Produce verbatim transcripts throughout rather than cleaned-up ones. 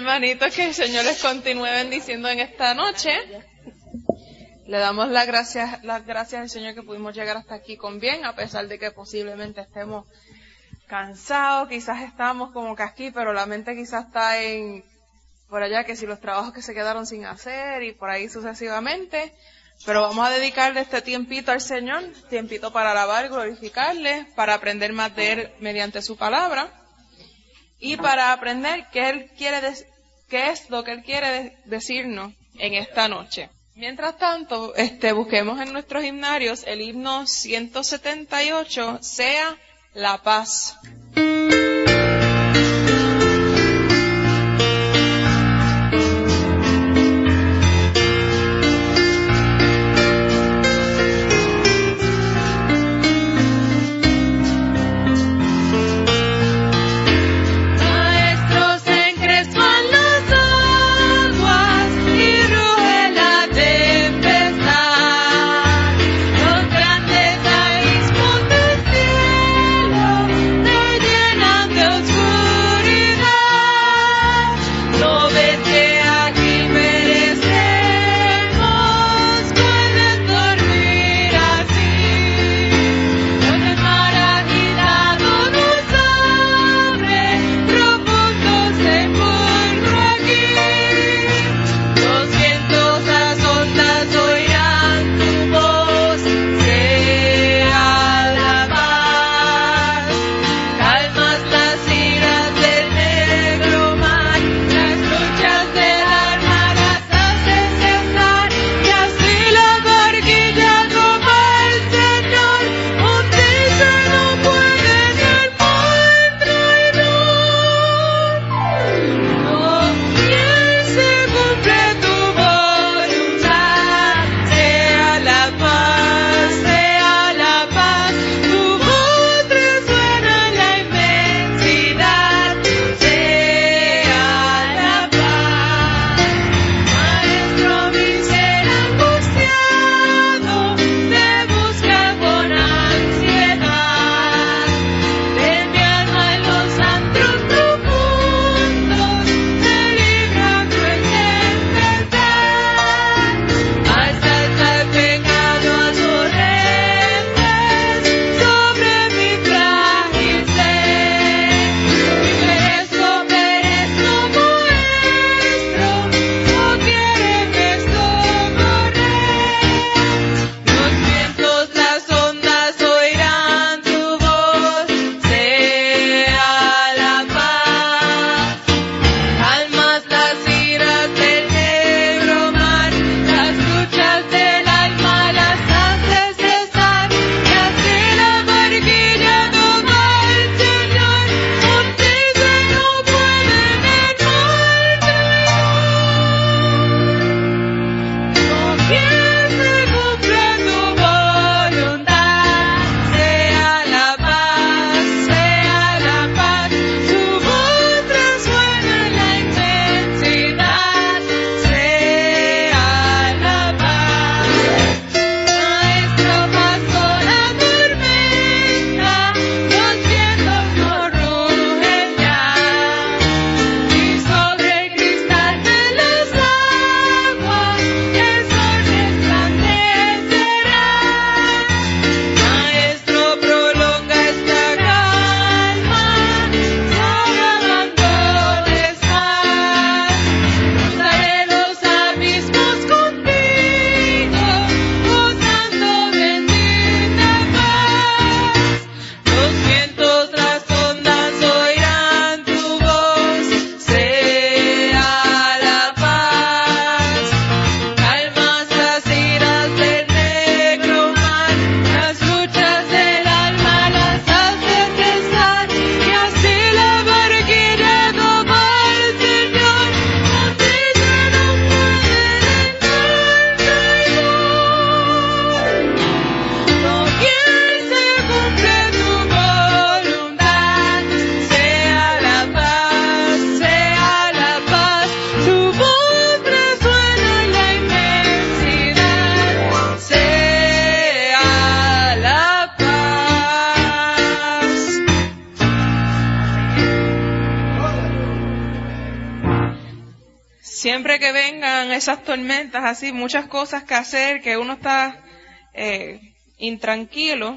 Hermanitos, que el Señor les continúe bendiciendo en esta noche. Le damos las gracias, las gracias al Señor que pudimos llegar hasta aquí con bien, a pesar de que posiblemente estemos cansados, quizás estamos como que aquí, pero la mente quizás está en por allá, que si los trabajos que se quedaron sin hacer y por ahí sucesivamente. Pero vamos a dedicarle este tiempito al Señor, tiempito para alabar, glorificarle, para aprender más de Él mediante su palabra y para aprender qué Él quiere de- qué es lo que Él quiere de- decirnos en esta noche. Mientras tanto, este, busquemos en nuestros himnarios el himno ciento setenta y ocho, Sea la Paz. Los grandes abismos del cielo se llenan. siempre que vengan esas tormentas, así, muchas cosas que hacer, que uno está eh, intranquilo,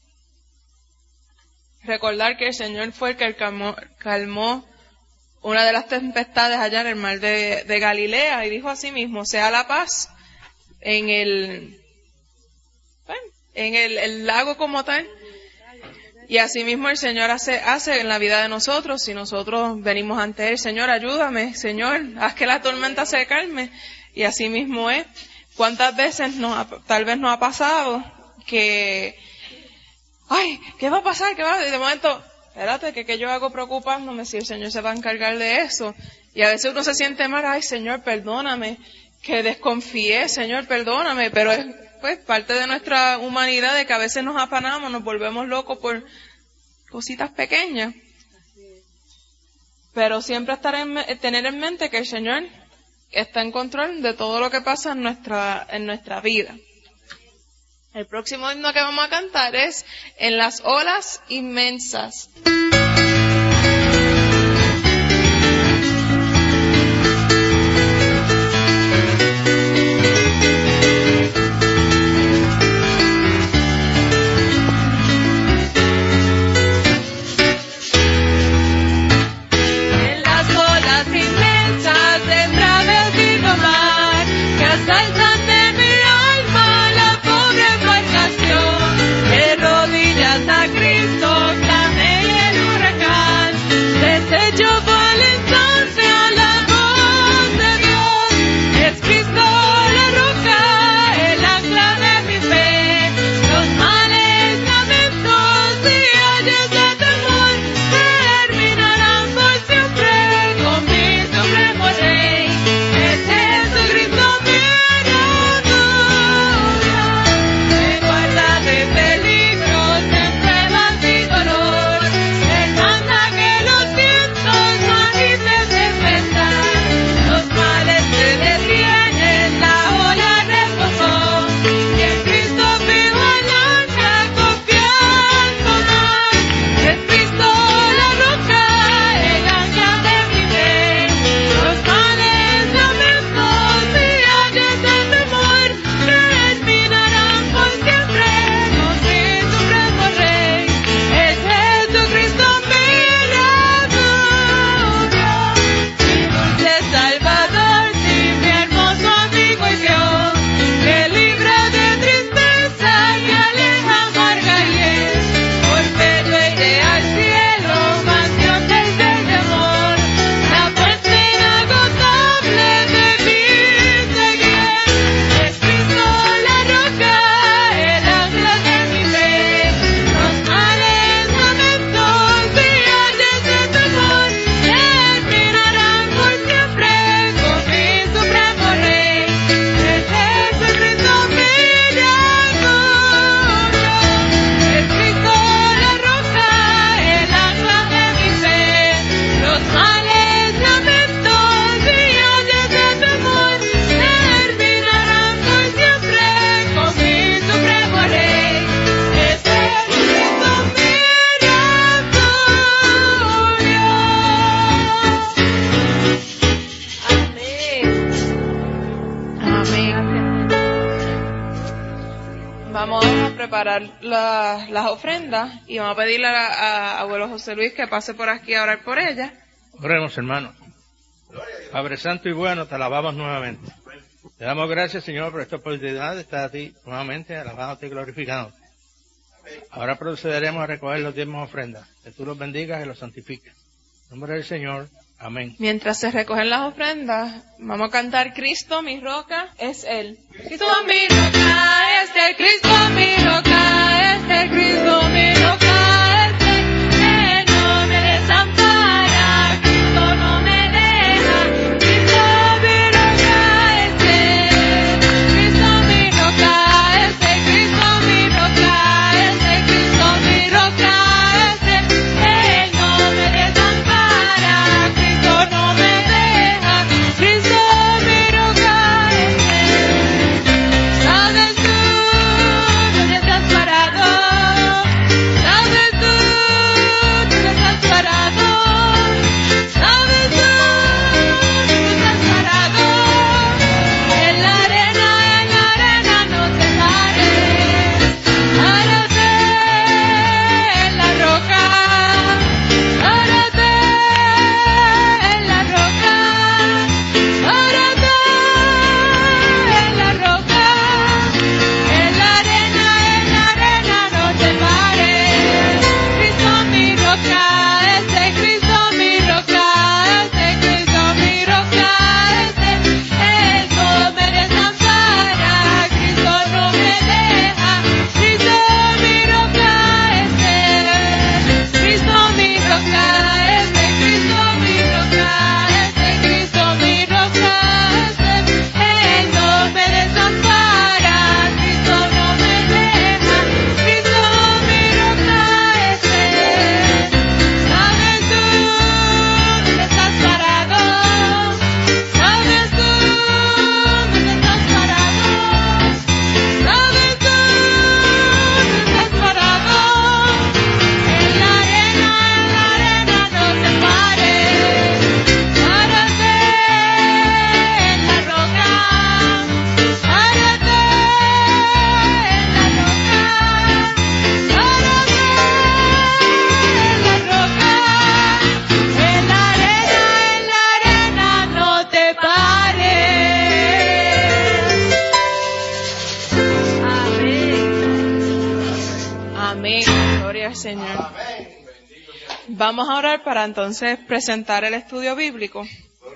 recordar que el Señor fue el que calmó, calmó una de las tempestades allá en el mar de, de Galilea, y dijo así mismo: sea la paz en el, bueno, en el, el lago como tal. Y así mismo el Señor hace, hace en la vida de nosotros, si nosotros venimos ante Él: Señor, ayúdame, Señor, haz que la tormenta se calme. Y así mismo es. ¿Cuántas veces nos ha, tal vez nos ha pasado que, ay, ¿qué va a pasar? ¿Qué va a pasar? Y de momento, espérate, que, que yo hago preocupándome si el Señor se va a encargar de eso. Y a veces uno se siente mal: ay, Señor, perdóname, que desconfié, Señor, perdóname. Pero es, pues, parte de nuestra humanidad, de que a veces nos afanamos, nos volvemos locos por cositas pequeñas. Pero siempre estar en, tener en mente que el Señor está en control de todo lo que pasa en nuestra, en nuestra vida. El próximo himno que vamos a cantar es En las olas inmensas. Preparar la, las ofrendas y vamos a pedirle a, a abuelo José Luis que pase por aquí a orar por ella. Oremos, hermano. Padre Santo y bueno, te alabamos nuevamente. Te damos gracias, Señor, por esta oportunidad de estar a ti nuevamente, alabándote y glorificándote. Ahora procederemos a recoger los diezmos ofrendas. Que tú los bendigas y los santifiques. En nombre del Señor. Amén. Mientras se recogen las ofrendas, vamos a cantar Cristo, mi roca, es Él. Cristo, mi roca, es Él. Cristo, mi roca, es Él. Cristo, mi roca, es Él. Él no me desampara, Cristo no me deja. Cristo, mi roca, es Él. Cristo, mi roca, es Él. Cristo, mi roca, es Él. Cristo, mi roca, es Él. Él no me desampara, Cristo no me deja. Cristo, mi roca, es Él. ¿Sabes tú dónde estás parado? Señor. Vamos a orar para entonces presentar el estudio bíblico.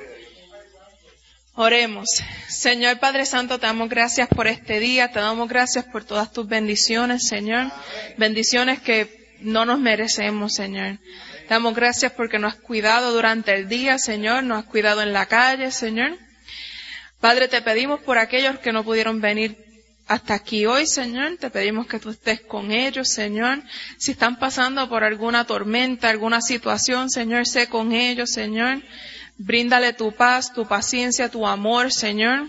Oremos. Señor Padre Santo, te damos gracias por este día, te damos gracias por todas tus bendiciones, Señor. Bendiciones que no nos merecemos, Señor. Te damos gracias porque nos has cuidado durante el día, Señor, nos has cuidado en la calle, Señor. Padre, te pedimos por aquellos que no pudieron venir hasta aquí hoy, Señor, te pedimos que tú estés con ellos, Señor. Si están pasando por alguna tormenta, alguna situación, Señor, sé con ellos, Señor. Bríndale tu paz, tu paciencia, tu amor, Señor.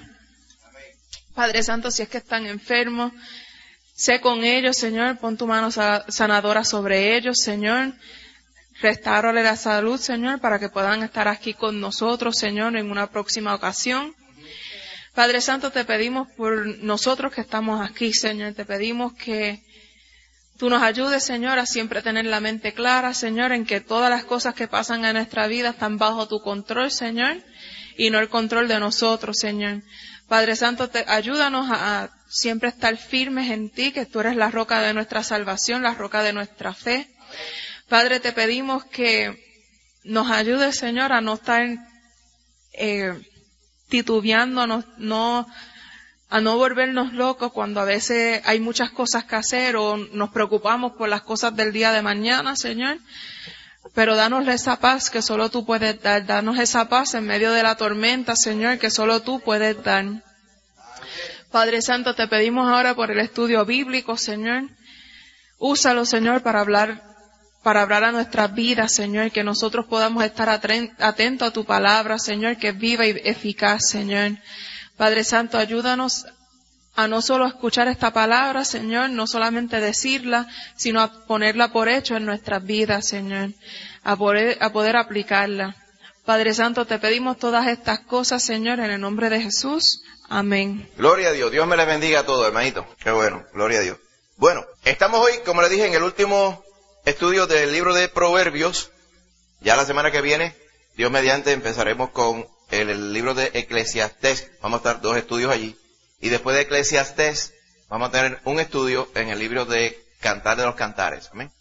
Padre Santo, si es que están enfermos, sé con ellos, Señor. Pon tu mano sanadora sobre ellos, Señor. Restáurale la salud, Señor, para que puedan estar aquí con nosotros, Señor, en una próxima ocasión. Padre Santo, te pedimos por nosotros que estamos aquí, Señor. Te pedimos que tú nos ayudes, Señor, a siempre tener la mente clara, Señor, en que todas las cosas que pasan en nuestra vida están bajo tu control, Señor, y no el control de nosotros, Señor. Padre Santo, te, ayúdanos a, a siempre estar firmes en ti, que tú eres la roca de nuestra salvación, la roca de nuestra fe. Padre, te pedimos que nos ayudes, Señor, a no estar eh, titubeando, no, no, a no volvernos locos cuando a veces hay muchas cosas que hacer o nos preocupamos por las cosas del día de mañana, Señor. Pero danos esa paz que solo tú puedes dar. Danos esa paz en medio de la tormenta, Señor, que solo tú puedes dar. Padre Santo, te pedimos ahora por el estudio bíblico, Señor. Úsalo, Señor, para hablar, para hablar a nuestras vidas, Señor, que nosotros podamos estar atentos a tu palabra, Señor, que es viva y eficaz, Señor. Padre Santo, ayúdanos a no solo escuchar esta palabra, Señor, no solamente decirla, sino a ponerla por hecho en nuestras vidas, Señor, a poder, a poder aplicarla. Padre Santo, te pedimos todas estas cosas, Señor, en el nombre de Jesús. Amén. Gloria a Dios. Dios me les bendiga a todos, hermanito. Qué bueno. Gloria a Dios. Bueno, estamos hoy, como les dije, en el último estudio del libro de Proverbios. Ya la semana que viene, Dios mediante, empezaremos con el, el libro de Eclesiastés. Vamos a estar dos estudios allí. Y después de Eclesiastés, vamos a tener un estudio en el libro de Cantar de los Cantares. Amén.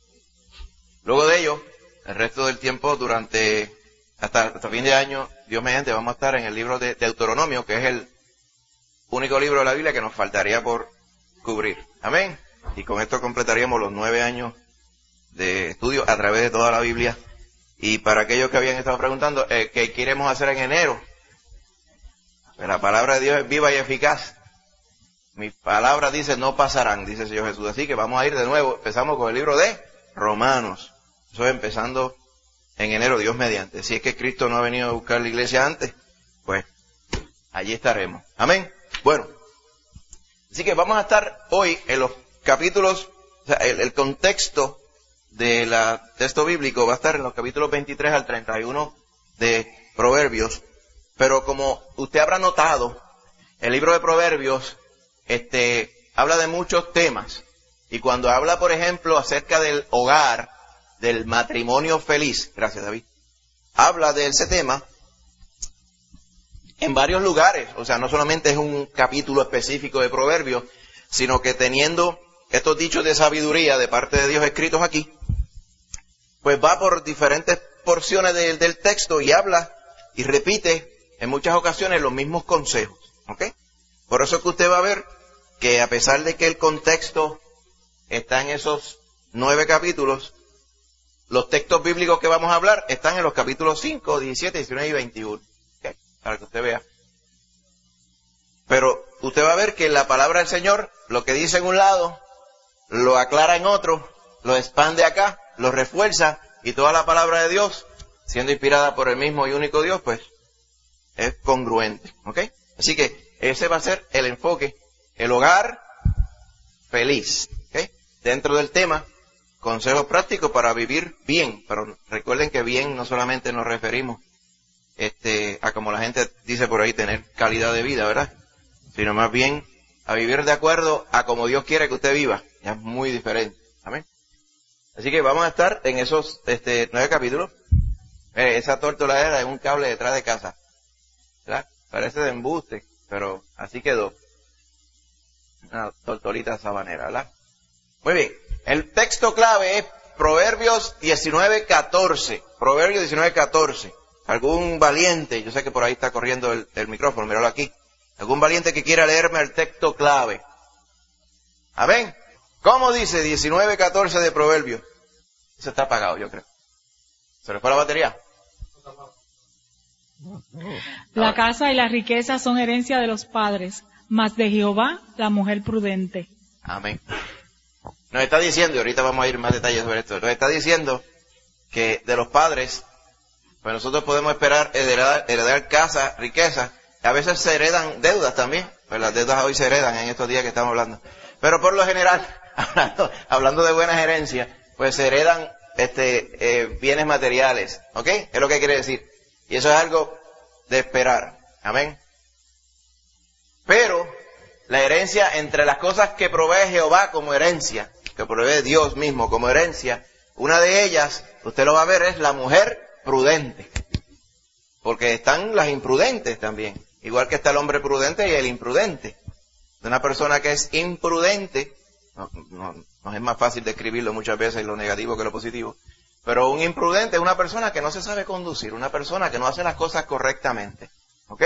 Luego de ello, el resto del tiempo, durante hasta, hasta fin de año, Dios mediante, vamos a estar en el libro de Deuteronomio, que es el único libro de la Biblia que nos faltaría por cubrir. Amén. Y con esto completaríamos los nueve años de estudio a través de toda la Biblia. Y para aquellos que habían estado preguntando, eh, ¿qué queremos hacer en enero? La palabra de Dios es viva y eficaz. Mi palabra dice, no pasarán, dice el Señor Jesús. Así que vamos a ir de nuevo. Empezamos con el libro de Romanos. Eso es empezando en enero, Dios mediante. Si es que Cristo no ha venido a buscar la iglesia antes, pues allí estaremos. Amén. Bueno, así que vamos a estar hoy en los capítulos, o sea, el, el contexto del texto bíblico va a estar en los capítulos veintitrés al treinta y uno de Proverbios. Pero como usted habrá notado, el libro de Proverbios este, habla de muchos temas. Y cuando habla, por ejemplo, acerca del hogar, del matrimonio feliz, gracias David, habla de ese tema en varios lugares. O sea, no solamente es un capítulo específico de Proverbios, sino que teniendo estos dichos de sabiduría de parte de Dios escritos aquí, pues va por diferentes porciones de, del texto y habla y repite en muchas ocasiones los mismos consejos, ¿ok? Por eso es que usted va a ver que a pesar de que el contexto está en esos nueve capítulos, los textos bíblicos que vamos a hablar están en los capítulos cinco, diecisiete, diecinueve y veintiuno, ¿ok? Para que usted vea. Pero usted va a ver que la palabra del Señor, lo que dice en un lado, lo aclara en otro, lo expande acá, lo refuerza, y toda la palabra de Dios, siendo inspirada por el mismo y único Dios, pues es congruente, ¿ok? Así que ese va a ser el enfoque, el hogar feliz, ¿ok? Dentro del tema, consejos prácticos para vivir bien, pero recuerden que bien no solamente nos referimos este, a como la gente dice por ahí, tener calidad de vida, ¿verdad? Sino más bien a vivir de acuerdo a como Dios quiere que usted viva, ya es muy diferente, amén. Así que vamos a estar en esos este, nueve capítulos. Eh, esa tortoladera es un cable detrás de casa, ¿verdad? Parece de embuste, pero así quedó. Una tortolita sabanera, ¿verdad? Muy bien. El texto clave es Proverbios diecinueve catorce. Proverbios diecinueve catorce. Algún valiente, yo sé que por ahí está corriendo el, el micrófono, míralo aquí. Algún valiente que quiera leerme el texto clave. Amén. ¿Cómo dice diecinueve catorce de Proverbios? Eso está apagado, yo creo. ¿Se le fue la batería? La casa y la riqueza son herencia de los padres, mas de Jehová la mujer prudente. Amén. Nos está diciendo, y ahorita vamos a ir en más detalles sobre esto, nos está diciendo que de los padres, pues nosotros podemos esperar heredar, heredar casa, riqueza. A veces se heredan deudas también, pues las deudas hoy se heredan en estos días que estamos hablando. Pero por lo general, hablando, hablando de buenas herencias, pues se heredan este eh, bienes materiales, ¿ok? Es lo que quiere decir. Y eso es algo de esperar. Amén. Pero la herencia, entre las cosas que provee Jehová como herencia, que provee Dios mismo como herencia, una de ellas, usted lo va a ver, es la mujer prudente. Porque están las imprudentes también. Igual que está el hombre prudente y el imprudente. De una persona que es imprudente, no, no, no es más fácil describirlo muchas veces lo negativo que lo positivo, pero un imprudente es una persona que no se sabe conducir, una persona que no hace las cosas correctamente. ¿Ok?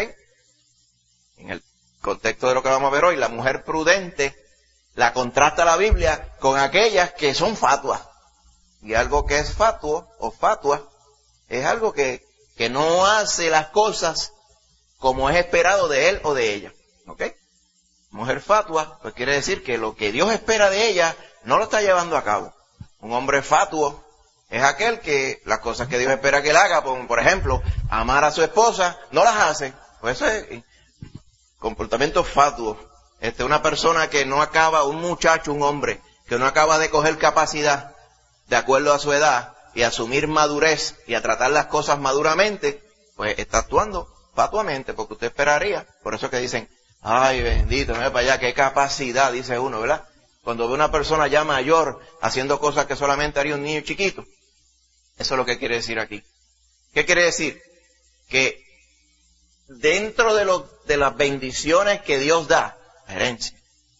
En el contexto de lo que vamos a ver hoy, la mujer prudente la contrasta la Biblia con aquellas que son fatuas. Y algo que es fatuo o fatua es algo que, que no hace las cosas como es esperado de él o de ella. ¿Ok? Mujer fatua, pues quiere decir que lo que Dios espera de ella no lo está llevando a cabo. Un hombre fatuo es aquel que las cosas que Dios espera que él haga, por, por ejemplo, amar a su esposa, no las hace. Pues eso es comportamiento fatuo. Este, una persona que no acaba, un muchacho, un hombre, que no acaba de coger capacidad de acuerdo a su edad y asumir madurez y a tratar las cosas maduramente, pues está actuando fatuamente, porque usted esperaría. Por eso que dicen, ay, bendito, mira para allá, qué capacidad, dice uno, ¿verdad? Cuando ve una persona ya mayor haciendo cosas que solamente haría un niño chiquito. Eso es lo que quiere decir aquí. ¿Qué quiere decir? Que dentro de, lo, de las bendiciones que Dios da, herencia,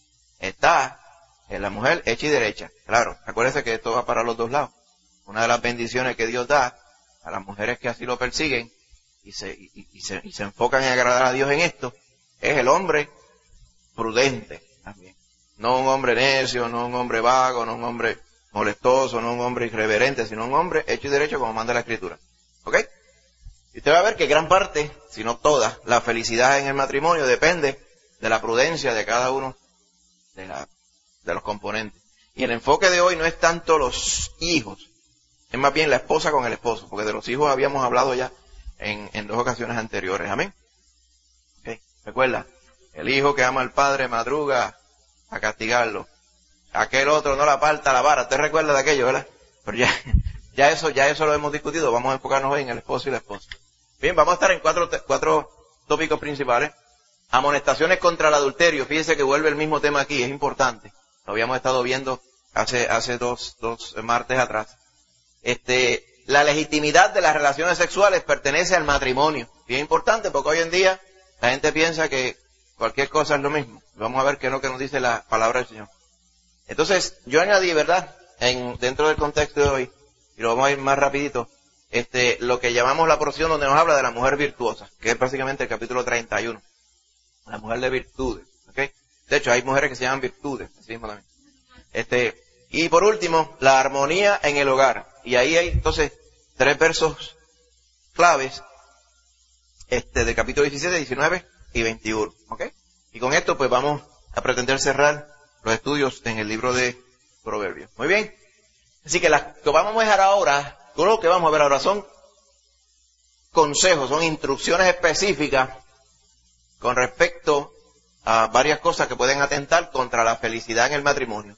está en la mujer hecha y derecha. Claro, acuérdense que esto va para los dos lados. Una de las bendiciones que Dios da a las mujeres que así lo persiguen y se, y, y se, y se enfocan en agradar a Dios en esto, es el hombre prudente también. No un hombre necio, no un hombre vago, no un hombre molestoso, no un hombre irreverente, sino un hombre hecho y derecho como manda la Escritura. ¿Ok? Y usted va a ver que gran parte, si no toda, la felicidad en el matrimonio depende de la prudencia de cada uno de, la, de los componentes. Y el enfoque de hoy no es tanto los hijos, es más bien la esposa con el esposo, porque de los hijos habíamos hablado ya en, en dos ocasiones anteriores. Amén. ¿Okay? Recuerda, el hijo que ama al padre madruga a castigarlo. Aquel otro no la aparta la vara. Usted recuerda de aquello, ¿verdad? Pero ya, ya eso, ya eso lo hemos discutido. Vamos a enfocarnos hoy en el esposo y la esposa. Bien, vamos a estar en cuatro, cuatro tópicos principales. Amonestaciones contra el adulterio. Fíjese que vuelve el mismo tema aquí, es importante. Lo habíamos estado viendo hace, hace dos, dos martes atrás. Este, la legitimidad de las relaciones sexuales pertenece al matrimonio. Bien importante porque hoy en día la gente piensa que cualquier cosa es lo mismo. Vamos a ver qué es lo que nos dice la palabra del Señor. Entonces, yo añadí, ¿verdad? En, dentro del contexto de hoy, y lo vamos a ir más rapidito, este, lo que llamamos la porción donde nos habla de la mujer virtuosa, que es básicamente el capítulo treinta y uno. La mujer de virtudes, ¿ok? De hecho, hay mujeres que se llaman virtudes, así mismo también. Este, y por último, la armonía en el hogar. Y ahí hay, entonces, tres versos claves, este, del capítulo diecisiete, diecinueve y veintiuno, ¿ok? Y con esto, pues vamos a pretender cerrar los estudios en el libro de Proverbios. Muy bien. Así que las que vamos a dejar ahora, todo lo que vamos a ver ahora son consejos, son instrucciones específicas con respecto a varias cosas que pueden atentar contra la felicidad en el matrimonio.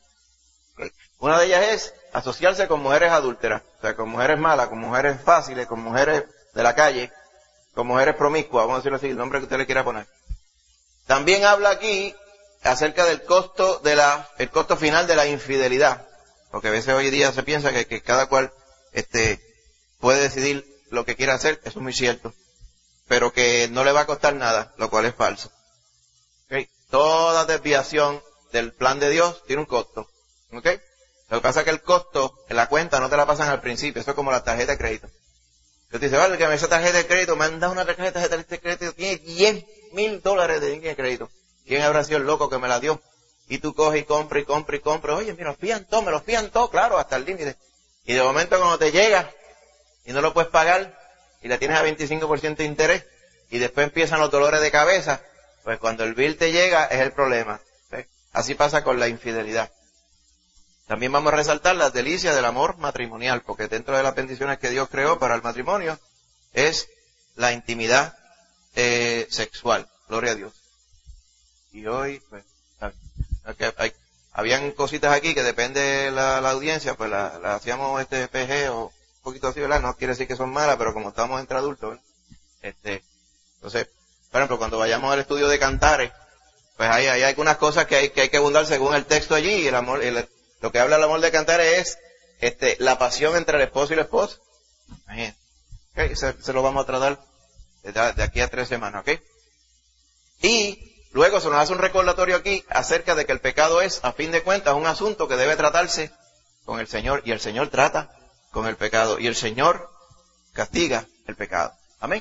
Una de ellas es asociarse con mujeres adúlteras, o sea, con mujeres malas, con mujeres fáciles, con mujeres de la calle, con mujeres promiscuas, vamos a decirlo así, el nombre que usted le quiera poner. También habla aquí acerca del costo de la, el costo final de la infidelidad, porque a veces hoy día se piensa que, que cada cual, este, puede decidir lo que quiera hacer, eso es muy cierto, pero que no le va a costar nada, lo cual es falso. ¿Okay? Toda desviación del plan de Dios tiene un costo, ¿ok? Lo que pasa es que el costo en la cuenta no te la pasan al principio. Eso es como la tarjeta de crédito. Yo te dice, vale, que me esa tarjeta de crédito, me han dado una tarjeta de crédito, tiene diez mil dólares de línea de crédito. ¿Quién habrá sido el loco que me la dio? Y tú coges y compras y compras y compras. Oye, mira, los fían todo, me los fían todo, claro, hasta el límite. Y de momento cuando te llega y no lo puedes pagar y la tienes a veinticinco por ciento de interés y después empiezan los dolores de cabeza, pues cuando el bill te llega es el problema. ¿Ves? Así pasa con la infidelidad. También vamos a resaltar las delicias del amor matrimonial, porque dentro de las bendiciones que Dios creó para el matrimonio es la intimidad eh, sexual. Gloria a Dios. Y hoy, pues, hay, hay, habían cositas aquí que depende de la, la audiencia, pues la, la hacíamos este P G o un poquito así, ¿verdad? No quiere decir que son malas, pero como estamos entre adultos, ¿verdad? Este, entonces, por ejemplo, cuando vayamos al estudio de Cantares, pues ahí hay, hay algunas cosas que hay que, hay que abundar según el texto allí, y el amor, el, lo que habla el amor de Cantares es, este, la pasión entre el esposo y la esposa. Okay, se, se lo vamos a tratar de, de aquí a tres semanas, ¿ok? Y luego se nos hace un recordatorio aquí acerca de que el pecado es, a fin de cuentas, un asunto que debe tratarse con el Señor, y el Señor trata con el pecado, y el Señor castiga el pecado. Amén.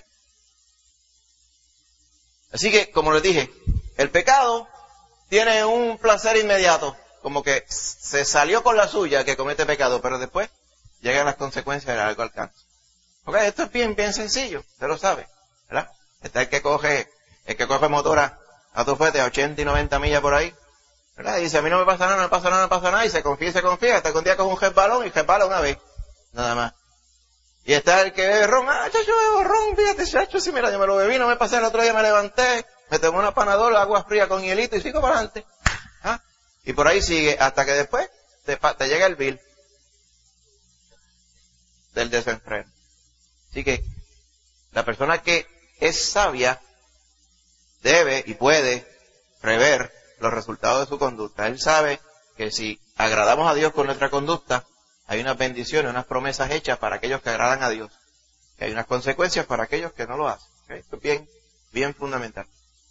Así que, como les dije, el pecado tiene un placer inmediato, como que se salió con la suya que comete pecado, pero después llegan las consecuencias de largo alcance. Ok, esto es bien, bien sencillo, usted lo sabe, ¿verdad? Está el que coge, el que coge motora a tu fuerte a ochenta y noventa millas por ahí, ¿verdad? Y dice, a mí no me pasa nada, no me pasa nada, no me pasa nada, y se confía y se confía, hasta que un día coge un resbalón y resbala una vez, nada más. Y está el que bebe ron, ah, chacho, bebo ron, fíjate, chacho, sí, mira, yo me lo bebí, no me pasé, el otro día me levanté, me tomé una panadol, agua fría con hielito y sigo para adelante. ¿Ah? Y por ahí sigue, hasta que después te, te llega el bill del desenfreno. Así que, la persona que es sabia debe y puede prever los resultados de su conducta. Él sabe que si agradamos a Dios con nuestra conducta, hay unas bendiciones, unas promesas hechas para aquellos que agradan a Dios. Y hay unas consecuencias para aquellos que no lo hacen. ¿Okay? Esto es bien, bien fundamental.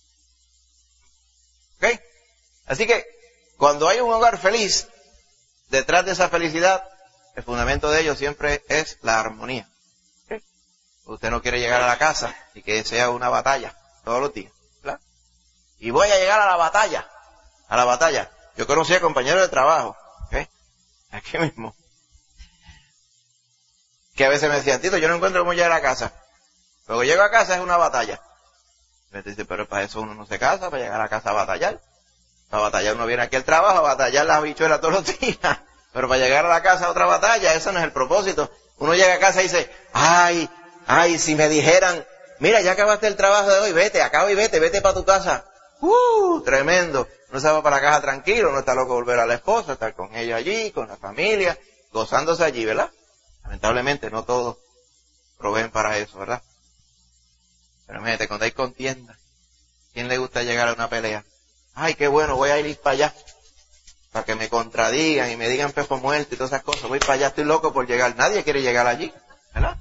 ¿Ok? Así que, cuando hay un hogar feliz, detrás de esa felicidad, el fundamento de ello siempre es la armonía. ¿Okay? Usted no quiere llegar a la casa y que sea una batalla todos los días. ¿Verdad? Y voy a llegar a la batalla. A la batalla. Yo conocí a compañeros de trabajo. ¿Okay? Aquí mismo. Que a veces me decían, Tito, yo no encuentro cómo llegar a casa. Luego llego a casa es una batalla. Me dice, pero para eso uno no se casa, para llegar a casa a batallar. Para batallar uno viene aquí al trabajo, a batallar las habichuelas todos los días. Pero para llegar a la casa a otra batalla, ese no es el propósito. Uno llega a casa y dice, ay, ay, si me dijeran, mira, ya acabaste el trabajo de hoy, vete, acaba y vete, vete para tu casa. Uh, tremendo. Uno se va para la casa tranquilo, no está loco volver a la esposa, estar con ella allí, con la familia, gozándose allí, ¿verdad? Lamentablemente no todos proveen para eso, ¿verdad? Pero imagínate, cuando hay contienda, ¿quién le gusta llegar a una pelea? Ay, qué bueno, voy a ir para allá, para que me contradigan y me digan pepo muerto y todas esas cosas. Voy para allá, estoy loco por llegar. Nadie quiere llegar allí, ¿verdad?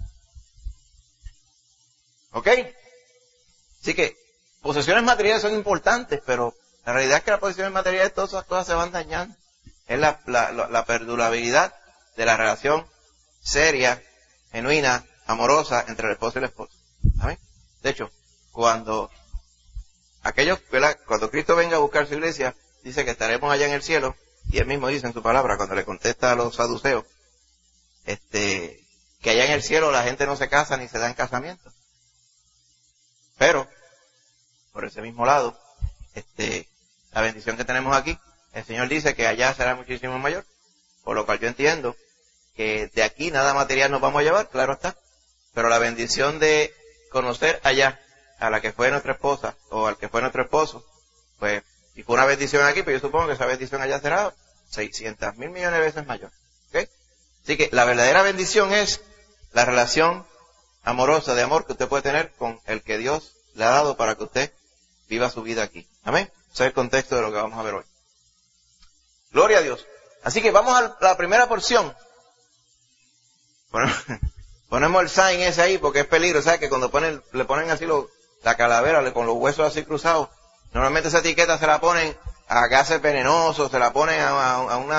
¿Ok? Así que, posesiones materiales son importantes, pero la realidad es que las posesiones materiales, todas esas cosas se van dañando. Es la, la, la, la perdurabilidad de la relación seria, genuina, amorosa entre el esposo y la esposa. ¿Amén? De hecho, cuando aquellos, ¿verdad? Cuando Cristo venga a buscar su iglesia, dice que estaremos allá en el cielo, y él mismo dice en su palabra, cuando le contesta a los saduceos, este, que allá en el cielo la gente no se casa ni se da en casamiento. Pero, por ese mismo lado, este, la bendición que tenemos aquí, el Señor dice que allá será muchísimo mayor, por lo cual yo entiendo que de aquí nada material nos vamos a llevar, claro está, pero la bendición de conocer allá a la que fue nuestra esposa o al que fue nuestro esposo, pues, y fue una bendición aquí, pero yo supongo que esa bendición allá será seiscientos mil millones de veces mayor. ¿Okay? Así que la verdadera bendición es la relación amorosa, de amor que usted puede tener con el que Dios le ha dado para que usted viva su vida aquí. Amén. Ese es el contexto de lo que vamos a ver hoy. Gloria a Dios. Así que vamos a la primera porción. Bueno, ponemos el sign ese ahí porque es peligro, ¿sabes? Que cuando ponen, le ponen así lo, la calavera con los huesos así cruzados, normalmente esa etiqueta se la ponen a gases venenosos, se la ponen a, a, a una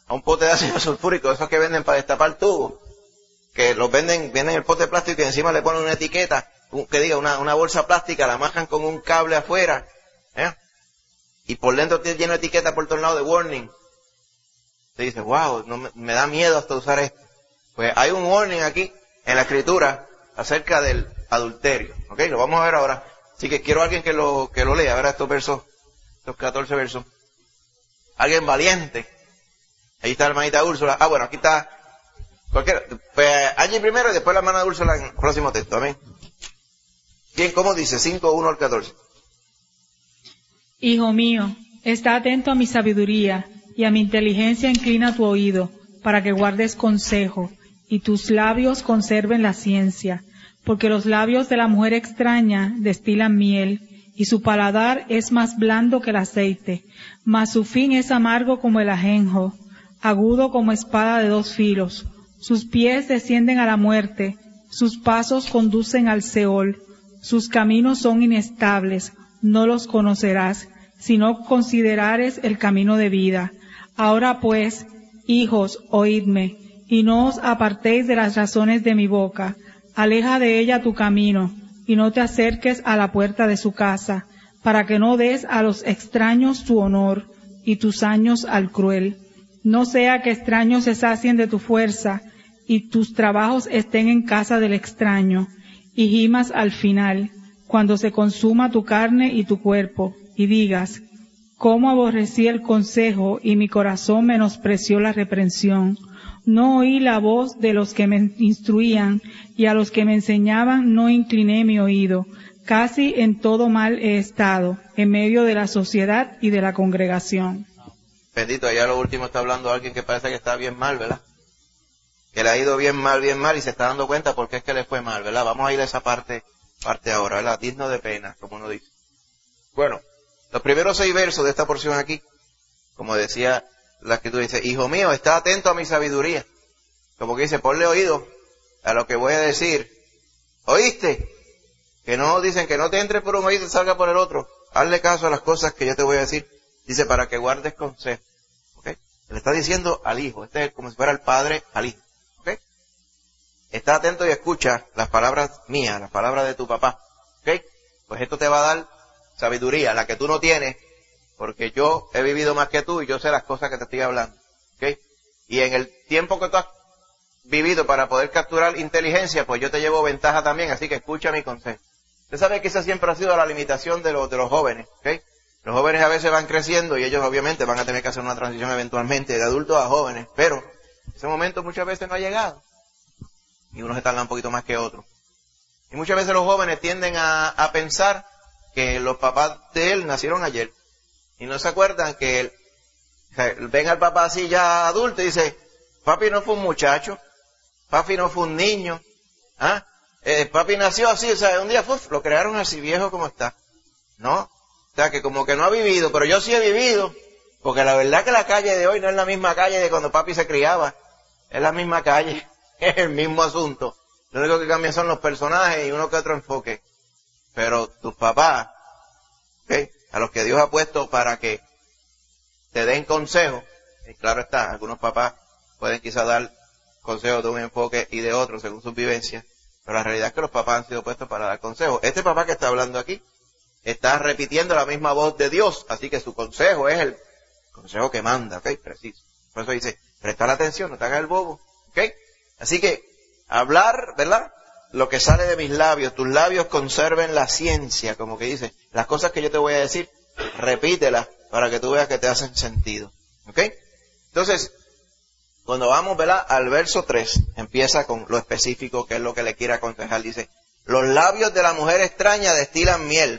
a un pote de ácido sulfúrico, esos que venden para destapar tubos, que los venden, vienen el pote de plástico y encima le ponen una etiqueta, que diga una, una bolsa plástica, la majan con un cable afuera, ¿eh? Y por dentro tiene lleno de etiqueta por todos lados de warning. Te dice, wow, no me, me da miedo hasta usar esto. Pues hay un warning aquí en la escritura acerca del adulterio, ¿ok? Lo vamos a ver ahora. Así que quiero a alguien que lo, que lo lea, a ver estos versos, estos catorce versos. Alguien valiente. Ahí está la hermanita Úrsula. Ah, bueno, aquí está cualquiera. Pues allí primero y después la hermana Úrsula en el próximo texto, amén. Bien, ¿cómo dice? cinco, uno al catorce. Hijo mío, está atento a mi sabiduría, y a mi inteligencia inclina tu oído, para que guardes consejo, y tus labios conserven la ciencia, porque los labios de la mujer extraña destilan miel, y su paladar es más blando que el aceite, mas su fin es amargo como el ajenjo, agudo como espada de dos filos. Sus pies descienden a la muerte, sus pasos conducen al Seol, sus caminos son inestables, no los conocerás, si no considerares el camino de vida. Ahora pues, hijos, oídme, y no os apartéis de las razones de mi boca. Aleja de ella tu camino, y no te acerques a la puerta de su casa, para que no des a los extraños tu honor, y tus años al cruel. No sea que extraños se sacien de tu fuerza, y tus trabajos estén en casa del extraño, y gimas al final, cuando se consuma tu carne y tu cuerpo, y digas, cómo aborrecí el consejo, y mi corazón menospreció la reprensión. No oí la voz de los que me instruían, y a los que me enseñaban no incliné mi oído. Casi en todo mal he estado, en medio de la sociedad y de la congregación. Bendito, allá lo último está hablando alguien que parece que está bien mal, ¿verdad? Que le ha ido bien mal, bien mal, y se está dando cuenta porque es que le fue mal, ¿verdad? Vamos a ir a esa parte, parte ahora, ¿verdad? Digno de pena, como uno dice. Bueno, los primeros seis versos de esta porción aquí, como decía la escritura, dice, hijo mío, está atento a mi sabiduría. Como que dice, ponle oído a lo que voy a decir. ¿Oíste? Que no, dicen que no te entre por un oído y salga por el otro. Hazle caso a las cosas que yo te voy a decir. Dice, para que guardes consejo. ¿Ok? Le está diciendo al hijo. Este es como si fuera el padre al hijo. ¿Ok? Está atento y escucha las palabras mías, las palabras de tu papá. ¿Ok? Pues esto te va a dar sabiduría, la que tú no tienes, porque yo he vivido más que tú y yo sé las cosas que te estoy hablando. ¿Ok? Y en el tiempo que tú has vivido para poder capturar inteligencia, pues yo te llevo ventaja también, así que escucha mi consejo. Usted sabe que esa siempre ha sido la limitación de los, de los jóvenes. ¿Ok? Los jóvenes a veces van creciendo y ellos obviamente van a tener que hacer una transición eventualmente de adultos a jóvenes, pero ese momento muchas veces no ha llegado. Y unos se tardan un poquito más que otros. Y muchas veces los jóvenes tienden a, a pensar que los papás de él nacieron ayer. Y no se acuerdan que él, ven al papá así ya adulto y dice, papi no fue un muchacho, papi no fue un niño, ¿ah? Eh, papi nació así, o sea, un día uf, lo crearon así viejo como está. No, o sea, que como que no ha vivido, pero yo sí he vivido, porque la verdad que la calle de hoy no es la misma calle de cuando papi se criaba, es la misma calle, es el mismo asunto. Lo único que cambia son los personajes y uno que otro enfoque. Pero tus papás, ¿okay?, a los que Dios ha puesto para que te den consejo, y claro está, algunos papás pueden quizás dar consejos de un enfoque y de otro según sus vivencias, pero la realidad es que los papás han sido puestos para dar consejos. Este papá que está hablando aquí está repitiendo la misma voz de Dios, así que su consejo es el consejo que manda, ¿ok? Preciso. Por eso dice, presta la atención, no te hagas el bobo, ¿ok? Así que, hablar, ¿verdad?, lo que sale de mis labios, tus labios conserven la ciencia, como que dice, las cosas que yo te voy a decir, repítelas para que tú veas que te hacen sentido, ¿ok? Entonces, cuando vamos, ¿verdad?, al verso tres, empieza con lo específico, que es lo que le quiere aconsejar, dice, los labios de la mujer extraña destilan miel,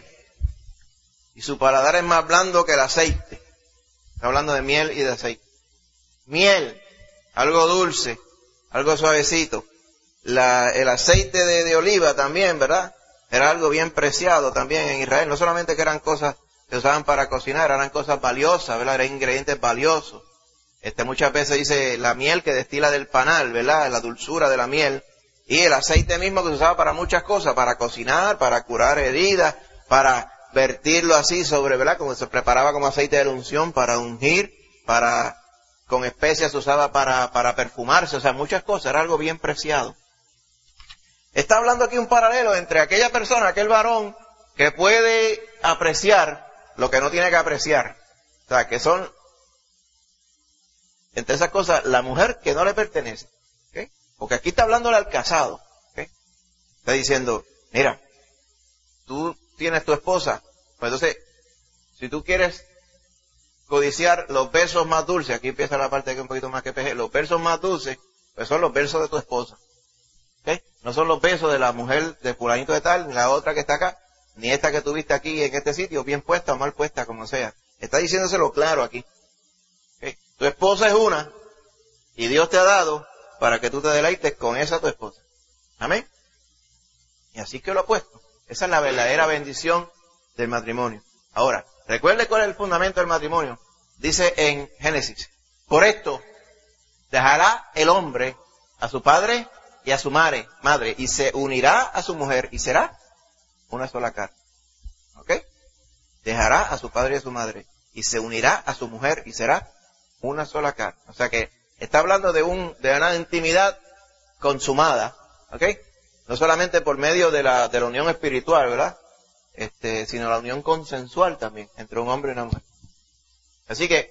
y su paladar es más blando que el aceite. Está hablando de miel y de aceite. Miel, algo dulce, algo suavecito. La, el aceite de, de oliva también, ¿verdad? Era algo bien preciado también en Israel. No solamente que eran cosas que usaban para cocinar, eran cosas valiosas, ¿verdad? Eran ingredientes valiosos. Este, muchas veces dice la miel que destila del panal, ¿verdad? La dulzura de la miel. Y el aceite mismo que se usaba para muchas cosas, para cocinar, para curar heridas, para vertirlo así sobre, ¿verdad? Como se preparaba como aceite de la unción, para ungir, para con especias, se usaba para, para perfumarse, o sea, muchas cosas, era algo bien preciado. Está hablando aquí un paralelo entre aquella persona, aquel varón, que puede apreciar lo que no tiene que apreciar. O sea, que son, entre esas cosas, la mujer que no le pertenece. ¿Okay? Porque aquí está hablándole al casado. ¿Okay? Está diciendo, mira, tú tienes tu esposa, pues entonces, si tú quieres codiciar los versos más dulces, aquí empieza la parte que es un poquito más que peje, los versos más dulces, pues son los versos de tu esposa. ¿Okay? No son los besos de la mujer de fulanito de tal, ni la otra que está acá, ni esta que tuviste aquí en este sitio, bien puesta o mal puesta, como sea. Está diciéndoselo claro aquí. ¿Okay? Tu esposa es una, y Dios te ha dado para que tú te deleites con esa tu esposa. Amén. Y así que lo ha puesto. Esa es la verdadera bendición del matrimonio. Ahora, recuerde cuál es el fundamento del matrimonio. Dice en Génesis, por esto dejará el hombre a su padre y a su madre, madre, y se unirá a su mujer y será una sola carne. ¿Ok? Dejará a su padre y a su madre y se unirá a su mujer y será una sola carne. O sea que está hablando de un de una intimidad consumada, ¿ok? No solamente por medio de la de la unión espiritual, ¿verdad? Este, sino la unión consensual también entre un hombre y una mujer. Así que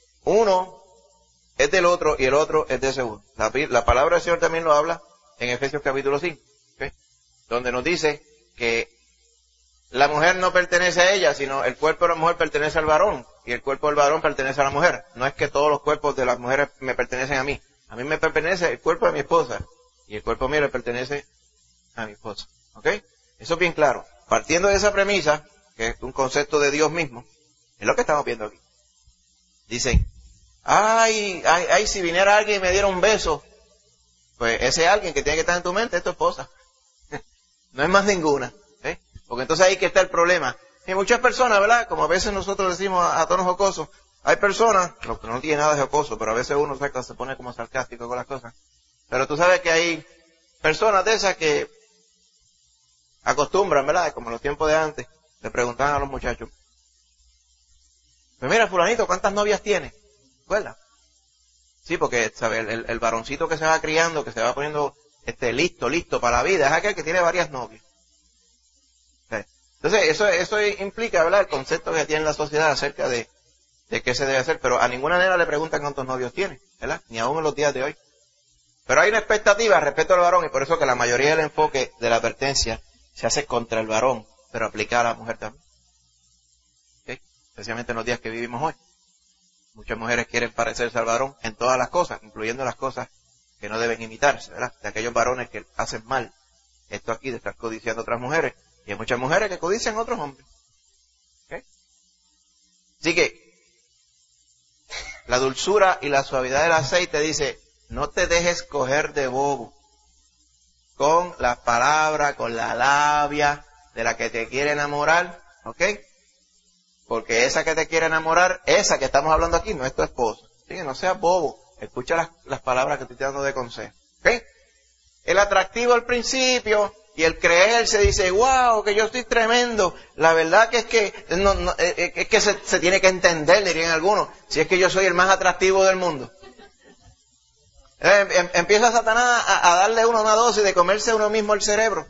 uno es del otro y el otro es de ese uno. La, la palabra del Señor también lo habla en Efesios capítulo cinco, ¿okay? Donde nos dice que la mujer no pertenece a ella, sino el cuerpo de la mujer pertenece al varón y el cuerpo del varón pertenece a la mujer. No es que todos los cuerpos de las mujeres me pertenecen a mí. A mí me pertenece el cuerpo de mi esposa y el cuerpo mío le pertenece a mi esposa. ¿Ok? Eso es bien claro. Partiendo de esa premisa, que es un concepto de Dios mismo, es lo que estamos viendo aquí. Dicen, ay, ay, ay, si viniera alguien y me diera un beso, pues ese alguien que tiene que estar en tu mente es tu esposa. No es más ninguna. ¿Eh? Porque entonces ahí que está el problema. Y muchas personas, ¿verdad? Como a veces nosotros decimos a, a tonos jocosos, hay personas, lo que no tiene nada de jocoso, pero a veces uno saca, se pone como sarcástico con las cosas. Pero tú sabes que hay personas de esas que acostumbran, ¿verdad? Como en los tiempos de antes, le preguntaban a los muchachos, pues mira, fulanito, ¿cuántas novias tiene? ¿Recuerda? Sí, porque, ¿sabes? El, el varoncito que se va criando, que se va poniendo este listo, listo para la vida, es aquel que tiene varias novias. ¿Sí? Entonces, eso, eso implica, ¿verdad? El concepto que tiene la sociedad acerca de, de qué se debe hacer, pero a ninguna nena le preguntan cuántos novios tiene, ¿verdad? Ni aún en los días de hoy. Pero hay una expectativa respecto al varón, y por eso que la mayoría del enfoque de la advertencia se hace contra el varón, pero aplica a la mujer también. ¿Okay? Especialmente en los días que vivimos hoy. Muchas mujeres quieren parecerse al varón en todas las cosas, incluyendo las cosas que no deben imitarse, ¿verdad? De aquellos varones que hacen mal esto aquí de estar codiciando a otras mujeres. Y hay muchas mujeres que codician a otros hombres. ¿Okay? Así que, la dulzura y la suavidad del aceite dice, no te dejes coger de bobo con las palabras, con la labia de la que te quiere enamorar, ¿ok? Porque esa que te quiere enamorar, esa que estamos hablando aquí, no es tu esposa. ¿Sí? No seas bobo, escucha las, las palabras que te estoy dando de consejo, ¿ok? El atractivo al principio y el creerse dice, wow, que yo estoy tremendo. La verdad que es que, no, no, es que se, se tiene que entender, dirían algunos, si es que yo soy el más atractivo del mundo. Eh, empieza Satanás a, a darle a uno una dosis de comerse uno mismo el cerebro.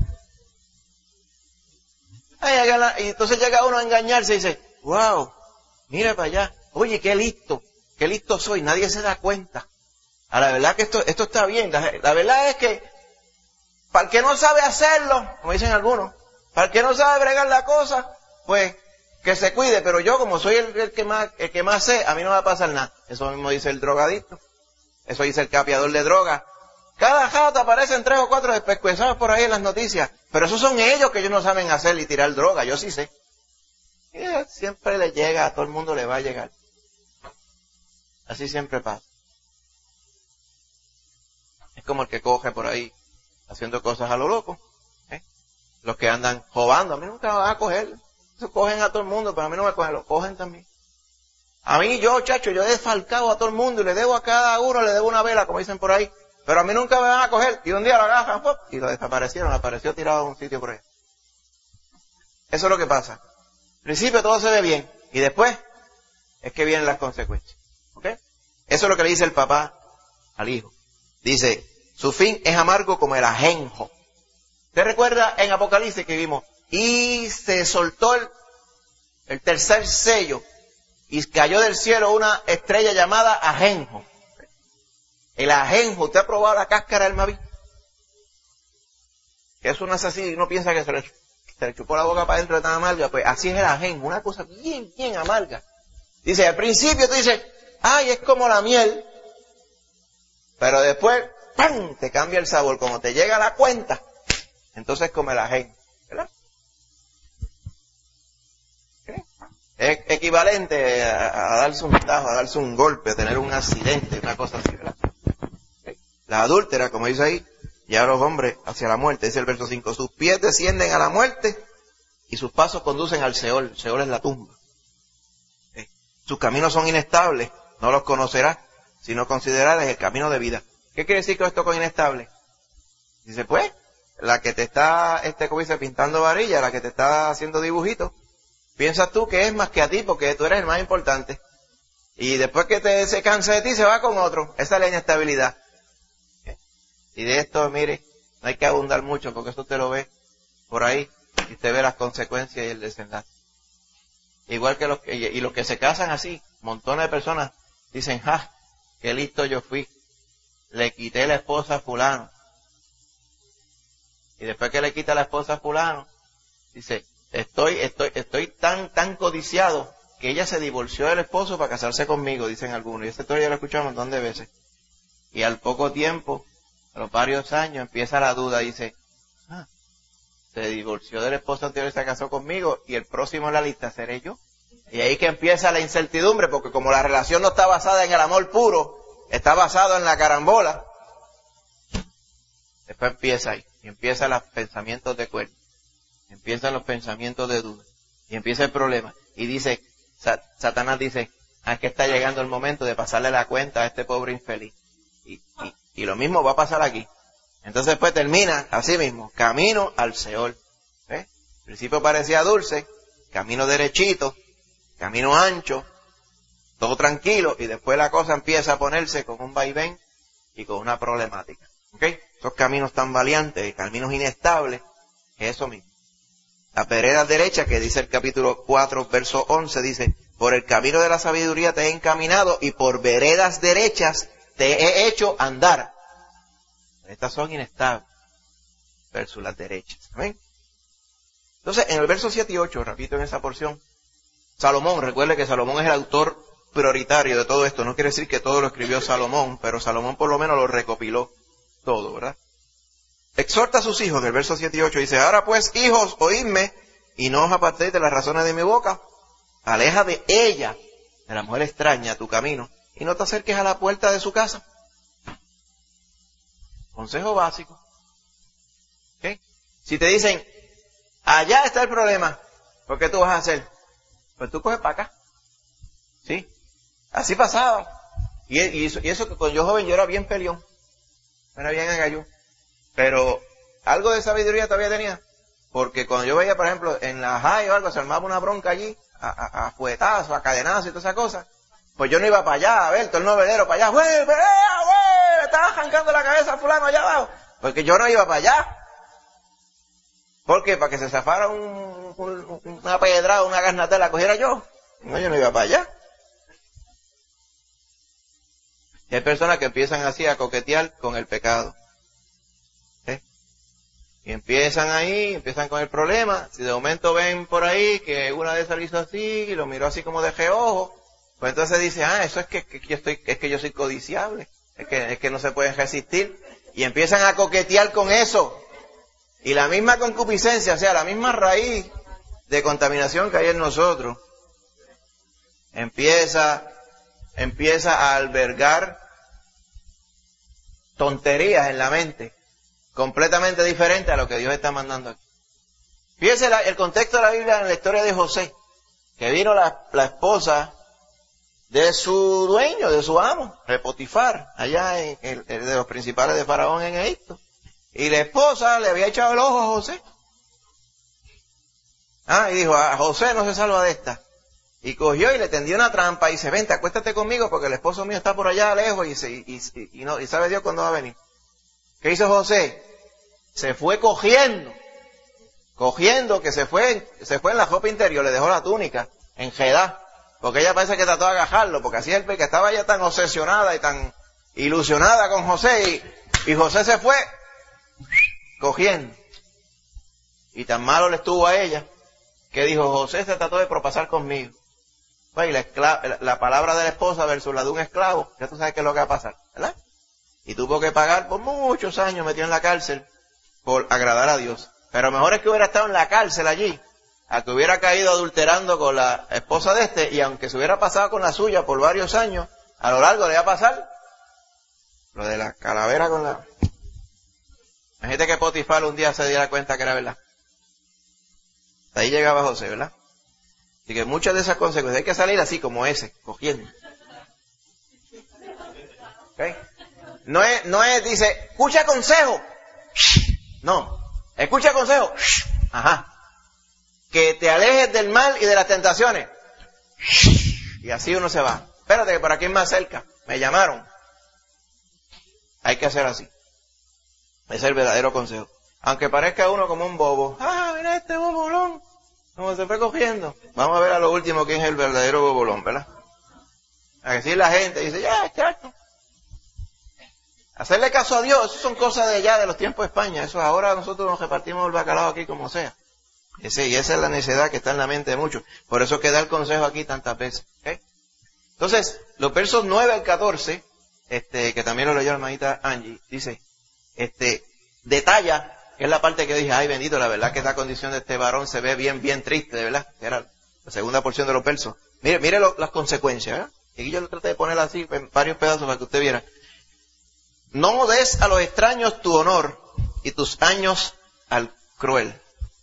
Y entonces llega uno a engañarse y dice, wow, mira para allá, oye, qué listo, qué listo soy, nadie se da cuenta. A la verdad que esto, esto está bien. La, la verdad es que, para el que no sabe hacerlo, como dicen algunos, para el que no sabe bregar la cosa, pues, que se cuide, pero yo como soy el, el que más, el que más sé, a mí no me va a pasar nada. Eso mismo dice el drogadicto. Eso dice el capiador de droga. Cada jato aparecen tres o cuatro despescuezados por ahí en las noticias. Pero esos son ellos que ellos no saben hacer y tirar droga. Yo sí sé. Y siempre le llega, a todo el mundo le va a llegar. Así siempre pasa. Es como el que coge por ahí haciendo cosas a lo loco. ¿eh? Los que andan robando. A mí nunca me van a coger. Eso cogen a todo el mundo, pero a mí no me cogen. Lo cogen también. A mí, yo, chacho, yo he desfalcado a todo el mundo y le debo a cada uno, le debo una vela, como dicen por ahí. Pero a mí nunca me van a coger. Y un día lo agarran, ¡pop! Y lo desaparecieron, apareció tirado en un sitio por ahí. Eso es lo que pasa. Al principio todo se ve bien. Y después es que vienen las consecuencias. ¿Ok? Eso es lo que le dice el papá al hijo. Dice, su fin es amargo como el ajenjo. ¿Usted recuerda en Apocalipsis que vimos? Y se soltó el, el tercer sello y cayó del cielo una estrella llamada ajenjo. El ajenjo, ¿usted ha probado la cáscara del Maví? Que eso no es así, uno piensa que se le, se le chupó la boca para adentro de tan amarga, pues así es el ajenjo, una cosa bien, bien amarga. Dice, al principio tú dices, ay, es como la miel, pero después, ¡pam!, te cambia el sabor, como te llega la cuenta, entonces come el ajenjo, ¿verdad? ¿Qué? Es equivalente a, a darse un tajo, a darse un golpe, a tener un accidente, una cosa así, ¿verdad? La adúltera, como dice ahí, lleva a los hombres hacia la muerte, dice el verso cinco, sus pies descienden a la muerte y sus pasos conducen al Seol, Seol es la tumba. ¿Sí? Sus caminos son inestables, no los conocerás, sino considerarás el camino de vida. ¿Qué quiere decir con esto con inestable? Dice, pues, la que te está, este, como dice, pintando varilla, la que te está haciendo dibujitos, piensas tú que es más que a ti porque tú eres el más importante. Y después que te se cansa de ti, se va con otro. Esa es la inestabilidad. Y de esto, mire, no hay que abundar mucho porque esto usted lo ve por ahí y usted ve las consecuencias y el desenlace. Igual que los que, y los que se casan así, montones de personas dicen, ja, qué listo yo fui, le quité la esposa a fulano. Y después que le quita la esposa a fulano, dice, estoy, estoy, estoy tan, tan codiciado que ella se divorció del esposo para casarse conmigo, dicen algunos. Y esta historia ya la he escuchado un montón de veces. Y al poco tiempo, a los varios años, empieza la duda, dice, ah, se divorció del esposo anterior y se casó conmigo, y el próximo en la lista seré yo. Y ahí que empieza la incertidumbre, porque como la relación no está basada en el amor puro, está basado en la carambola, después empieza ahí, y empiezan los pensamientos de cuerno, empiezan los pensamientos de duda, y empieza el problema. Y dice, Satanás dice, ah, es que está llegando el momento de pasarle la cuenta a este pobre infeliz. Y, y, y lo mismo va a pasar aquí. Entonces después termina así mismo, camino al Seol. ¿Eh? Al principio parecía dulce, camino derechito, camino ancho, todo tranquilo, y después la cosa empieza a ponerse con un vaivén y con una problemática. ¿Ok? Esos caminos tan valiantes, caminos inestables, es eso mismo. La vereda derecha, que dice el capítulo cuatro, verso once, dice, por el camino de la sabiduría te he encaminado y por veredas derechas te he hecho andar. Estas son inestables versus las derechas. ¿Amén? Entonces, en el verso siete y ocho, repito en esa porción, Salomón, recuerde que Salomón es el autor prioritario de todo esto. No quiere decir que todo lo escribió Salomón, pero Salomón por lo menos lo recopiló todo, ¿verdad? Exhorta a sus hijos, en el verso siete y ocho, dice, ahora pues, hijos, oídme, y no os apartéis de las razones de mi boca. Aleja de ella, de la mujer extraña, tu camino, y no te acerques a la puerta de su casa. Consejo básico. ¿Okay? Si te dicen, allá está el problema, ¿por qué tú vas a hacer? Pues tú coges para acá. ¿Sí? Así pasaba. Y, y, eso, y eso que cuando yo joven yo era bien peleón. Era bien agallón. Pero algo de sabiduría todavía tenía. Porque cuando yo veía, por ejemplo, en la high o algo, se armaba una bronca allí, a, a, a fuetazos, a cadenazos y toda esa cosa. Pues yo no iba para allá, a ver, todo el novelero para allá, güey, pelea, güey, estaba arrancando la cabeza a fulano allá abajo. Porque yo no iba para allá. ¿Por qué? Para que se zafara un, un, una pedrada, una garnatela, la cogiera yo. No, yo no iba para allá. Y hay personas que empiezan así a coquetear con el pecado. ¿Eh? Y empiezan ahí, empiezan con el problema. Si de momento ven por ahí que una de esas lo hizo así y lo miró así como de reojo, pues entonces dice, ah, eso es que, que yo estoy, es que yo soy codiciable, es que, es que no se pueden resistir. Y empiezan a coquetear con eso. Y la misma concupiscencia, o sea, la misma raíz de contaminación que hay en nosotros, empieza, empieza a albergar tonterías en la mente, completamente diferentes a lo que Dios está mandando aquí. Fíjese la, el contexto de la Biblia en la historia de José, que vino la, la esposa de su dueño, de su amo, de Potifar, allá en el, el de los principales de Faraón en Egipto. Y la esposa le había echado el ojo a José. Ah, y dijo, a José no se salva de esta. Y cogió y le tendió una trampa y dice, vente, acuéstate conmigo porque el esposo mío está por allá lejos y, se, y, y, y, no, y sabe Dios cuándo va a venir. ¿Qué hizo José? Se fue cogiendo, cogiendo que se fue, se fue en la ropa interior, le dejó la túnica enredada, porque ella parece que trató de agajarlo, porque así es el que estaba ya tan obsesionada y tan ilusionada con José y, y José se fue cogiendo. Y tan malo le estuvo a ella que dijo, José se trató de propasar conmigo. Pues, y la, esclava, la palabra de la esposa versus la de un esclavo, ya tú sabes qué es lo que va a pasar, ¿verdad? Y tuvo que pagar por muchos años metido en la cárcel por agradar a Dios. Pero mejor es que hubiera estado en la cárcel allí, a que hubiera caído adulterando con la esposa de este, y aunque se hubiera pasado con la suya por varios años, a lo largo le iba a pasar lo de la calavera con la... Imagínate que Potifar un día se diera cuenta que era verdad. Ahí llegaba José, ¿verdad? Así que muchas de esas consecuencias hay que salir así como ese, cogiendo. ¿Okay? No es, no es, dice, escucha consejo. No, escucha consejo. Ajá. Que te alejes del mal y de las tentaciones. Y así uno se va. Espérate que por aquí es más cerca. Me llamaron. Hay que hacer así. Ese es el verdadero consejo. Aunque parezca uno como un bobo. Ah, mira este bobolón. Como se fue cogiendo. Vamos a ver a lo último quién es el verdadero bobolón, ¿verdad? A decir la gente dice, ya, chato. Hacerle caso a Dios, eso son cosas de allá, de los tiempos de España. Eso ahora nosotros nos repartimos el bacalao aquí como sea. Ese, y esa es la necesidad que está en la mente de muchos. Por eso que da el consejo aquí tantas veces. ¿Okay? Entonces, los versos nueve al catorce, este, que también lo leyó la hermanita Angie, dice, este, detalla, que es la parte que dije, ay bendito, la verdad que esta condición de este varón se ve bien, bien triste, de verdad, que era la segunda porción de los versos. Mire, mire lo, las consecuencias, ¿verdad? Y aquí yo lo traté de poner así, en varios pedazos para que usted viera. No des a los extraños tu honor y tus años al cruel.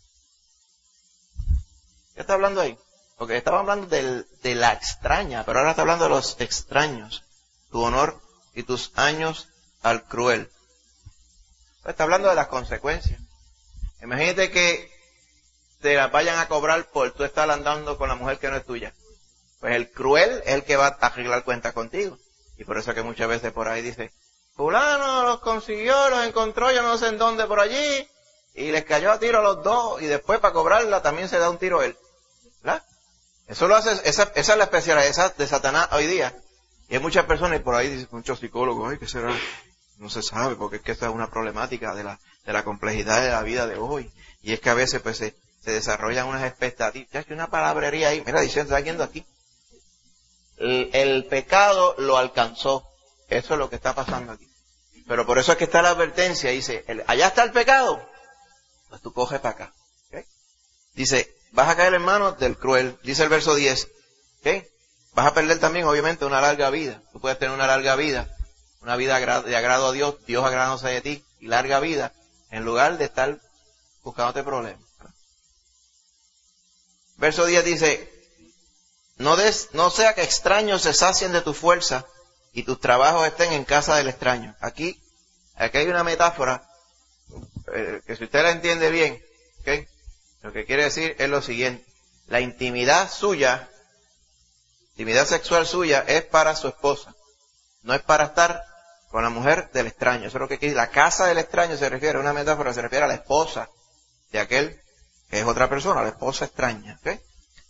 ¿Qué está hablando ahí? Porque estaba hablando del, de la extraña, pero ahora está hablando de los extraños. Tu honor y tus años al cruel. Está hablando de las consecuencias. Imagínate que te las vayan a cobrar por tú estar andando con la mujer que no es tuya. Pues el cruel es el que va a arreglar cuentas contigo. Y por eso que muchas veces por ahí dice, fulano los consiguió, los encontró, yo no sé en dónde por allí, y les cayó a tiro a los dos, y después para cobrarla también se da un tiro él. ¿Verdad? Eso lo hace, esa, esa es la especialidad de Satanás hoy día. Y hay muchas personas, y por ahí dicen muchos psicólogos, ay, ¿qué será? No se sabe, porque es que esta es una problemática de la, de la complejidad de la vida de hoy. Y es que a veces pues se, se desarrollan unas expectativas. Ya que una palabrería ahí, mira, diciendo, está viendo aquí. El, el pecado lo alcanzó. Eso es lo que está pasando aquí. Pero por eso es que está la advertencia, dice, el, allá está el pecado. Pues tú coges para acá. ¿Okay? Dice, vas a caer en manos del cruel. Dice el verso diez. ¿Okay? Vas a perder también, obviamente, una larga vida. Tú puedes tener una larga vida. Una vida de agrado a Dios, Dios agradándose de ti, y larga vida, en lugar de estar buscándote problemas. Verso diez dice, no des, no sea que extraños se sacien de tu fuerza, y tus trabajos estén en casa del extraño. Aquí, aquí hay una metáfora, eh, que si usted la entiende bien, ¿okay? Lo que quiere decir es lo siguiente, la intimidad suya, intimidad sexual suya, es para su esposa. No es para estar con la mujer del extraño. Eso es lo que quiere. La casa del extraño se refiere, una metáfora se refiere a la esposa de aquel que es otra persona, la esposa extraña. ¿Okay?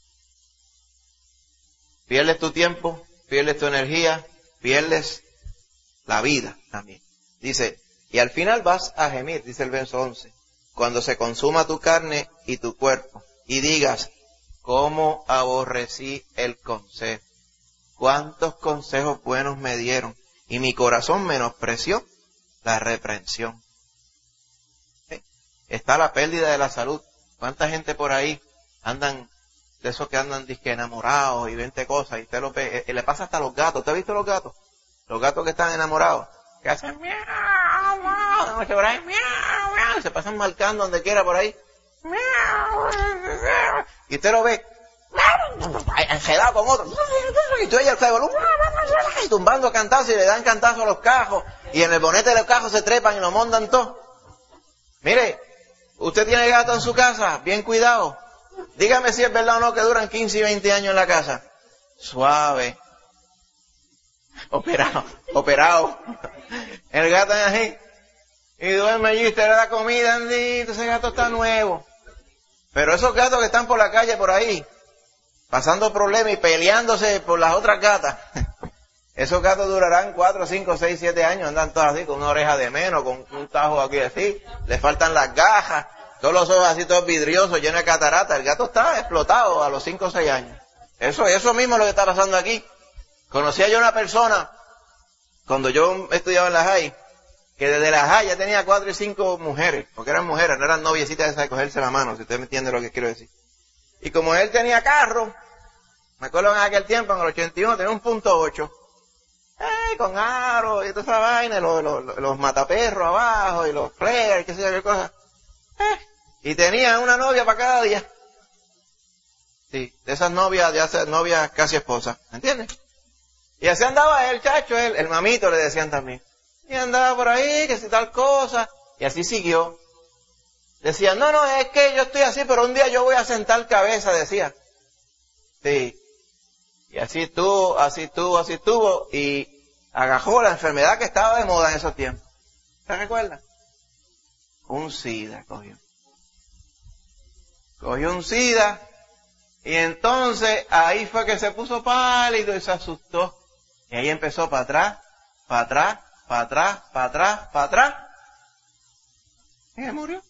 Pierdes tu tiempo, pierdes tu energía, pierdes la vida también. Dice, y al final vas a gemir, dice el verso once, cuando se consuma tu carne y tu cuerpo, y digas, ¿cómo aborrecí el consejo? Cuántos consejos buenos me dieron, y mi corazón menospreció la reprensión. ¿Sí? Está la pérdida de la salud. ¿Cuánta gente por ahí andan, de esos que andan disque enamorados y veinte cosas, y usted lo ve, y le pasa hasta a los gatos? ¿Usted ha visto los gatos? Los gatos que están enamorados, que hacen miau, miau, por ahí, miau, miau, se pasan marcando donde quiera por ahí, miau, y usted lo ve, enredado con otro, y tú oyes el cebo, y tumbando cantazos, y le dan cantazos a los cajos, y en el bonete de los cajos se trepan y lo montan todo. Mire, usted tiene gato en su casa, bien cuidado, dígame si es verdad o no que duran quince y veinte años en la casa. Suave. Operado, operado. El gato es así. Y duerme allí, usted le da comida, andito, ese gato está nuevo. Pero esos gatos que están por la calle, por ahí, pasando problemas y peleándose por las otras gatas, esos gatos durarán cuatro, cinco, seis, siete años, andan todos así, con una oreja de menos, con un tajo aquí así, les faltan las gajas, todos los ojos así todos vidriosos, llenos de catarata. El gato está explotado a los cinco o seis años. Eso, eso mismo es lo que está pasando aquí. Conocía yo una persona, cuando yo estudiaba en la high, que desde la high ya tenía cuatro y cinco mujeres, porque eran mujeres, no eran noviecitas de cogerse la mano, si usted me entiende lo que quiero decir. Y como él tenía carro, me acuerdo en aquel tiempo, en el ochenta y uno, tenía un punto ocho, eh, con aro y toda esa vaina, los, los, los mataperros abajo, y los flares, qué sé yo, qué cosa. Eh, y tenía una novia para cada día. Sí, de esas novias, ya novias casi esposas, ¿me entiendes? Y así andaba el chacho, el, el mamito le decían también. Y andaba por ahí, que si tal cosa. Y así siguió. Decían, no, no, es que yo estoy así, pero un día yo voy a sentar cabeza, decía. Sí. Y así estuvo, así estuvo, así estuvo. Y agajó la enfermedad que estaba de moda en esos tiempos. ¿Se recuerdan? Un SIDA cogió. Cogió un SIDA. Y entonces ahí fue que se puso pálido y se asustó. Y ahí empezó para atrás, para atrás, para atrás, para atrás, para atrás. Y se murió.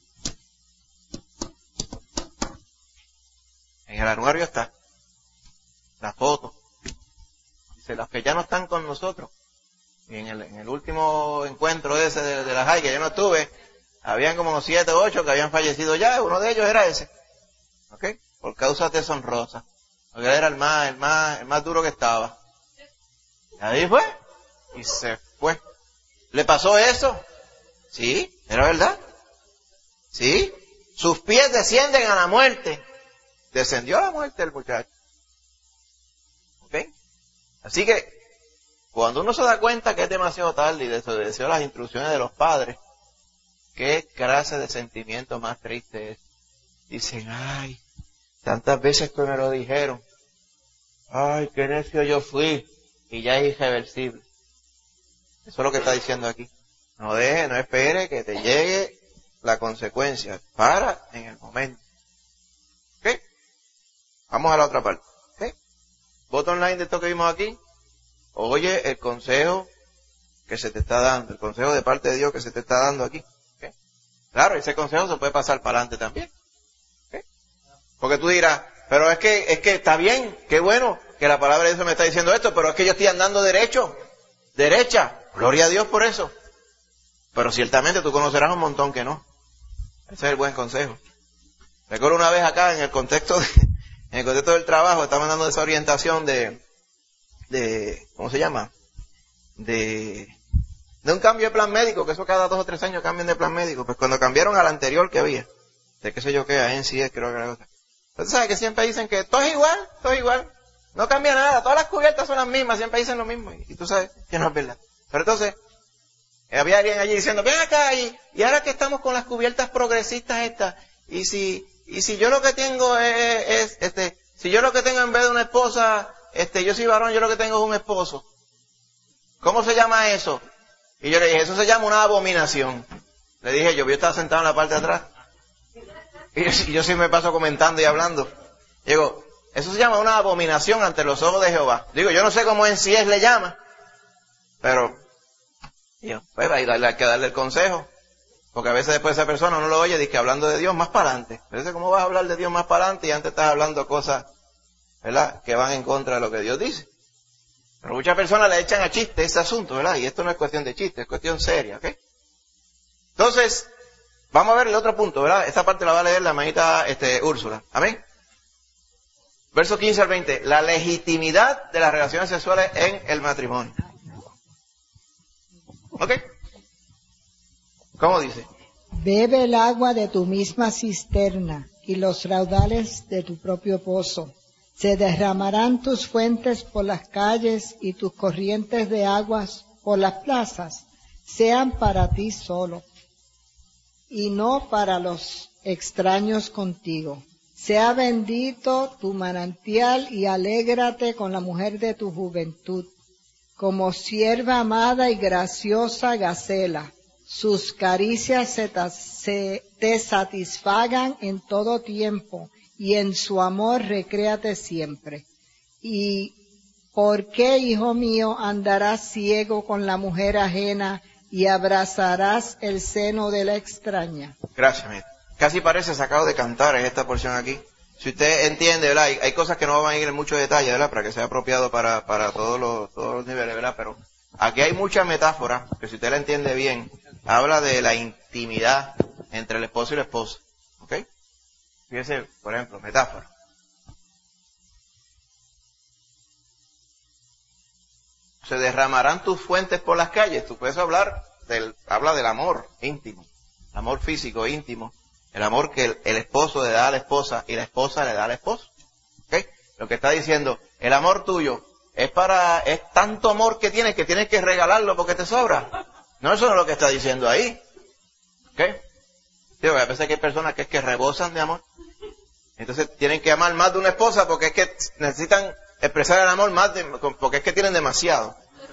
En el anuario está la foto. Dice, las que ya no están con nosotros. Y en el, en el último encuentro ese de, de la high que yo no estuve, habían como siete o ocho que habían fallecido ya. Uno de ellos era ese. ¿Ok? Por causas deshonrosas. Porque él era el más, el más, el más duro que estaba. Y ahí fue. Y se fue. ¿Le pasó eso? Sí, era verdad. Sí. Sus pies descienden a la muerte. Descendió a la muerte el muchacho. ¿Ok? Así que, cuando uno se da cuenta que es demasiado tarde y desobedeció las instrucciones de los padres, qué clase de sentimiento más triste es. Dicen, ay, tantas veces que me lo dijeron. Ay, qué necio yo fui. Y ya es irreversible. Eso es lo que está diciendo aquí. No deje, no espere que te llegue la consecuencia. Para en el momento. ¿Ok? Vamos a la otra parte. ¿Ok? Bottom line de esto que vimos aquí. Oye el consejo que se te está dando. El consejo de parte de Dios que se te está dando aquí. ¿Ok? Claro, ese consejo se puede pasar para adelante también. ¿Ok? Porque tú dirás, pero es que, es que está bien, qué bueno que la palabra de Dios me está diciendo esto, pero es que yo estoy andando derecho, derecha, gloria a Dios por eso. Pero ciertamente tú conocerás un montón que no. Ese es el buen consejo. Recuerdo una vez acá en el contexto de, en el contexto del trabajo, estaban dando esa orientación de, de, ¿cómo se llama? De, de un cambio de plan médico, que eso cada dos o tres años cambian de plan médico. Pues cuando cambiaron al anterior que había, de qué sé yo qué, a N C S creo que era otra. Entonces, ¿sabes que siempre dicen que todo es igual, todo es igual? No cambia nada, todas las cubiertas son las mismas, siempre dicen lo mismo. Y, y tú sabes que no es verdad. Pero entonces, había alguien allí diciendo, ven acá, y, y ahora que estamos con las cubiertas progresistas estas, y si, y si yo lo que tengo es, es, este, si yo lo que tengo en vez de una esposa, este, yo soy varón, yo lo que tengo es un esposo. ¿Cómo se llama eso? Y yo le dije, eso se llama una abominación. Le dije yo, yo estaba sentado en la parte de atrás. Y yo, yo sí me paso comentando y hablando. Digo, eso se llama una abominación ante los ojos de Jehová. Digo, yo no sé cómo en sí es le llama, pero yo, pues hay que darle el consejo, porque a veces después esa persona no lo oye, dice que hablando de Dios más para adelante. A veces, ¿cómo vas a hablar de Dios más para adelante y antes estás hablando cosas, ¿verdad?, que van en contra de lo que Dios dice? Pero muchas personas le echan a chiste ese asunto, ¿verdad? Y esto no es cuestión de chiste, es cuestión seria, ¿ok? Entonces, vamos a ver el otro punto, ¿verdad? Esta parte la va a leer la hermanita este, Úrsula. ¿Amén? Verso quince al veinte. La legitimidad de las relaciones sexuales en el matrimonio. ¿Ok? ¿Cómo dice? Bebe el agua de tu misma cisterna y los raudales de tu propio pozo. Se derramarán tus fuentes por las calles y tus corrientes de aguas por las plazas. Sean para ti solo y no para los extraños contigo. Sea bendito tu manantial y alégrate con la mujer de tu juventud, como sierva amada y graciosa Gacela. Sus caricias se, ta- se te satisfagan en todo tiempo, y en su amor recréate siempre. ¿Y por qué, hijo mío, andarás ciego con la mujer ajena y abrazarás el seno de la extraña? Gracias, mira. Casi parece sacado de Cantares esta porción aquí. Si usted entiende, ¿verdad? Hay, hay cosas que no van a ir en mucho detalle, ¿verdad? Para que sea apropiado para, para todos los, todos los niveles, ¿verdad? Pero aquí hay mucha metáfora, que si usted la entiende bien, habla de la intimidad entre el esposo y la esposa. ¿Ok? Fíjese, por ejemplo, metáfora. Se derramarán tus fuentes por las calles. Tú puedes hablar del, habla del amor íntimo, amor físico íntimo, el amor que el, el esposo le da a la esposa y la esposa le da al esposo. ¿Okay? Lo que está diciendo, el amor tuyo es para, es tanto amor que tienes que tienes que regalarlo porque te sobra. No, eso no es lo que está diciendo ahí. ¿Ok? Sí, a veces que hay personas que es que rebosan de amor. Entonces tienen que amar más de una esposa porque es que necesitan expresar el amor más de, porque es que tienen demasiado.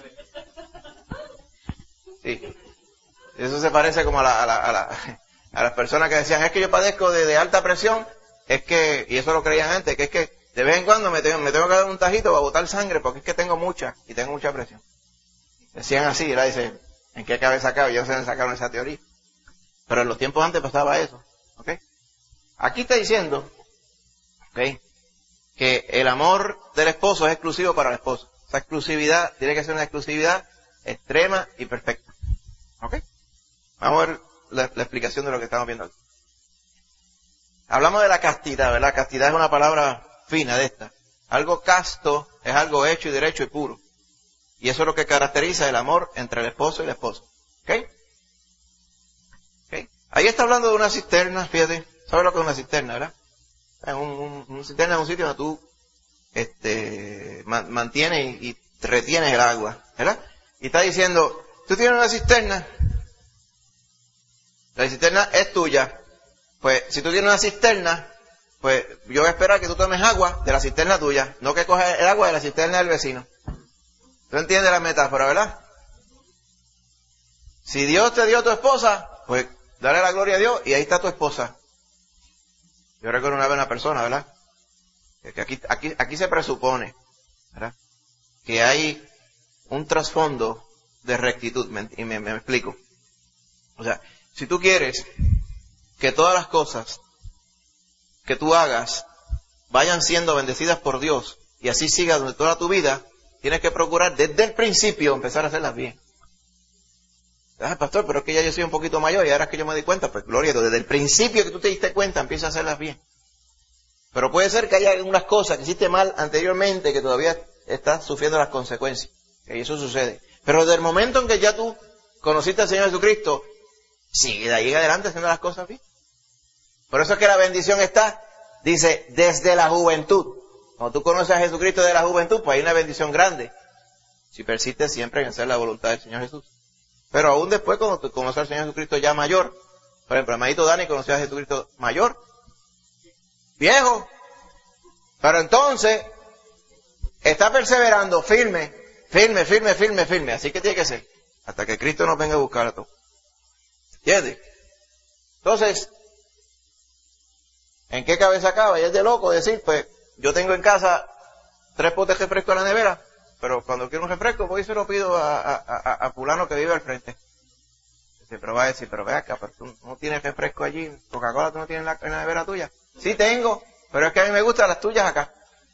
Sí. Eso se parece como a la, a la, a la, a las personas que decían, es que yo padezco de, de alta presión, es que, y eso lo creían antes, que es que de vez en cuando me tengo, me tengo que dar un tajito para botar sangre porque es que tengo mucha, y tengo mucha presión. Decían así, ¿verdad? Dice, ¿en qué cabeza cabe? Yo sé, sacaron esa teoría. Pero en los tiempos antes pasaba eso. ¿Ok? Aquí está diciendo, ¿ok?, que el amor del esposo es exclusivo para la esposa. Esa exclusividad tiene que ser una exclusividad extrema y perfecta. ¿Ok? Vamos a ver la, la explicación de lo que estamos viendo aquí. Hablamos de la castidad, ¿verdad? Castidad es una palabra fina de esta. Algo casto es algo hecho y derecho y puro. Y eso es lo que caracteriza el amor entre el esposo y la esposa. ¿Ok? ¿Ok? Ahí está hablando de una cisterna, fíjate. ¿Sabes lo que es una cisterna, verdad? Un, un, un cisterna es un sitio donde tú este, man, mantienes y, y retienes el agua, ¿verdad? Y está diciendo, tú tienes una cisterna, la cisterna es tuya, pues si tú tienes una cisterna, pues yo voy a esperar que tú tomes agua de la cisterna tuya, no que coges el agua de la cisterna del vecino. ¿Tú entiendes la metáfora, verdad? Si Dios te dio tu esposa, pues dale la gloria a Dios y ahí está tu esposa. Yo recuerdo una vez una persona, ¿verdad? Que aquí, aquí, aquí se presupone, ¿verdad?, que hay un trasfondo de rectitud, me, y me, me explico. O sea, si tú quieres que todas las cosas que tú hagas vayan siendo bendecidas por Dios y así siga durante toda tu vida, tienes que procurar desde el principio empezar a hacerlas bien. Ah, pastor, pero es que ya yo soy un poquito mayor y ahora es que yo me di cuenta, pues gloria a Dios, desde el principio que tú te diste cuenta, empieza a hacerlas bien. Pero puede ser que haya algunas cosas que hiciste mal anteriormente que todavía estás sufriendo las consecuencias. Y eso sucede. Pero desde el momento en que ya tú conociste al Señor Jesucristo, sigue de ahí en adelante haciendo las cosas bien. Por eso es que la bendición está, dice, desde la juventud. Cuando tú conoces a Jesucristo de la juventud, pues hay una bendición grande. Si persistes siempre en hacer la voluntad del Señor Jesús. Pero aún después, cuando tú conoces al Señor Jesucristo ya mayor, por ejemplo, el hermanito Dani conoció a Jesucristo mayor, viejo, pero entonces está perseverando firme, firme, firme, firme, firme, así que tiene que ser, hasta que Cristo nos venga a buscar a todos. ¿Entiendes? Entonces, ¿en qué cabeza acaba? Y es de loco decir, pues, yo tengo en casa tres potes de refresco en la nevera, pero cuando quiero un refresco, voy y se lo pido a, a, a, a fulano que vive al frente. Pero va a decir, pero ve acá, pero tú no tienes refresco allí, Coca-Cola tú no tienes en la, en la nevera tuya. Sí tengo, pero es que a mí me gustan las tuyas acá.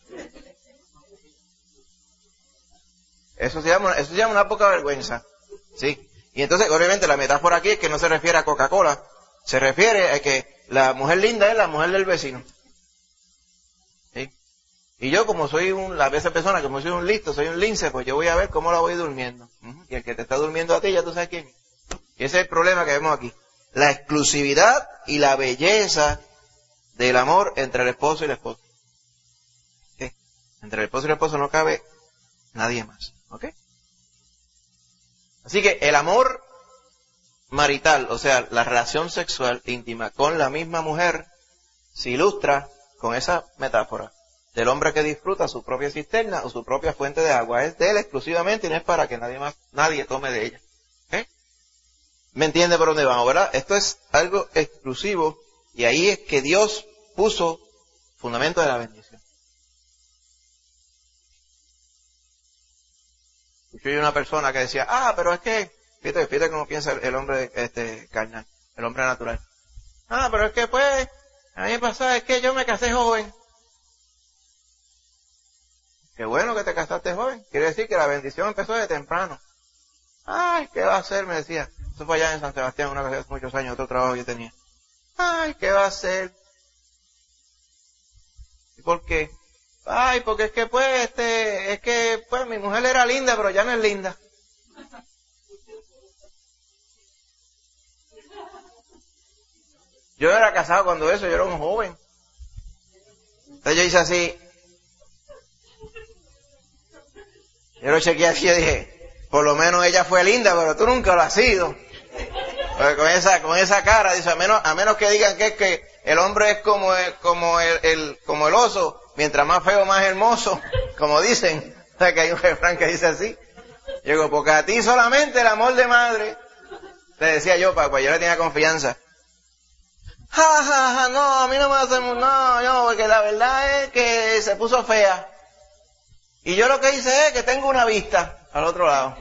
Eso se llama, eso se llama una poca vergüenza. Sí. Y entonces, obviamente, la metáfora aquí es que no se refiere a Coca-Cola, se refiere a que la mujer linda es la mujer del vecino. ¿Sí? Y yo, como soy un, la veces persona, como soy un listo, soy un lince, pues yo voy a ver cómo la voy durmiendo. Uh-huh. Y el que te está durmiendo a ti, ya tú sabes quién. Y ese es el problema que vemos aquí. La exclusividad y la belleza del amor entre el esposo y la esposa. ¿Okay? Entre el esposo y la esposa no cabe nadie más. ¿Ok? Así que el amor marital, o sea, la relación sexual íntima con la misma mujer, se ilustra con esa metáfora del hombre que disfruta su propia cisterna o su propia fuente de agua. Es de él exclusivamente y no es para que nadie más, nadie tome de ella. ¿Eh? ¿Me entiende por dónde vamos, verdad? Esto es algo exclusivo y ahí es que Dios puso fundamento de la bendición. Yo vi una persona que decía, ah, pero es que, fíjate, fíjate cómo piensa el hombre este carnal, el hombre natural. Ah, pero es que pues, a mí me pasa, es que yo me casé joven. Qué bueno que te casaste joven. Quiere decir que la bendición empezó de temprano. Ay, ¿qué va a hacer? Me decía. Eso fue allá en San Sebastián, una vez hace muchos años, otro trabajo que yo tenía. Ay, ¿qué va a hacer? ¿Y por qué? Ay, porque es que pues, este, es que pues mi mujer era linda, pero ya no es linda. Yo era casado cuando eso, yo era un joven. Entonces yo hice así. Yo lo chequeé así y dije, por lo menos ella fue linda, pero tú nunca lo has sido. Porque con esa, con esa cara, dice, a menos, a menos que digan que es que el hombre es como el, como el, el, como el oso, mientras más feo, más hermoso, como dicen. O sea, que hay un refrán que dice así. Yo digo, porque a ti solamente el amor de madre, te decía yo, papá, yo le tenía confianza. Ja, ja, ja, no, a mí no me hacemos, no, no, porque la verdad es que se puso fea. Y yo lo que hice es que tengo una vista al otro lado.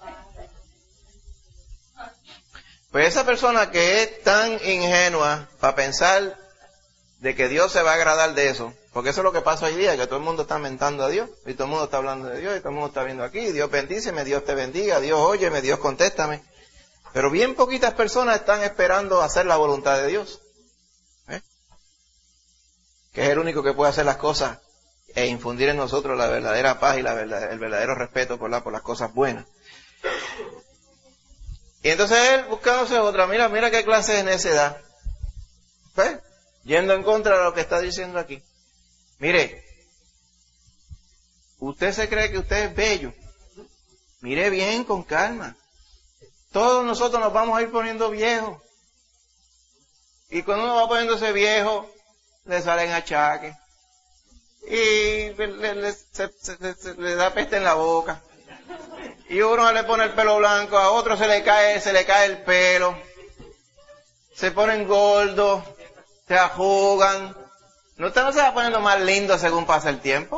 Pues esa persona que es tan ingenua para pensar de que Dios se va a agradar de eso, porque eso es lo que pasa hoy día, que todo el mundo está mentando a Dios, y todo el mundo está hablando de Dios, y todo el mundo está viendo aquí, Dios bendíceme, Dios te bendiga, Dios óyeme, Dios contéstame. Pero bien poquitas personas están esperando hacer la voluntad de Dios. ¿Eh? Que es el único que puede hacer las cosas e infundir en nosotros la verdadera paz y la verdad, el verdadero respeto por, la, por las cosas buenas. Y entonces él buscándose otra, mira, mira qué clase de necedad. ¿Ves? Yendo en contra de lo que está diciendo aquí. Mire, usted se cree que usted es bello. Mire bien, con calma. Todos nosotros nos vamos a ir poniendo viejos. Y cuando uno va poniéndose viejo, le salen achaques. Y le, le, se, se, se, le da peste en la boca. Y uno le pone el pelo blanco, a otro se le cae, se le cae el pelo. Se ponen gordos, se arrugan. ¿No usted no se va poniendo más lindo según pasa el tiempo?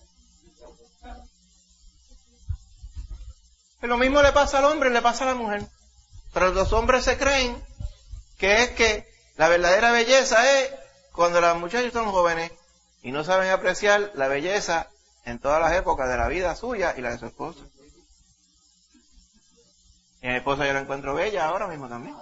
Y lo mismo le pasa al hombre y le pasa a la mujer. Pero los hombres se creen que es que la verdadera belleza es cuando las muchachas son jóvenes y no saben apreciar la belleza en todas las épocas de la vida suya y la de su esposa. Y a mi esposa yo la encuentro bella ahora mismo también.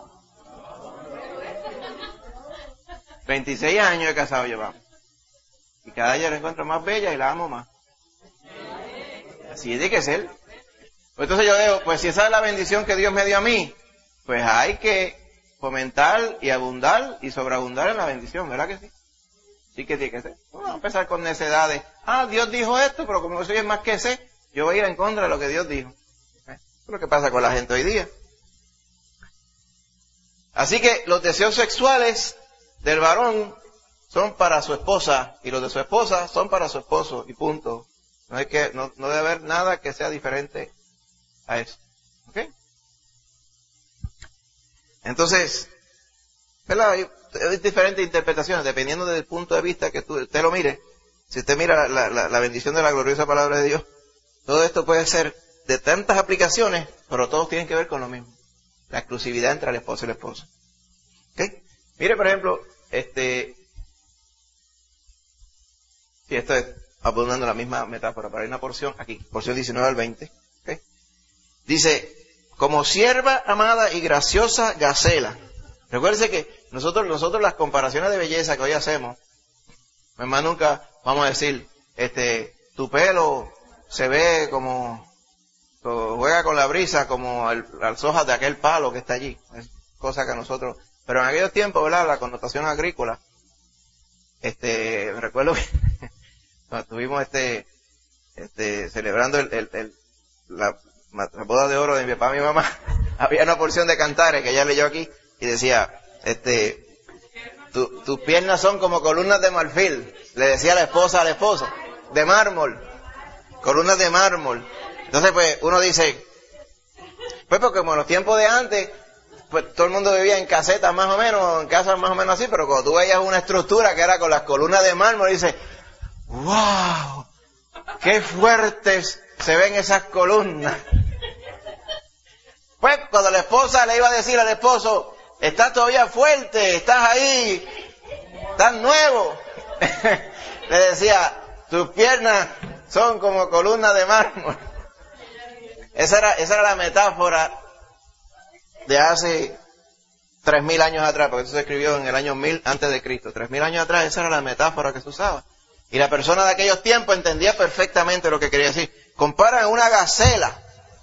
veintiséis años de casado llevamos. Y cada día la encuentro más bella y la amo más. Así tiene que ser. Entonces yo digo, pues si esa es la bendición que Dios me dio a mí, pues hay que fomentar y abundar y sobreabundar en la bendición, ¿verdad que sí? Sí que tiene que ser. No vamos a empezar con necedades. Ah, Dios dijo esto, pero como yo soy el más que sé, yo voy a ir en contra de lo que Dios dijo. ¿Eh? Eso es lo que pasa con la gente hoy día. Así que los deseos sexuales del varón son para su esposa y los de su esposa son para su esposo y punto. No hay que, no, no debe haber nada que sea diferente a eso. ¿Ok? Entonces, ¿verdad? Hay, hay diferentes interpretaciones dependiendo del punto de vista que tú, usted lo mire. Si usted mira la, la, la bendición de la gloriosa palabra de Dios, todo esto puede ser de tantas aplicaciones, pero todos tienen que ver con lo mismo. La exclusividad entre el esposo y la esposa. ¿Ok? Mire, por ejemplo, este, y esto es abundando la misma metáfora, pero hay una porción aquí, porción diecinueve al veinte. ¿Ok? Dice, como sierva amada y graciosa gacela. Recuérdense que nosotros, nosotros las comparaciones de belleza que hoy hacemos, más nunca vamos a decir, este, tu pelo se ve como, juega con la brisa como el, las hojas de aquel palo que está allí. Es cosa que nosotros, pero en aquellos tiempos, ¿verdad? La connotación agrícola, este, me recuerdo que cuando estuvimos este, este, celebrando el, el, el la, la boda de oro de mi papá y mi mamá, había una porción de cantares que ella leyó aquí y decía, este, tu, tus piernas son como columnas de marfil, le decía la esposa al esposo, de mármol, columnas de mármol. Entonces pues uno dice, pues porque como en los tiempos de antes, pues todo el mundo vivía en casetas más o menos, en casas más o menos así, pero cuando tú veías una estructura que era con las columnas de mármol, dices, ¡wow! ¡Qué fuertes se ven esas columnas! Pues cuando la esposa le iba a decir al esposo, estás todavía fuerte, estás ahí, estás nuevo, le decía, tus piernas son como columnas de mármol. Esa era, esa era la metáfora de hace tres mil años atrás, porque eso se escribió en el año mil antes de Cristo. Tres mil años atrás, esa era la metáfora que se usaba. Y la persona de aquellos tiempos entendía perfectamente lo que quería decir. Comparan a una gacela,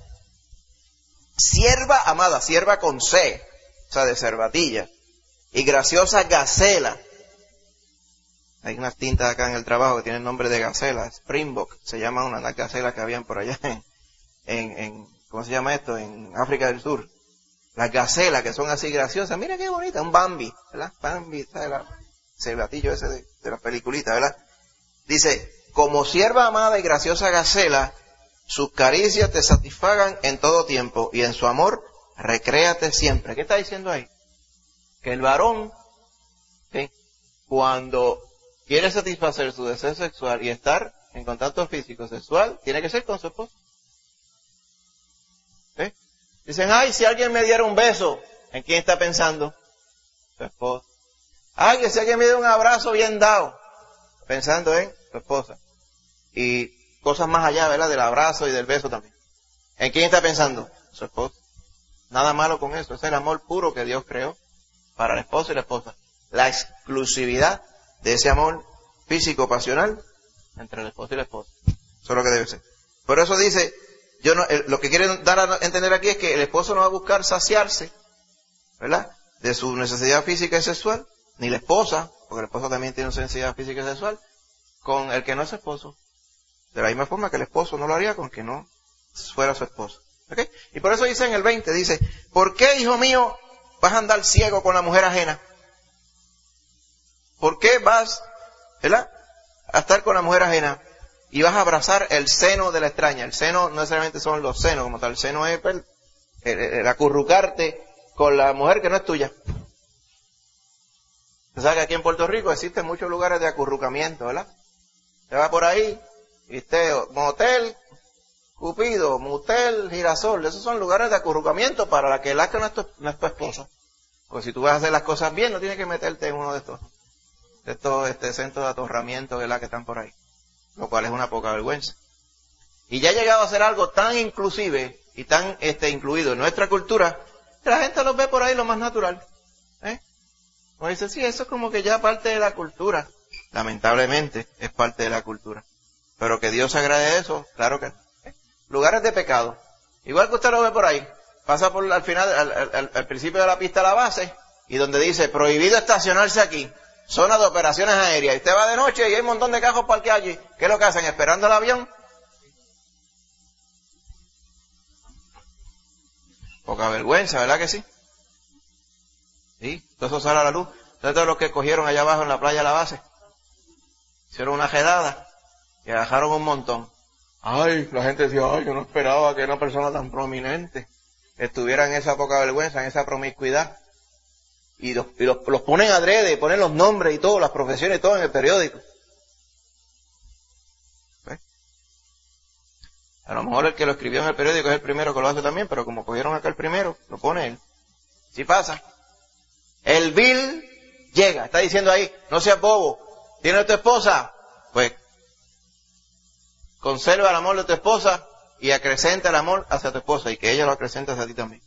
sierva amada, sierva con C, o sea, de cervatilla, y graciosa gacela. Hay unas tintas acá en el trabajo que tienen nombre de gacela, Springbok, se llama una de las gacelas que habían por allá en, en, en, ¿cómo se llama esto? En África del Sur. Las gacelas que son así graciosas, mira qué bonita, un Bambi, ¿verdad? Bambi, ¿sabes? El cervatillo ese de, de las peliculitas, ¿verdad? Dice, como sierva amada y graciosa gacela, sus caricias te satisfagan en todo tiempo, y en su amor, recréate siempre. ¿Qué está diciendo ahí? Que el varón, ¿sí?, cuando quiere satisfacer su deseo sexual y estar en contacto físico sexual, tiene que ser con su esposo. ¿Sí? Dicen, ay, si alguien me diera un beso, ¿en quién está pensando? Su esposa. Ay, que si alguien me diera un abrazo bien dado, pensando en su esposa. Y cosas más allá, ¿verdad?, del abrazo y del beso también. ¿En quién está pensando? Su esposa. Nada malo con eso. Es el amor puro que Dios creó para el esposo y la esposa. La exclusividad de ese amor físico, pasional, entre el esposo y la esposa. Eso es lo que debe ser. Por eso dice, yo no, el, lo que quieren dar a entender aquí es que el esposo no va a buscar saciarse, ¿verdad?, de su necesidad física y sexual, ni la esposa, porque el esposo también tiene una necesidad física y sexual, con el que no es esposo. De la misma forma que el esposo no lo haría con que no fuera su esposo. ¿Okay? Y por eso dice en el veinte, dice, ¿por qué, hijo mío, vas a andar ciego con la mujer ajena? ¿Por qué vas, ¿verdad?, a estar con la mujer ajena y vas a abrazar el seno de la extraña? El seno no necesariamente son los senos como tal, el seno es el, el, el acurrucarte con la mujer que no es tuya. O sea que aquí en Puerto Rico existen muchos lugares de acurrucamiento, ¿verdad? Se va por ahí, y usted, motel Cupido, motel Girasol, esos son lugares de acurrucamiento para la que la que no es tu, no es tu esposa. Pues si tú vas a hacer las cosas bien, no tienes que meterte en uno de estos, de estos este, centros de atorramiento, ¿verdad?, que están por ahí. Lo cual es una poca vergüenza. Y ya ha llegado a ser algo tan inclusive y tan este incluido en nuestra cultura, que la gente los ve por ahí lo más natural. ¿Eh? O dice, sí, eso es como que ya parte de la cultura. Lamentablemente es parte de la cultura. Pero que Dios se agrade eso, claro que no. ¿Eh? Lugares de pecado. Igual que usted lo ve por ahí. Pasa por al final, al, al, al principio de la pista a la base, y donde dice, prohibido estacionarse aquí. Zona de operaciones aéreas. Y usted va de noche y hay un montón de cajos parqueados allí. ¿Qué es lo que hacen? ¿Esperando el avión? Poca vergüenza, ¿verdad que sí? Sí, todo eso sale a la luz. Entonces todos los que cogieron allá abajo en la playa de la base, hicieron una jedada y bajaron un montón. Ay, la gente decía, ay, yo no esperaba que una persona tan prominente estuviera en esa poca vergüenza, en esa promiscuidad. Y los, y los, los ponen adrede, ponen los nombres y todo, las profesiones y todo en el periódico. ¿Ves? A lo mejor el que lo escribió en el periódico es el primero que lo hace también, pero como cogieron acá el primero, lo pone él. Sí pasa. El vil llega, está diciendo ahí, no seas bobo, ¿tienes tu esposa? Pues, conserva el amor de tu esposa y acrecenta el amor hacia tu esposa y que ella lo acrecente hacia ti también.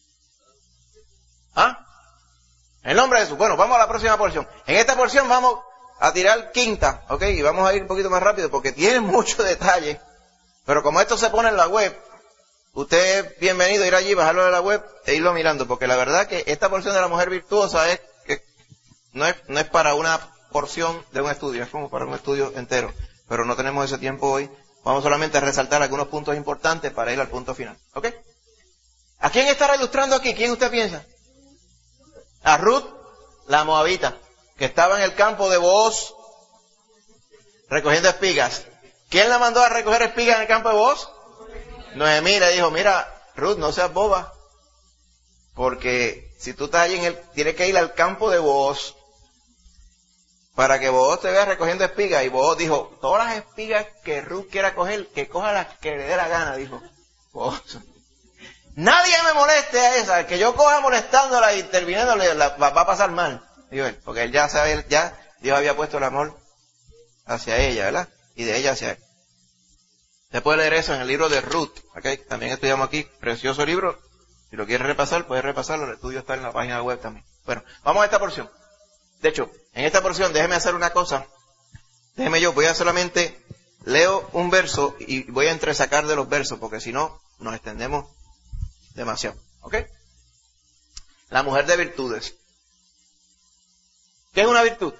¿Ah? En nombre de Jesús. Bueno, vamos a la próxima porción. En esta porción vamos a tirar quinta, ¿ok? Y vamos a ir un poquito más rápido porque tiene mucho detalle. Pero como esto se pone en la web, usted es bienvenido a ir allí, bajarlo de la web e irlo mirando. Porque la verdad que esta porción de la mujer virtuosa es que no es, no es para una porción de un estudio, es como para un estudio entero. Pero no tenemos ese tiempo hoy. Vamos solamente a resaltar algunos puntos importantes para ir al punto final, ¿ok? ¿A quién estará ilustrando aquí? ¿Quién usted piensa? A Ruth, la moabita. ¿Ok? que estaba en el campo de Booz recogiendo espigas. ¿Quién la mandó a recoger espigas en el campo de Booz? Noemí le dijo, mira, Ruth, no seas boba, porque si tú estás allí en el, tienes que ir al campo de Booz para que Booz te vea recogiendo espigas. Y Booz dijo, todas las espigas que Ruth quiera coger, que coja las que le dé la gana, dijo Booz. Nadie me moleste a esa, que yo coja molestándola y interviniéndole, la, va, va a pasar mal, dijo él, porque él ya sabe, ya Dios había puesto el amor hacia ella, ¿verdad? Y de ella hacia él. Usted puede leer eso en el libro de Ruth, ¿okay? También estudiamos aquí, precioso libro. Si lo quieres repasar, puedes repasarlo, el estudio está en la página web también. Bueno, vamos a esta porción. De hecho, en esta porción, déjeme hacer una cosa. Déjeme yo, voy a solamente, leo un verso y voy a entresacar de los versos, porque si no, nos extendemos demasiado. ¿Ok? La mujer de virtudes. ¿Qué es una virtud?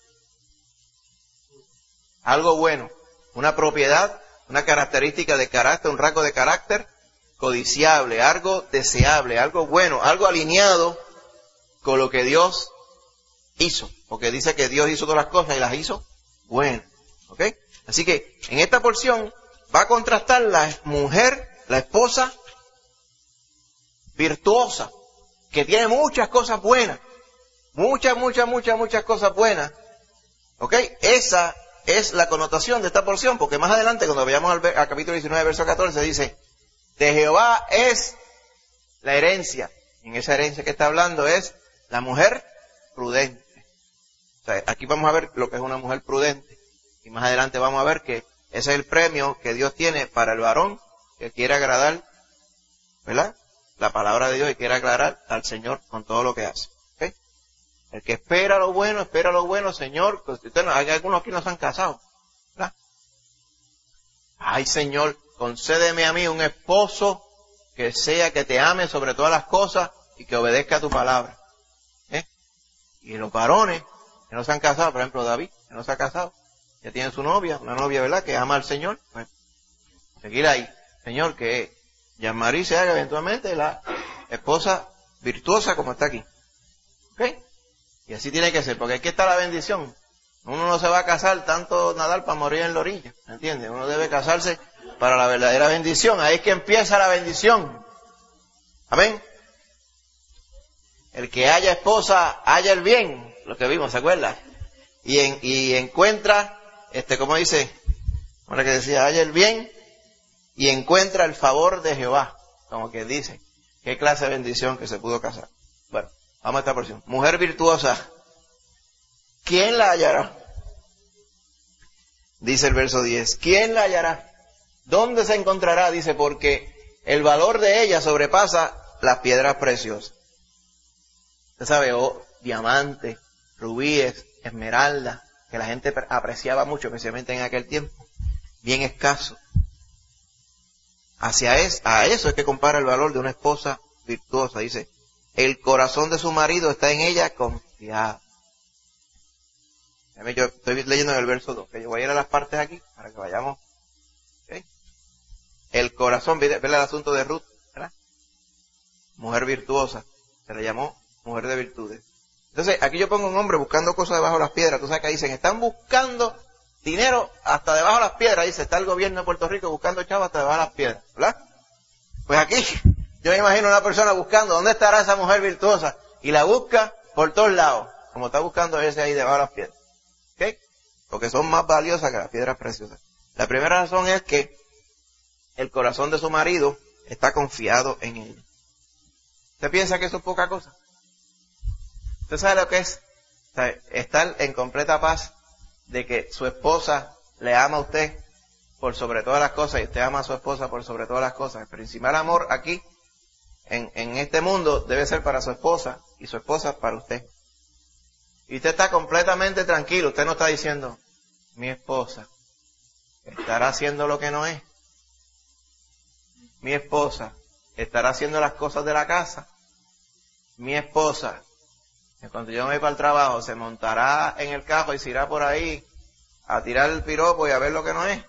Algo bueno, una propiedad, una característica de carácter, un rasgo de carácter codiciable, algo deseable, algo bueno, algo alineado con lo que Dios hizo, porque dice que Dios hizo todas las cosas y las hizo buenas, ¿ok? Así que en esta porción va a contrastar la mujer, la esposa virtuosa, que tiene muchas cosas buenas, muchas, muchas, muchas, muchas cosas buenas, ¿ok? Esa es la connotación de esta porción, porque más adelante, cuando vayamos al, al capítulo diecinueve, verso catorce, dice, de Jehová es la herencia. En esa herencia que está hablando es la mujer prudente. O sea, aquí vamos a ver lo que es una mujer prudente. Y más adelante vamos a ver que ese es el premio que Dios tiene para el varón que quiere agradar, ¿verdad?, la palabra de Dios y quiere agradar al Señor con todo lo que hace. ¿Okay? El que espera lo bueno, espera lo bueno, Señor. Pues, usted, hay algunos aquí no se han casado, ¿verdad? Ay, Señor, concédeme a mí un esposo que sea, que te ame sobre todas las cosas y que obedezca a tu palabra. ¿Eh? Y los varones que no se han casado, por ejemplo David, que no se ha casado, ya tiene su novia, una novia, ¿verdad?, que ama al Señor. Bueno, seguir ahí. Señor, que Jean-Marie se haga eventualmente la esposa virtuosa como está aquí. ¿Ok? Y así tiene que ser, porque aquí está la bendición. Uno no se va a casar tanto nadar para morir en la orilla, ¿me entiendes? Uno debe casarse para la verdadera bendición. Ahí es que empieza la bendición. Amén. El que haya esposa, haya el bien, lo que vimos, ¿se acuerda? Y, en, y encuentra, este, como dice, ahora que decía, haya el bien y encuentra el favor de Jehová. Como que dice, qué clase de bendición que se pudo casar. Bueno, vamos a esta porción. Mujer virtuosa, ¿quién la hallará? Dice el verso diez, ¿quién la hallará? ¿Dónde se encontrará? Dice, porque el valor de ella sobrepasa las piedras preciosas. Usted sabe, oh, diamantes, rubíes, esmeralda, que la gente apreciaba mucho, especialmente en aquel tiempo, bien escaso. Hacia es, a eso es que compara el valor de una esposa virtuosa. Dice, el corazón de su marido está en ella confiado. Yo estoy leyendo en el verso dos, que yo voy a ir a las partes aquí para que vayamos. ¿Okay? El corazón, ve el asunto de Ruth, ¿verdad? Mujer virtuosa, se le llamó mujer de virtudes. Entonces, aquí yo pongo un hombre buscando cosas debajo de las piedras. Tú sabes que dicen, están buscando dinero hasta debajo de las piedras. Dice, está el gobierno de Puerto Rico buscando chavos hasta debajo de las piedras, ¿verdad? Pues aquí, yo me imagino una persona buscando, ¿dónde estará esa mujer virtuosa? Y la busca por todos lados, como está buscando ese ahí debajo de las piedras. ¿Ok? Porque son más valiosas que las piedras preciosas. La primera razón es que el corazón de su marido está confiado en ella. ¿Usted piensa que eso es poca cosa? ¿Usted sabe lo que es? O sea, estar en completa paz de que su esposa le ama a usted por sobre todas las cosas y usted ama a su esposa por sobre todas las cosas. El principal amor aquí, en, en este mundo, debe ser para su esposa y su esposa para usted. Y usted está completamente tranquilo. Usted no está diciendo, mi esposa estará haciendo lo que no es. Mi esposa estará haciendo las cosas de la casa. Mi esposa, cuando yo me voy para el trabajo, se montará en el carro y se irá por ahí a tirar el piropo y a ver lo que no es.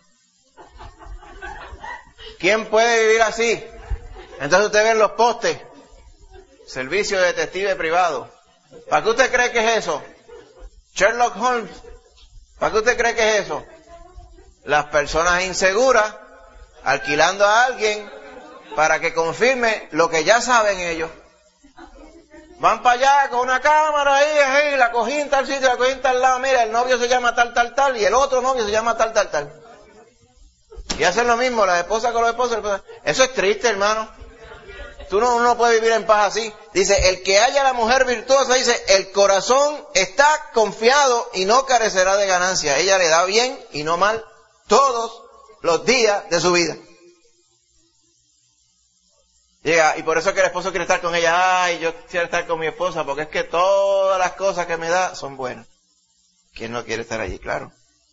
¿Quién puede vivir así? Entonces usted ve en los postes, servicio de detective privado. ¿Para qué usted cree que es eso? Sherlock Holmes. ¿Para qué usted cree que es eso? Las personas inseguras alquilando a alguien para que confirme lo que ya saben ellos. Van para allá con una cámara ahí, ahí, la cojín en tal sitio, la cojín en tal lado, mira, el novio se llama tal, tal, tal, y el otro novio se llama tal, tal, tal. Y hacen lo mismo, las esposas con los esposos. Eso es triste, hermano. Tú no, uno no puede vivir en paz así. Dice, el que haya la mujer virtuosa, dice, el corazón está confiado y no carecerá de ganancia. Ella le da bien y no mal todos los días de su vida. Llega, y por eso es que el esposo quiere estar con ella. Ay, yo quiero estar con mi esposa porque es que todas las cosas que me da son buenas. ¿Quién no quiere estar allí? Claro.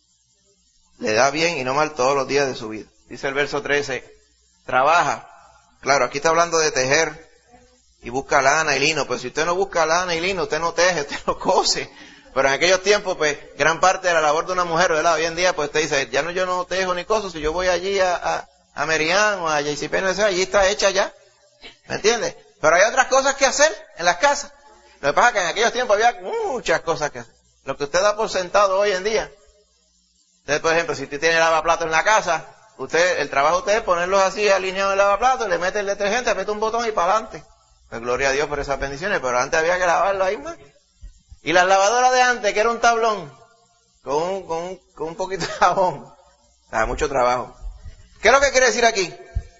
Le da bien y no mal todos los días de su vida. Dice el verso trece, trabaja. Claro, aquí está hablando de tejer y busca lana y lino. Pues si usted no busca lana y lino, usted no teje, usted no cose. Pero en aquellos tiempos, pues, gran parte de la labor de una mujer, ¿verdad? Hoy en día, pues, usted dice, ya no, yo no tejo ni coso. Si yo voy allí a, a, a Merian o a JCPenney, allí está hecha ya. ¿Me entiende? Pero hay otras cosas que hacer en las casas. Lo que pasa es que en aquellos tiempos había muchas cosas que hacer. Lo que usted da por sentado hoy en día. Usted, por ejemplo, si usted tiene lavaplatos en la casa, usted, el trabajo de usted es ponerlos así alineados en el lavaplatos, le mete el detergente, aprieta un botón y para adelante. Pues gloria a Dios por esas bendiciones, pero antes había que lavarlo ahí más. Y las lavadoras de antes, que era un tablón, con un, con un, con un poquito de jabón. O sea, mucho trabajo. ¿Qué es lo que quiere decir aquí?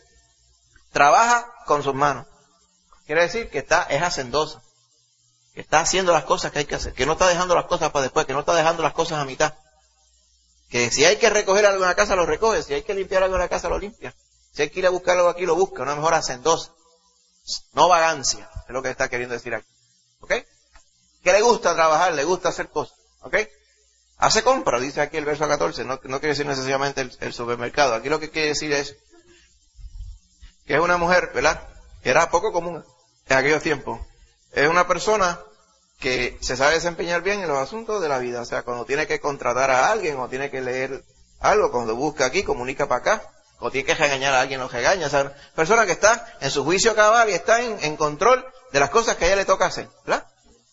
Trabaja con sus manos. Quiere decir que está, es hacendosa. Que está haciendo las cosas que hay que hacer. Que no está dejando las cosas para después, que no está dejando las cosas a mitad. Que si hay que recoger algo en la casa, lo recoge. Si hay que limpiar algo en la casa, lo limpia. Si hay que ir a buscar algo aquí, lo busca. Una mejor hacendosa. No vagancia. Es lo que está queriendo decir aquí. ¿Ok? Que le gusta trabajar, le gusta hacer cosas. ¿Ok? Hace compra, dice aquí el verso catorce. No, no quiere decir necesariamente el, el supermercado. Aquí lo que quiere decir es que es una mujer, ¿verdad? Que era poco común en aquellos tiempos. Es una persona que se sabe desempeñar bien en los asuntos de la vida. O sea, cuando tiene que contratar a alguien o tiene que leer algo, cuando busca aquí, comunica para acá, o tiene que regañar a alguien, lo regaña. O sea, persona que está en su juicio cabal y está en, en control de las cosas que a ella le toca hacer, ¿verdad?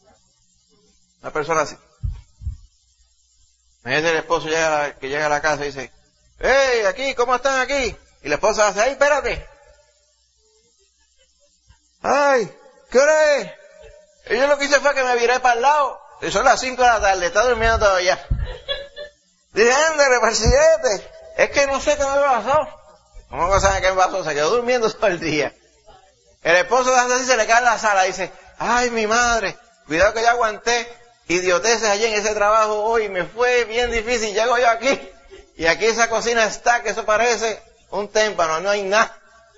Una persona así. Imagínese el esposo llega, que llega a la casa y dice, ¡hey, aquí, ¿cómo están aquí? Y la esposa hace, ¡ay, espérate! ¡Ay, qué hora es! Y yo lo que hice fue que me viré para el lado. Y son las cinco de la tarde, está durmiendo todavía. Dije, ándale, presidente. Es que no sé qué me pasó. ¿Cómo que sabe qué me pasó? Se quedó durmiendo todo el día. El esposo de así se le cae en la sala y dice, ay, mi madre, cuidado que yo aguanté idioteces allí en ese trabajo hoy, me fue bien difícil, llego yo aquí, y aquí esa cocina está, que eso parece un témpano, no hay nada.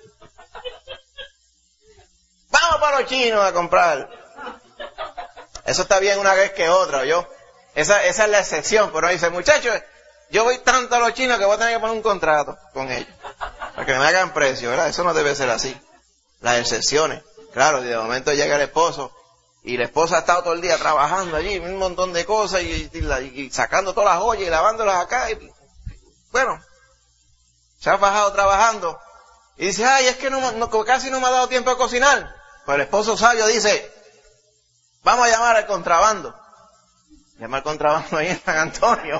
Vamos para los chinos a comprar. Eso está bien una vez que otra, yo. Esa, esa es la excepción, pero dice, muchachos, yo voy tanto a los chinos que voy a tener que poner un contrato con ellos, para que me hagan precio, ¿verdad? Eso no debe ser así. Las excepciones. Claro, y de momento llega el esposo, y la esposa ha estado todo el día trabajando allí, un montón de cosas, y, y, y, y sacando todas las ollas y lavándolas acá, y bueno, se ha bajado trabajando, y dice, ay, es que no, no, casi no me ha dado tiempo a cocinar. Pues el esposo sabio dice, vamos a llamar al contrabando. Llama al contrabando ahí en San Antonio.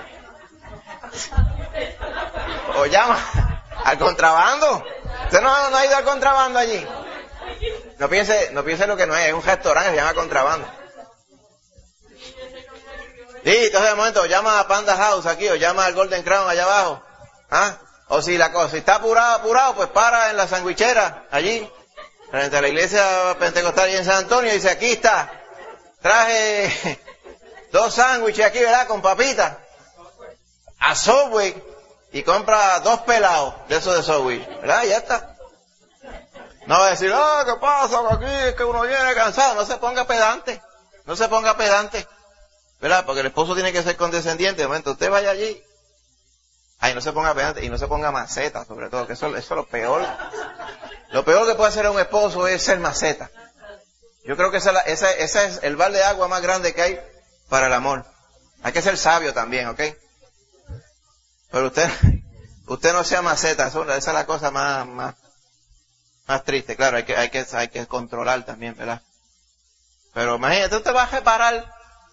O llama al contrabando. ¿Usted no, no ha ido al contrabando allí? No piense, no piense lo que no es, es un restaurante que se llama contrabando. Sí, entonces de momento llama a Panda House aquí, o llama al Golden Crown allá abajo. ¿Ah? O si la cosa, si está apurado, apurado, pues para en la sandwichera, allí, frente a la iglesia pentecostal y en San Antonio, y dice, aquí está, traje dos sándwiches aquí, ¿verdad? Con papitas. A Subway, y compra dos pelados de esos de Subway, ¿verdad? Y ya está. No va a decir, ah, oh, ¿qué pasa aquí? Es que uno viene cansado. No se ponga pedante. No se ponga pedante. ¿Verdad? Porque el esposo tiene que ser condescendiente. De momento, usted vaya allí. Ay, no se ponga pedante. Y no se ponga maceta, sobre todo. Que eso, eso es lo peor. Lo peor que puede hacer un esposo es ser maceta. Yo creo que ese esa, esa es el balde de agua más grande que hay para el amor. Hay que ser sabio también, ¿ok? Pero usted, usted no sea maceta. Eso, esa es la cosa más, más, más triste. Claro, hay que, hay que, hay que controlar también, ¿verdad? Pero imagínate, usted va a reparar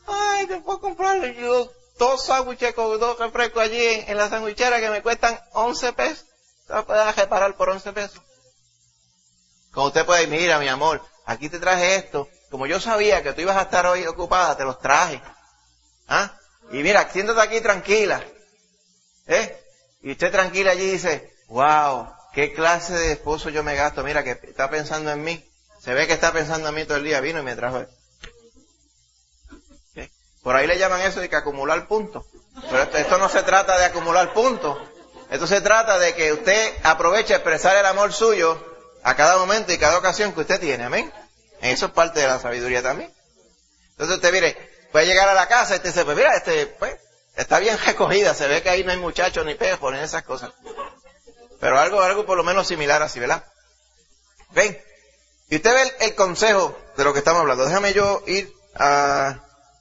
Ay, te puedo comprar yo dos sándwiches con dos refrescos allí en, en la sandwichera que me cuestan once pesos. Te vas a poder reparar por once pesos. Como usted puede, mira, mi amor, aquí te traje esto. Como yo sabía que tú ibas a estar hoy ocupada, te los traje. ¿Ah? Y mira, siéntate aquí tranquila. ¿Eh? Y usted tranquila allí dice, wow, qué clase de esposo yo me gasto. Mira que está pensando en mí. Se ve que está pensando en mí todo el día. Vino y me trajo esto. ¿Eh? Por ahí le llaman eso de que acumular puntos. Pero esto, esto no se trata de acumular puntos. Esto se trata de que usted aproveche a expresar el amor suyo a cada momento y cada ocasión que usted tiene. Amén. Eso es parte de la sabiduría también. Entonces usted, mire, puede llegar a la casa y usted dice, pues mira, este, pues, está bien recogida. Se ve que ahí no hay muchachos, ni pejos, ni esas cosas. Pero algo, algo por lo menos similar así, ¿verdad? Ven. Y usted ve el, el consejo de lo que estamos hablando. Déjame yo ir a...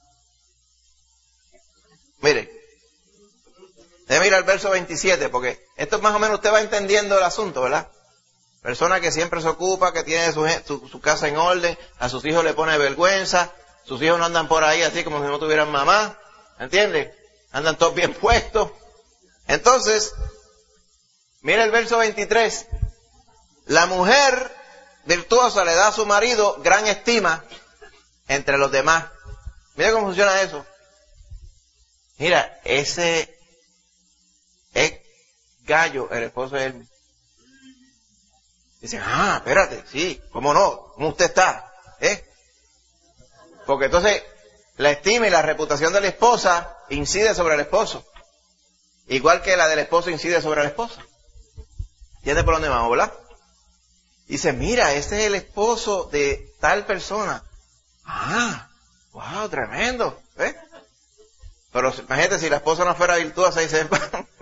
Mire. Déjame ir al verso veintisiete, porque esto más o menos usted va entendiendo el asunto, ¿verdad? Persona que siempre se ocupa, que tiene su, su, su casa en orden, a sus hijos le pone vergüenza, sus hijos no andan por ahí así como si no tuvieran mamá, ¿entiende? Andan todos bien puestos. Entonces, mira el verso veintitrés. La mujer virtuosa le da a su marido gran estima entre los demás. Mira cómo funciona eso. Mira, ese es Gallo, el esposo de Hermes. Dicen, ah, espérate, sí, ¿cómo no? ¿Cómo usted está? ¿Eh? Porque entonces la estima y la reputación de la esposa incide sobre el esposo. Igual que la del esposo incide sobre la esposa. ¿Entiendes por dónde vamos, verdad? Dice, mira, este es el esposo de tal persona. Ah, wow, tremendo. ¿Eh? Pero imagínate si la esposa no fuera virtuosa y se...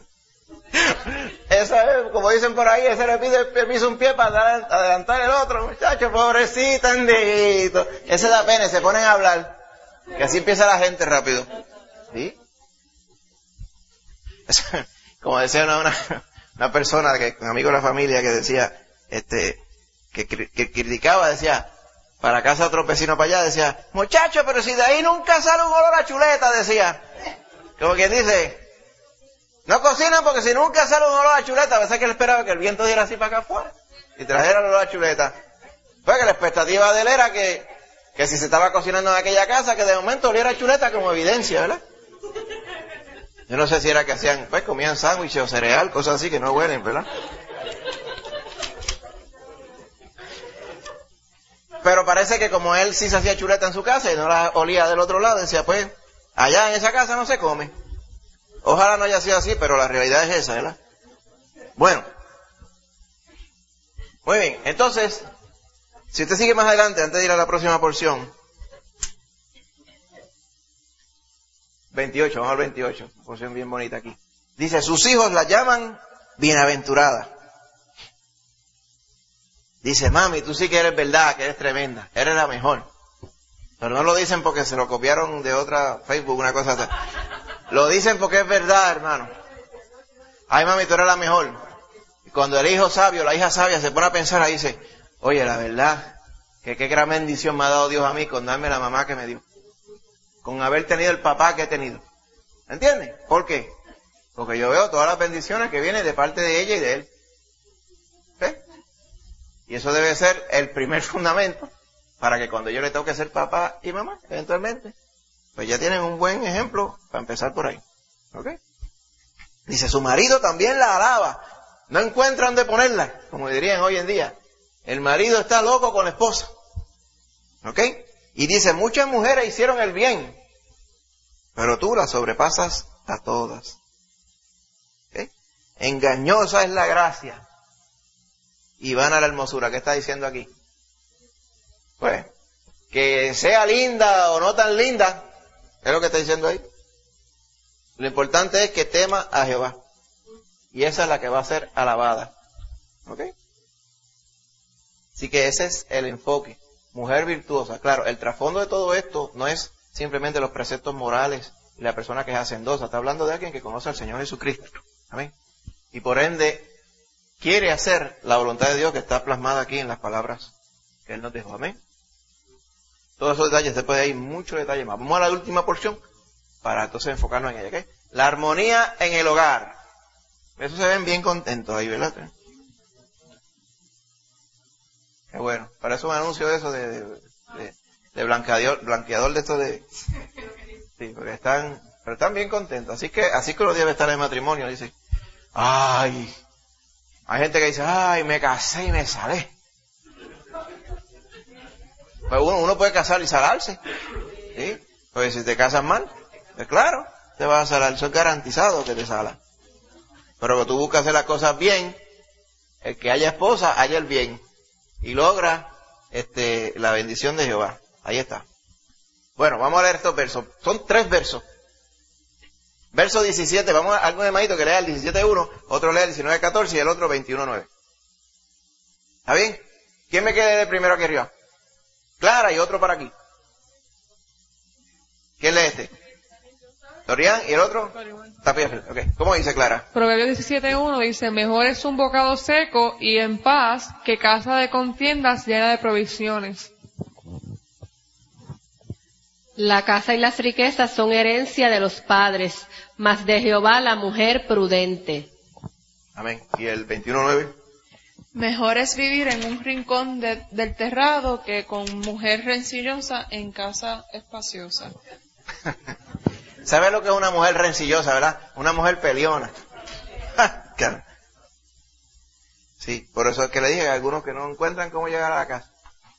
Esa es, como dicen por ahí, ese le pide permiso un pie para adelantar el otro, muchacho, pobrecita, andito. Ese da pena, se ponen a hablar. Que así empieza la gente rápido. ¿Sí? Como decía una, una, una persona, que un amigo de la familia, que decía, este, que, que criticaba, decía, para casa otro vecino para allá, decía, muchacho, pero si de ahí nunca sale un olor a chuleta, decía. Como quien dice, no cocinan porque si nunca sale un olor a chuleta, a veces que él esperaba que el viento diera así para acá afuera y trajera el olor a chuleta. Pues que la expectativa de él era que, que si se estaba cocinando en aquella casa, que de momento oliera a chuleta como evidencia, ¿verdad? Yo no sé si era que hacían, pues comían sándwiches o cereal, cosas así que no huelen, ¿verdad? Pero parece que como él sí se hacía chuleta en su casa y no la olía del otro lado, decía, pues, allá en esa casa no se come. Ojalá no haya sido así, pero la realidad es esa, ¿verdad? Bueno. Muy bien, entonces, si usted sigue más adelante, antes de ir a la próxima porción. veintiocho, vamos al veintiocho, porción bien bonita aquí. Dice, sus hijos la llaman bienaventurada. Dice, mami, tú sí que eres verdad, que eres tremenda, eres la mejor. Pero no lo dicen porque se lo copiaron de otra Facebook, una cosa así. Lo dicen porque es verdad, hermano. Ay, mami, tú eres la mejor. Y cuando el hijo sabio, la hija sabia se pone a pensar ahí, dice, oye, la verdad, que qué gran bendición me ha dado Dios a mí con darme la mamá que me dio. Con haber tenido el papá que he tenido. ¿Entiendes? ¿Por qué? Porque yo veo todas las bendiciones que vienen de parte de ella y de él. ¿Sí? Y eso debe ser el primer fundamento para que cuando yo le toque ser papá y mamá, eventualmente, pues ya tienen un buen ejemplo para empezar por ahí. ¿Ok? Dice, su marido también la alaba. No encuentra dónde ponerla, como dirían hoy en día. El marido está loco con la esposa. ¿Ok? Y dice, muchas mujeres hicieron el bien, pero tú las sobrepasas a todas. ¿Ok? Engañosa es la gracia y vana la hermosura. ¿Qué está diciendo aquí? Pues, que sea linda o no tan linda, es lo que está diciendo ahí. Lo importante es que tema a Jehová. Y esa es la que va a ser alabada. ¿Ok? Así que ese es el enfoque. Mujer virtuosa. Claro, el trasfondo de todo esto no es simplemente los preceptos morales y la persona que es hacendosa. Está hablando de alguien que conoce al Señor Jesucristo. Amén. Y por ende, quiere hacer la voluntad de Dios que está plasmada aquí en las palabras que Él nos dejó. Amén. Todos esos detalles, después de ahí muchos detalles más. Vamos a la última porción para entonces enfocarnos en ella, ¿ok? La armonía en el hogar. Eso se ven bien contentos ahí, ¿verdad? Qué bueno. Parece un anuncio de eso de, de, de, de blanqueador, blanqueador de esto de... Sí, porque están, pero están bien contentos. Así que, así que uno debe estar en matrimonio. Dice, ay, hay gente que dice, ay, me casé y me salé. Pues uno, uno puede casar y salarse, ¿sí? Pues si te casas mal, pues claro, te vas a salar. Eso es garantizado que te salas. Pero que tú buscas hacer las cosas bien, el que haya esposa, haya el bien. Y logra este, la bendición de Jehová. Ahí está. Bueno, vamos a leer estos versos. Son tres versos. Verso diecisiete, vamos a algún hermanito que lea el diecisiete uno, otro lea el diecinueve catorce y el otro veintiuno nueve. ¿Está bien? ¿Quién me quiere leer primero aquí arriba? Clara y otro para aquí. ¿Quién lee este? Dorian y el otro Tapia. Okay. ¿Cómo dice Clara? Proverbios diecisiete uno dice, mejor es un bocado seco y en paz que casa de contiendas llena de provisiones. La casa y las riquezas son herencia de los padres, mas de Jehová la mujer prudente. Amén. ¿Y el veintiuno nueve? Mejor es vivir en un rincón de, del terrado que con mujer rencillosa en casa espaciosa. ¿Sabes lo que es una mujer rencillosa, verdad? Una mujer peleona. Sí, por eso es que le dije a algunos que no encuentran cómo llegar a la casa.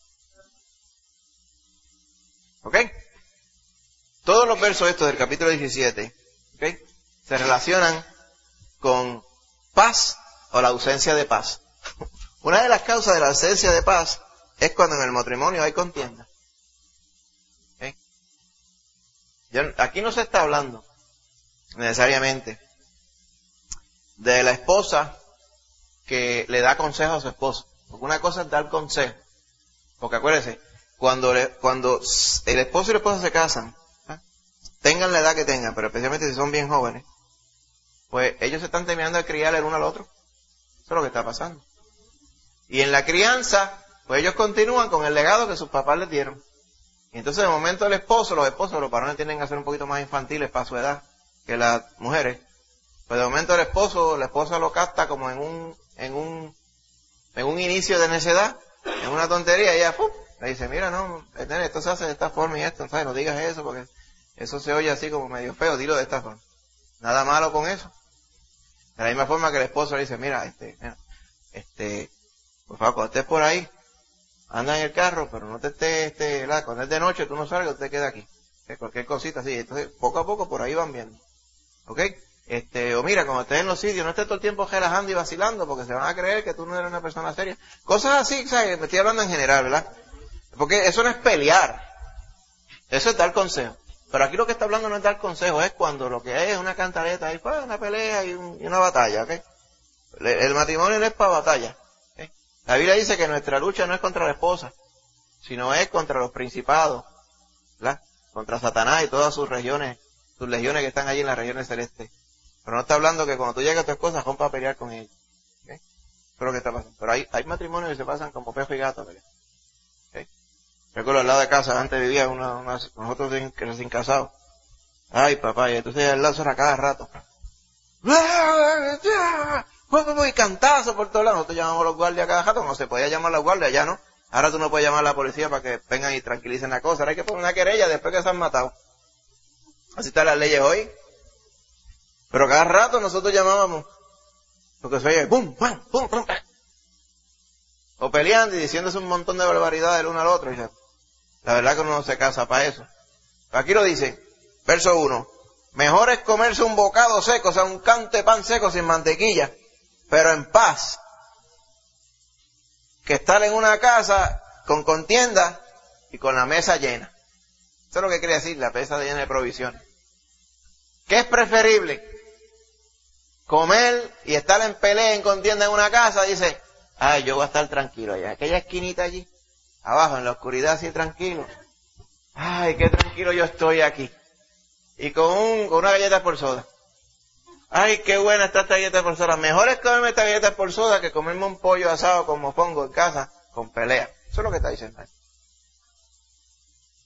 ¿Ok? Todos los versos estos del capítulo diecisiete, ¿ok?, se relacionan con paz o la ausencia de paz. Una de las causas de la ausencia de paz es cuando en el matrimonio hay contienda. ¿Okay? Yo, aquí no se está hablando necesariamente de la esposa que le da consejo a su esposo. Porque una cosa es dar consejo. Porque acuérdense, cuando, le, cuando el esposo y la esposa se casan, ¿eh?, tengan la edad que tengan, pero especialmente si son bien jóvenes, pues ellos se están terminando de criar el uno al otro. Eso es lo que está pasando. Y en la crianza, pues ellos continúan con el legado que sus papás les dieron. Y entonces, de momento, el esposo, los esposos, los varones tienden a ser un poquito más infantiles para su edad que las mujeres. Pues de momento el esposo, la esposa lo capta como en un, en un, en un inicio de necedad, en una tontería, y ella, ¡pum!, le dice, mira, no, esto se hace de esta forma y esto, ¿sabes? No digas eso porque eso se oye así como medio feo, dilo de esta forma. Nada malo con eso. De la misma forma que el esposo le dice, mira, este, mira, este, por favor, cuando estés por ahí, anda en el carro, pero no te estés, este, la, cuando es de noche, tú no salgas, te quedas aquí. ¿Okay? Cualquier cosita así. Entonces, poco a poco, por ahí van viendo. ¿Ok? Este, o mira, cuando estés en los sitios, no estés todo el tiempo relajando y vacilando, porque se van a creer que tú no eres una persona seria. Cosas así, ¿sabes? Me estoy hablando en general, ¿verdad? Porque eso no es pelear. Eso es dar consejo. Pero aquí lo que está hablando no es dar consejo, es cuando lo que hay es una cantaleta, y pues, una pelea y, un, y una batalla, ¿ok? El, el matrimonio no es para batalla. La Biblia dice que nuestra lucha no es contra la esposa, sino es contra los principados, ¿verdad? Contra Satanás y todas sus regiones, sus legiones que están allí en las regiones celestes. Pero no está hablando que cuando tú llegas a tu esposa, rompa a pelear con ella. ¿Okay? Eso es lo que está pasando. Pero hay, hay matrimonios que se pasan como pejo y gato, ¿verdad? ¿Okay? Recuerdo al lado de casa, antes vivía una, una, nosotros sin, sin casados. Ay, papá, y entonces al lado era cada rato. Y cantazo por todos lados. Nosotros llamamos a los guardias cada rato, no se podía llamar a los guardias, ya no. Ahora tú no puedes llamar a la policía para que vengan y tranquilicen la cosa. Ahora hay que poner una querella después que se han matado. Así están las leyes hoy. Pero cada rato nosotros llamábamos, porque se oye pum, pum, pum, pum, o peleando y diciéndose un montón de barbaridades el uno al otro. Y la verdad que uno no se casa para eso. Aquí lo dice, verso uno. Mejor es comerse un bocado seco, o sea, un canto de pan seco sin mantequilla, pero en paz, que estar en una casa con contienda y con la mesa llena. Eso es lo que quiere decir, la mesa llena de provisiones. ¿Qué es preferible? Comer y estar en pelea, en contienda en una casa, dice, ay, yo voy a estar tranquilo allá. Aquella esquinita allí, abajo, en la oscuridad, así tranquilo. Ay, qué tranquilo yo estoy aquí. Y con, un, con una galleta por soda. Ay, qué buena está esta galleta por soda. Mejor es comerme esta galleta por soda que comerme un pollo asado como pongo en casa con pelea. Eso es lo que está diciendo.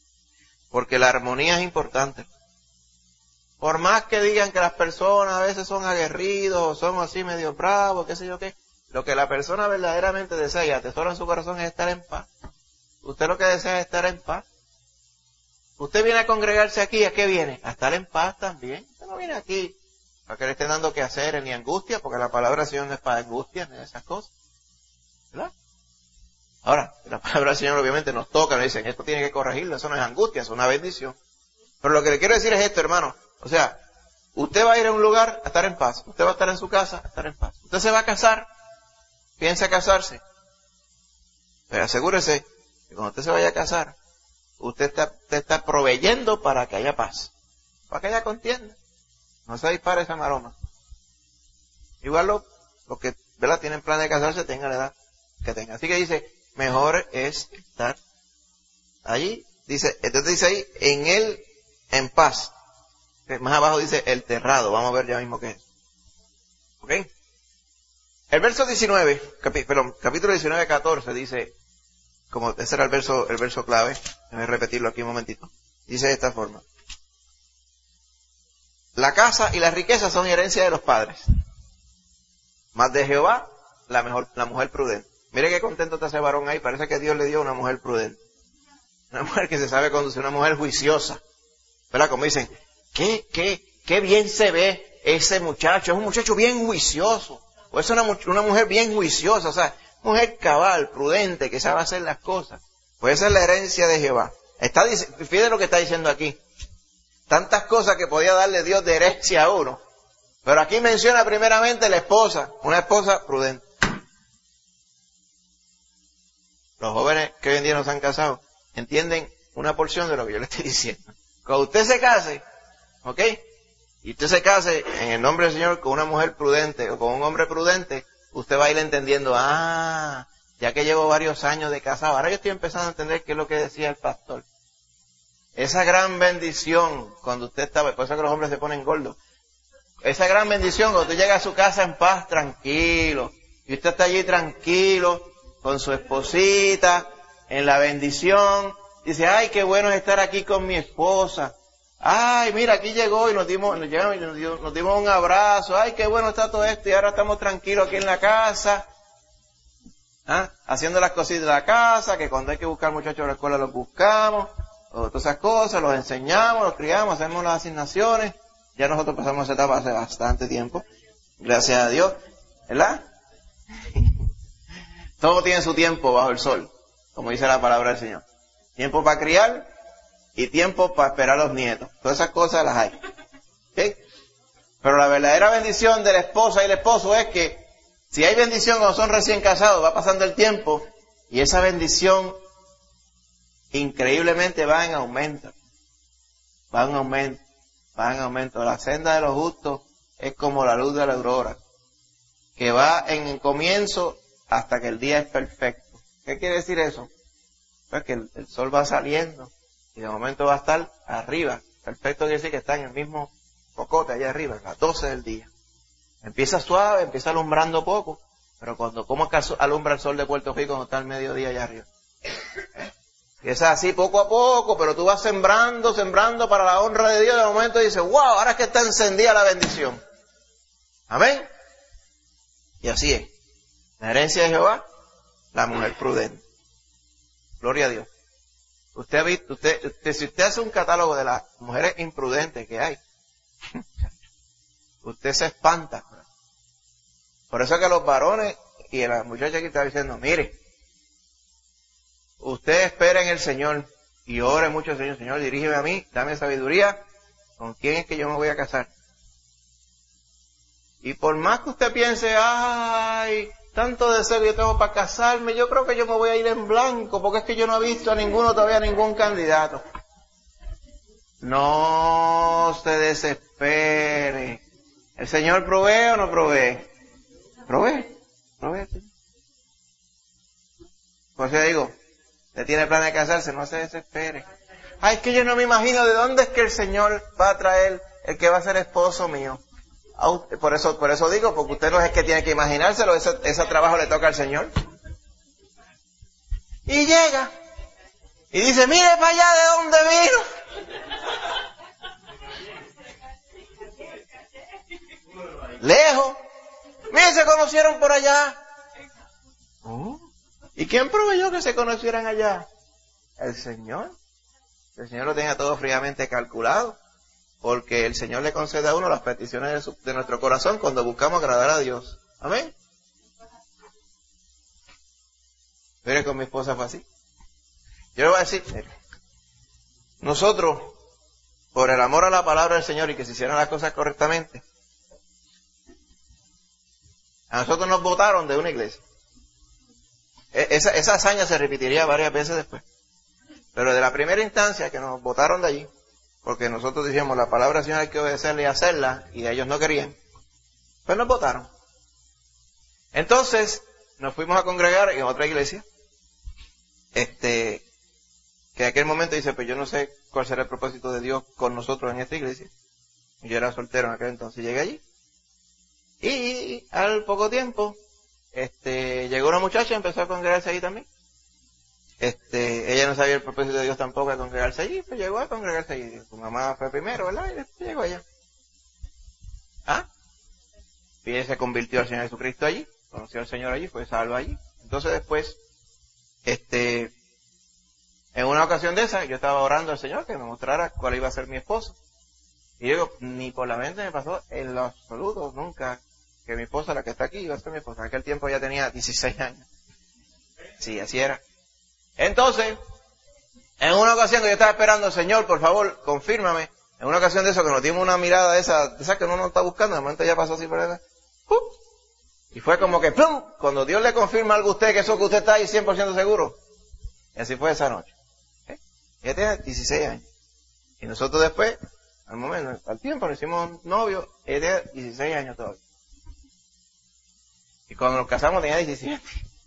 Porque la armonía es importante. Por más que digan que las personas a veces son aguerridos, o son así medio bravos, qué sé yo qué, lo que la persona verdaderamente desea y atesora en su corazón es estar en paz. Usted lo que desea es estar en paz. Usted viene a congregarse aquí, ¿a qué viene? A estar en paz también. Usted no viene aquí para que le estén dando quehaceres ni angustia, porque la palabra del Señor no es para angustia ni esas cosas. ¿Verdad? Ahora, la palabra del Señor obviamente nos toca, nos dicen, esto tiene que corregirlo, eso no es angustia, es una bendición. Pero lo que le quiero decir es esto, hermano. O sea, usted va a ir a un lugar a estar en paz. Usted va a estar en su casa a estar en paz. Usted se va a casar, piensa casarse. Pero asegúrese que cuando usted se vaya a casar, usted está, usted está proveyendo para que haya paz, para que haya contienda. No se dispare esa maroma. Igual los lo que, ¿verdad?, tienen plan de casarse, tengan la edad que tengan. Así que dice, mejor es estar allí. Dice, entonces dice ahí, en él, en paz. Más abajo dice, el terrado. Vamos a ver ya mismo qué es. ¿Ok? El verso diecinueve, capi, perdón, capítulo diecinueve, catorce, dice, como ese era el verso, el verso clave, voy a repetirlo aquí un momentito. Dice de esta forma. La casa y las riquezas son herencia de los padres. Mas de Jehová, la mejor, la mujer prudente. Mire qué contento está ese varón ahí. Parece que Dios le dio una mujer prudente. Una mujer que se sabe conducir, una mujer juiciosa. ¿Verdad? Como dicen, qué, qué, qué bien se ve ese muchacho. Es un muchacho bien juicioso. O es una, una mujer bien juiciosa. O sea, mujer cabal, prudente, que sabe hacer las cosas. Pues esa es la herencia de Jehová. Está, fíjate lo que está diciendo aquí. Tantas cosas que podía darle Dios de herencia a uno. Pero aquí menciona primeramente la esposa. Una esposa prudente. Los jóvenes que hoy en día no se han casado entienden una porción de lo que yo le estoy diciendo. Cuando usted se case, ¿ok? Y usted se case en el nombre del Señor con una mujer prudente o con un hombre prudente, usted va a ir entendiendo, ah, ya que llevo varios años de casado, ahora yo estoy empezando a entender qué es lo que decía el pastor. Esa gran bendición, cuando usted está, por eso que los hombres se ponen gordos, esa gran bendición cuando usted llega a su casa en paz, tranquilo, y usted está allí tranquilo, con su esposita, en la bendición, dice, ay, qué bueno es estar aquí con mi esposa, ay, mira, aquí llegó y nos dimos, nos, llegamos y nos, dio, nos dimos un abrazo, ay, qué bueno está todo esto, y ahora estamos tranquilos aquí en la casa, ¿ah? Haciendo las cositas de la casa, que cuando hay que buscar muchachos a la escuela los buscamos, o todas esas cosas, los enseñamos, los criamos, hacemos las asignaciones. Ya nosotros pasamos esa etapa hace bastante tiempo, gracias a Dios, ¿verdad? Todo tiene su tiempo bajo el sol, como dice la palabra del Señor. Tiempo para criar y tiempo para esperar a los nietos. Todas esas cosas las hay. ¿Okay? Pero la verdadera bendición de la esposa y el esposo es que si hay bendición cuando son recién casados, va pasando el tiempo y esa bendición increíblemente va en aumento. Va en aumento. Va en aumento. La senda de los justos es como la luz de la aurora, que va en el comienzo hasta que el día es perfecto. ¿Qué quiere decir eso? Pues que el, el sol va saliendo y de momento va a estar arriba. Perfecto quiere decir que está en el mismo cocote allá arriba, a las doce del día. Empieza suave, empieza alumbrando poco, pero cuando, ¿cómo es que alumbra el sol de Puerto Rico cuando está al mediodía allá arriba? Empieza así poco a poco, pero tú vas sembrando, sembrando para la honra de Dios, de momento dices, wow, ahora es que está encendida la bendición. Amén. Y así es. La herencia de Jehová, la mujer prudente. Gloria a Dios. Usted ha visto, usted, usted, si usted hace un catálogo de las mujeres imprudentes que hay, usted se espanta. Por eso que los varones y la muchacha aquí está diciendo, mire, usted espera en el Señor y ore mucho al Señor. Señor, dirígeme a mí, dame sabiduría, ¿con quién es que yo me voy a casar? Y por más que usted piense, ay, tanto deseo que yo tengo para casarme, yo creo que yo me voy a ir en blanco, porque es que yo no he visto a ninguno todavía, a ningún candidato. No se desespere. ¿El Señor provee o no provee? Provee, provee. Por eso digo, usted tiene plan de casarse, no se desespere. Ay, es que yo no me imagino de dónde es que el Señor va a traer el que va a ser esposo mío. Por eso, por eso digo, porque usted no es el que tiene que imaginárselo, ese, ese trabajo le toca al Señor. Y llega, y dice, mire para allá de dónde vino. Lejos. Miren, se conocieron por allá. Oh. ¿Y quién proveyó que se conocieran allá? El Señor. El Señor lo tenía todo fríamente calculado. Porque el Señor le concede a uno las peticiones de, su, de nuestro corazón cuando buscamos agradar a Dios. Amén. Mire, con mi esposa fue así. Yo le voy a decir, nosotros, por el amor a la palabra del Señor y que se hicieran las cosas correctamente, a nosotros nos votaron de una iglesia. Esa, esa hazaña se repetiría varias veces después. Pero de la primera instancia que nos votaron de allí, porque nosotros decíamos la palabra del Señor hay que obedecerla y hacerla, y ellos no querían, pues nos votaron. Entonces, nos fuimos a congregar en otra iglesia, este, que en aquel momento dice, pues yo no sé cuál será el propósito de Dios con nosotros en esta iglesia. Yo era soltero en aquel entonces, llegué allí. Y al poco tiempo, este, llegó una muchacha y empezó a congregarse allí también. Este, ella no sabía el propósito de Dios tampoco de congregarse allí, pues llegó a congregarse allí. Su mamá fue primero, ¿verdad? Y después llegó ella. ¿Ah? Y ella se convirtió al Señor Jesucristo allí, conoció al Señor allí, fue salvo allí. Entonces después, este, en una ocasión de esa, yo estaba orando al Señor que me mostrara cuál iba a ser mi esposo. Y yo digo, ni por la mente me pasó en lo absoluto, nunca, que mi esposa, la que está aquí, iba a ser mi esposa. En aquel tiempo ya tenía dieciséis años. Sí, así era. Entonces, en una ocasión que yo estaba esperando, Señor, por favor, confírmame. En una ocasión de eso, que nos dimos una mirada de esa, de esa que uno no está buscando, de momento ya pasó así por ahí. ¡Pum! Y fue como que, ¡plum! Cuando Dios le confirma algo a usted, que eso que usted está ahí cien por ciento seguro. Y así fue esa noche. ¿Eh? Ella tenía dieciséis años. Y nosotros después, al momento, al tiempo, nos hicimos novios, ella tenía dieciséis años todavía. Y cuando nos casamos tenía diecisiete.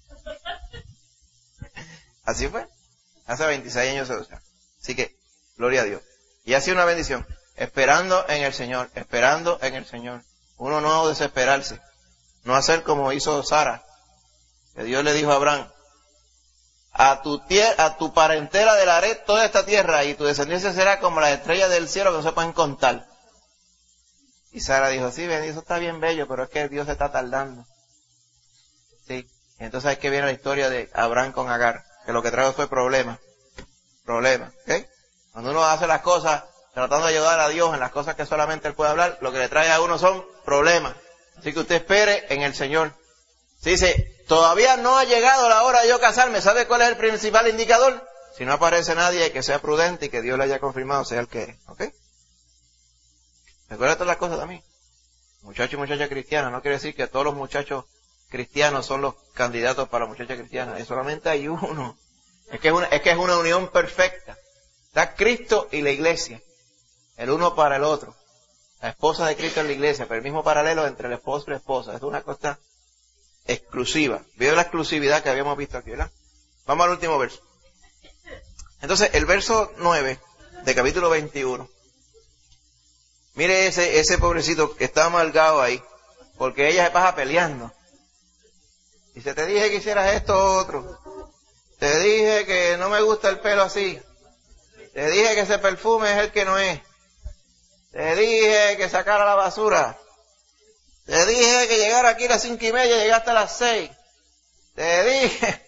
Así fue. Hace veintiséis años. O sea. Así que, gloria a Dios. Y ha sido una bendición. Esperando en el Señor. Esperando en el Señor. Uno no desesperarse. No hacer como hizo Sara. Que Dios le dijo a Abraham. A tu, tier, a tu parentela le haré toda esta tierra y tu descendencia será como las estrellas del cielo que no se pueden contar. Y Sara dijo, sí, ven, eso está bien bello, pero es que Dios se está tardando. Sí. Y entonces es que viene la historia de Abraham con Agar. Que lo que trajo fue problema. Problema. ¿Ok? Cuando uno hace las cosas tratando de ayudar a Dios en las cosas que solamente Él puede hablar, lo que le trae a uno son problemas. Así que usted espere en el Señor. Si dice, todavía no ha llegado la hora de yo casarme, ¿sabe cuál es el principal indicador? Si no aparece nadie que sea prudente y que Dios le haya confirmado sea el que es. ¿Ok? Recuerda todas las cosas también. Muchacho y muchacha cristiana, no quiere decir que todos los muchachos cristianos son los candidatos para muchachas cristianas. Es solamente hay uno. Es que es una, es que es una unión perfecta. Está Cristo y la iglesia. El uno para el otro. La esposa de Cristo en la iglesia, pero el mismo paralelo entre el esposo y la esposa. Es una cosa exclusiva. ¿Vio la exclusividad que habíamos visto aquí, verdad? Vamos al último verso. Entonces, el verso nueve de capítulo veintiuno. Mire ese, ese pobrecito que está amargado ahí, porque ella se pasa peleando. Dice, te dije que hicieras esto o otro. Te dije que no me gusta el pelo así. Te dije que ese perfume es el que no es. Te dije que sacara la basura. Te dije que llegara aquí a las cinco y media y llegaste a las seis. Te dije.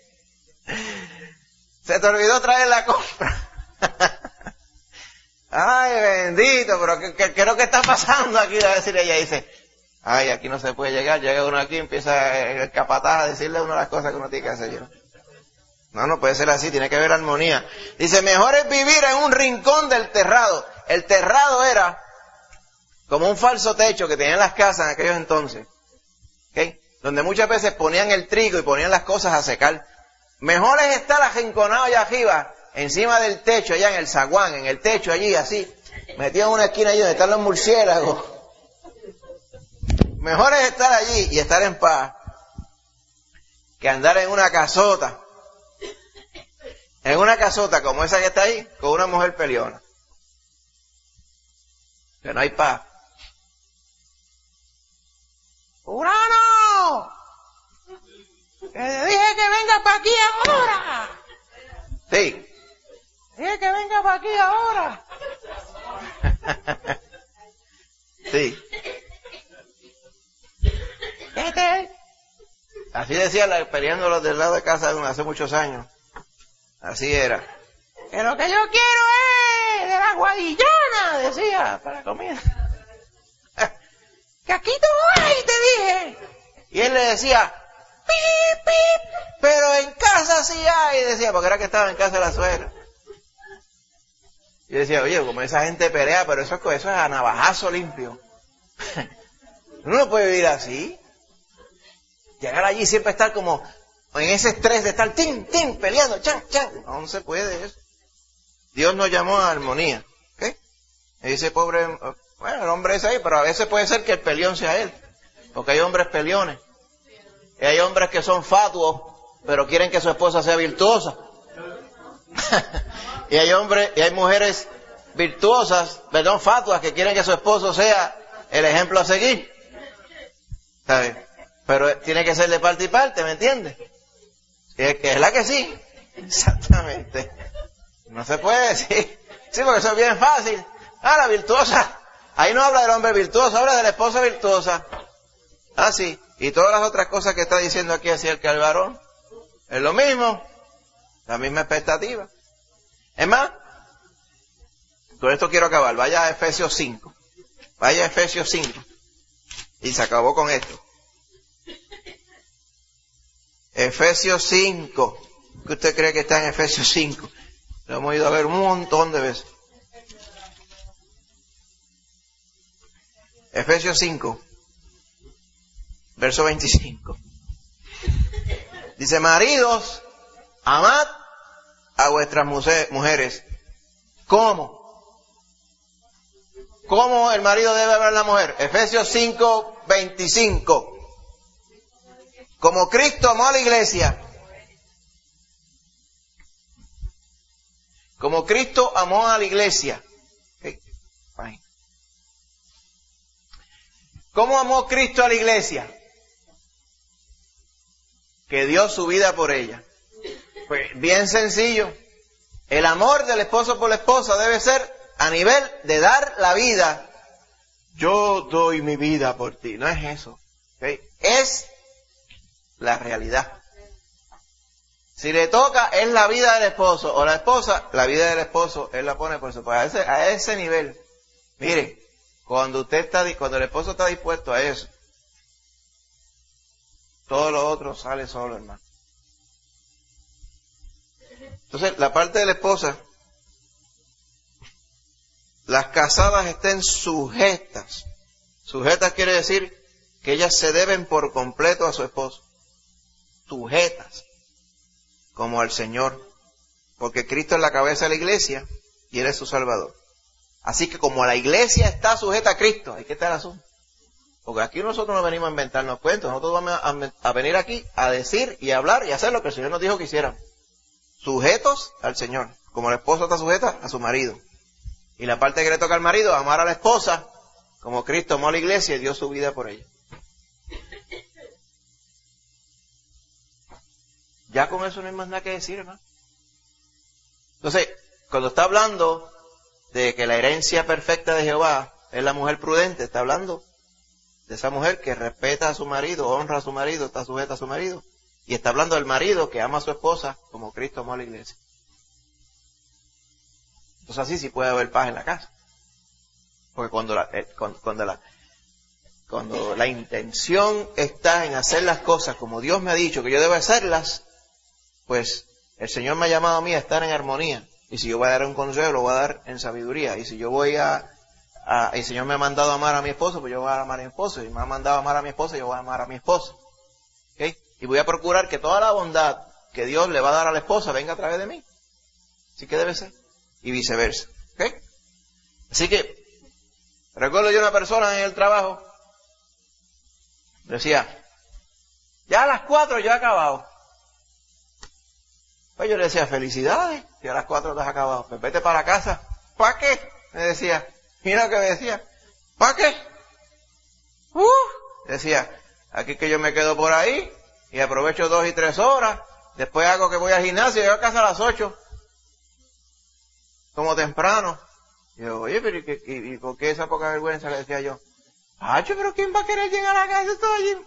Se te olvidó traer la compra. Ay, bendito, pero ¿qué, qué, qué es lo que está pasando aquí? Va a decir ella, dice, ay, aquí no se puede llegar. Llega uno aquí y empieza el capataz a decirle a uno las cosas que uno tiene que hacer. ¿no? no, no puede ser así, tiene que haber armonía. Dice, mejor es vivir en un rincón del terrado. El terrado era como un falso techo que tenían las casas en aquellos entonces, ¿okay? Donde muchas veces ponían el trigo y ponían las cosas a secar. Mejor es estar arrinconado allá arriba, encima del techo, allá en el zaguán, en el techo allí, así, metido en una esquina allí donde están los murciélagos. Mejor es estar allí y estar en paz que andar en una casota, en una casota como esa que está ahí, con una mujer peleona. Que no hay paz. ¡Urano! ¡Que te dije que venga para aquí ahora! Sí. Dije que venga para aquí ahora. Sí. Así decía la, peleando los del lado de casa hace muchos años. Así era. Que lo que yo quiero es de la guadillana, decía, para comer. Que aquí no hay, te dije. Y él le decía, pip, pip, pero en casa sí hay, decía, porque era que estaba en casa de la suegra. Y decía, oye, como esa gente pelea, pero eso, eso es a navajazo limpio. Uno no puede vivir así. Llegar allí y siempre estar como en ese estrés de estar tin, tin, peleando, chan, chan. No, no se puede eso. Dios nos llamó a armonía. ¿Ok? Y dice, pobre, bueno, el hombre es ahí, pero a veces puede ser que el peleón sea él. Porque hay hombres peleones. Y hay hombres que son fatuos, pero quieren que su esposa sea virtuosa. Y hay hombres, y hay mujeres virtuosas, perdón, fatuas, que quieren que su esposo sea el ejemplo a seguir. ¿Sabes? Pero tiene que ser de parte y parte, ¿me entiendes? Es que es la que sí. Exactamente. No se puede decir. Sí, porque eso es bien fácil. Ah, la virtuosa. Ahí no habla del hombre virtuoso, habla de la esposa virtuosa. Ah, sí. Y todas las otras cosas que está diciendo aquí acerca del varón. Es lo mismo. La misma expectativa. Es más, con esto quiero acabar. Vaya a Efesios cinco. Vaya a Efesios cinco. Y se acabó con esto. Efesios cinco. ¿Qué usted cree que está en Efesios cinco? Lo hemos ido a ver un montón de veces. Efesios cinco, verso veinticinco. Dice, maridos, amad a vuestras mujeres. ¿Cómo? ¿Cómo el marido debe amar a la mujer? Efesios cinco, veinticinco. Como Cristo amó a la iglesia. Como Cristo amó a la iglesia. Okay. ¿Cómo amó Cristo a la iglesia? Que dio su vida por ella. Pues bien sencillo. El amor del esposo por la esposa debe ser a nivel de dar la vida. Yo doy mi vida por ti. No es eso. Okay. Es la realidad. Si le toca, es la vida del esposo, o la esposa, la vida del esposo, él la pone por su parte. A ese, a ese nivel. Mire, cuando usted está, cuando el esposo está dispuesto a eso, todo lo otro sale solo, hermano. Entonces, la parte de la esposa, las casadas estén sujetas. Sujetas quiere decir que ellas se deben por completo a su esposo. Sujetas. Como al Señor, porque Cristo es la cabeza de la iglesia y Él es su Salvador. Así que como la iglesia está sujeta a Cristo, hay que estar asunto. Porque aquí nosotros no venimos a inventarnos cuentos, nosotros vamos a, a venir aquí a decir y a hablar y a hacer lo que el Señor nos dijo que hiciéramos. Sujetos al Señor, como la esposa está sujeta a su marido. Y la parte que le toca al marido, amar a la esposa, como Cristo amó a la iglesia y dio su vida por ella. Ya con eso no hay más nada que decir, hermano. Entonces, cuando está hablando de que la herencia perfecta de Jehová es la mujer prudente, está hablando de esa mujer que respeta a su marido, honra a su marido, está sujeta a su marido. Y está hablando del marido que ama a su esposa como Cristo amó a la iglesia. Entonces así sí puede haber paz en la casa. Porque cuando la, eh, cuando, cuando la, cuando la intención está en hacer las cosas como Dios me ha dicho que yo debo hacerlas, pues el Señor me ha llamado a mí a estar en armonía. Y si yo voy a dar un consejo, lo voy a dar en sabiduría. Y si yo voy a, a el Señor me ha mandado a amar a mi esposo, pues yo voy a amar a mi esposo. Y me ha mandado a amar a mi esposa, yo voy a amar a mi esposo. ¿Okay? Y voy a procurar que toda la bondad que Dios le va a dar a la esposa venga a través de mí. Así que debe ser. Y viceversa. ¿Okay? Así que, recuerdo yo una persona en el trabajo, decía, ya a las cuatro yo he acabado. Pues yo le decía, felicidades, si a las cuatro te has acabado. Pues vete para casa. ¿Para qué? Me decía. Mira lo que me decía. ¿Para qué? Uh, decía, aquí que yo me quedo por ahí y aprovecho dos y tres horas. Después hago que voy al gimnasio y llego a casa a las ocho. Como temprano. Y yo, oye, pero ¿y, qué, y, y por qué esa poca vergüenza? Le decía yo. Hacho, pero ¿quién va a querer llegar a la casa? Estoy allí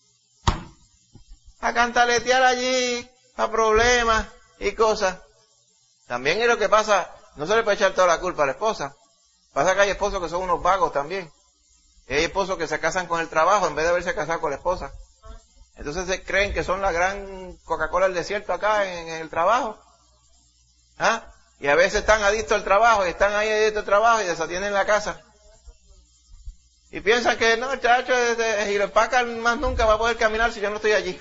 a cantaletear allí, a problemas y cosas. También es lo que pasa, no se le puede echar toda la culpa a la esposa. Pasa que hay esposos que son unos vagos también. Y hay esposos que se casan con el trabajo en vez de haberse casado con la esposa. Entonces se creen que son la gran Coca-Cola del desierto acá en, en el trabajo. ¿Ah? Y a veces están adictos al trabajo y están ahí adictos al trabajo y desatienden la casa. Y piensan que no, chacho, y lo empacan más nunca va a poder caminar si yo no estoy allí.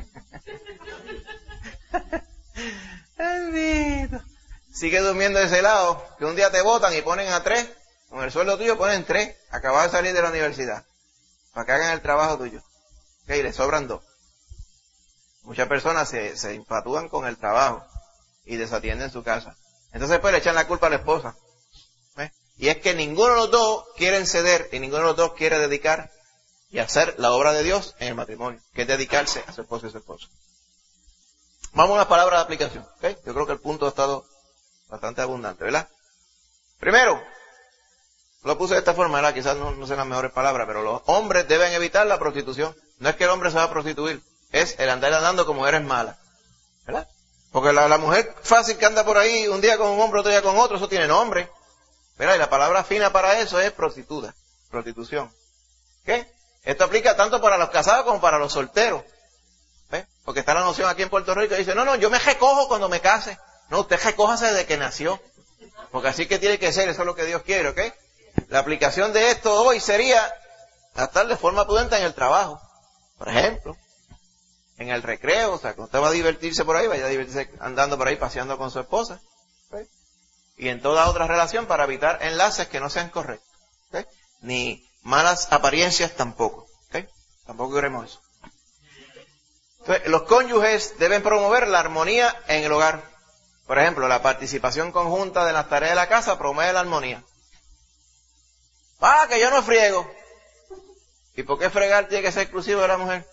Sigue durmiendo de ese lado, que un día te botan y ponen a tres, con el sueldo tuyo ponen tres, acabas de salir de la universidad, para que hagan el trabajo tuyo. Ok, le sobran dos. Muchas personas se, se infatúan con el trabajo y desatienden su casa. Entonces pues le echan la culpa a la esposa. ¿Ves? Y es que ninguno de los dos quieren ceder y ninguno de los dos quiere dedicar y hacer la obra de Dios en el matrimonio, que es dedicarse a su esposo y a su esposa. Vamos a una palabra de aplicación. ¿Okay? Yo creo que el punto ha estado bastante abundante, ¿verdad? Primero, lo puse de esta forma, ¿verdad? Quizás no, no sean las mejores palabras, pero los hombres deben evitar la prostitución. No es que el hombre se va a prostituir, es el andar andando con mujeres malas, ¿verdad? Porque la, la mujer fácil que anda por ahí un día con un hombre, otro día con otro, eso tiene nombre, ¿verdad? Y la palabra fina para eso es prostituta, prostitución. ¿Qué? Esto aplica tanto para los casados como para los solteros. ¿Ves? Porque está la noción aquí en Puerto Rico y dice, no, no, yo me recojo cuando me case. No, usted recójase desde que nació. Porque así que tiene que ser, eso es lo que Dios quiere, ¿ok? La aplicación de esto hoy sería estar de forma prudente en el trabajo. Por ejemplo, en el recreo, o sea, cuando usted va a divertirse por ahí, vaya a divertirse andando por ahí paseando con su esposa. ¿Okay? Y en toda otra relación para evitar enlaces que no sean correctos. ¿Okay? Ni malas apariencias tampoco. ¿Okay? Tampoco queremos eso. Entonces, los cónyuges deben promover la armonía en el hogar. Por ejemplo, la participación conjunta de las tareas de la casa promueve la armonía. Ah, que yo no friego. ¿Y por qué fregar tiene que ser exclusivo de la mujer?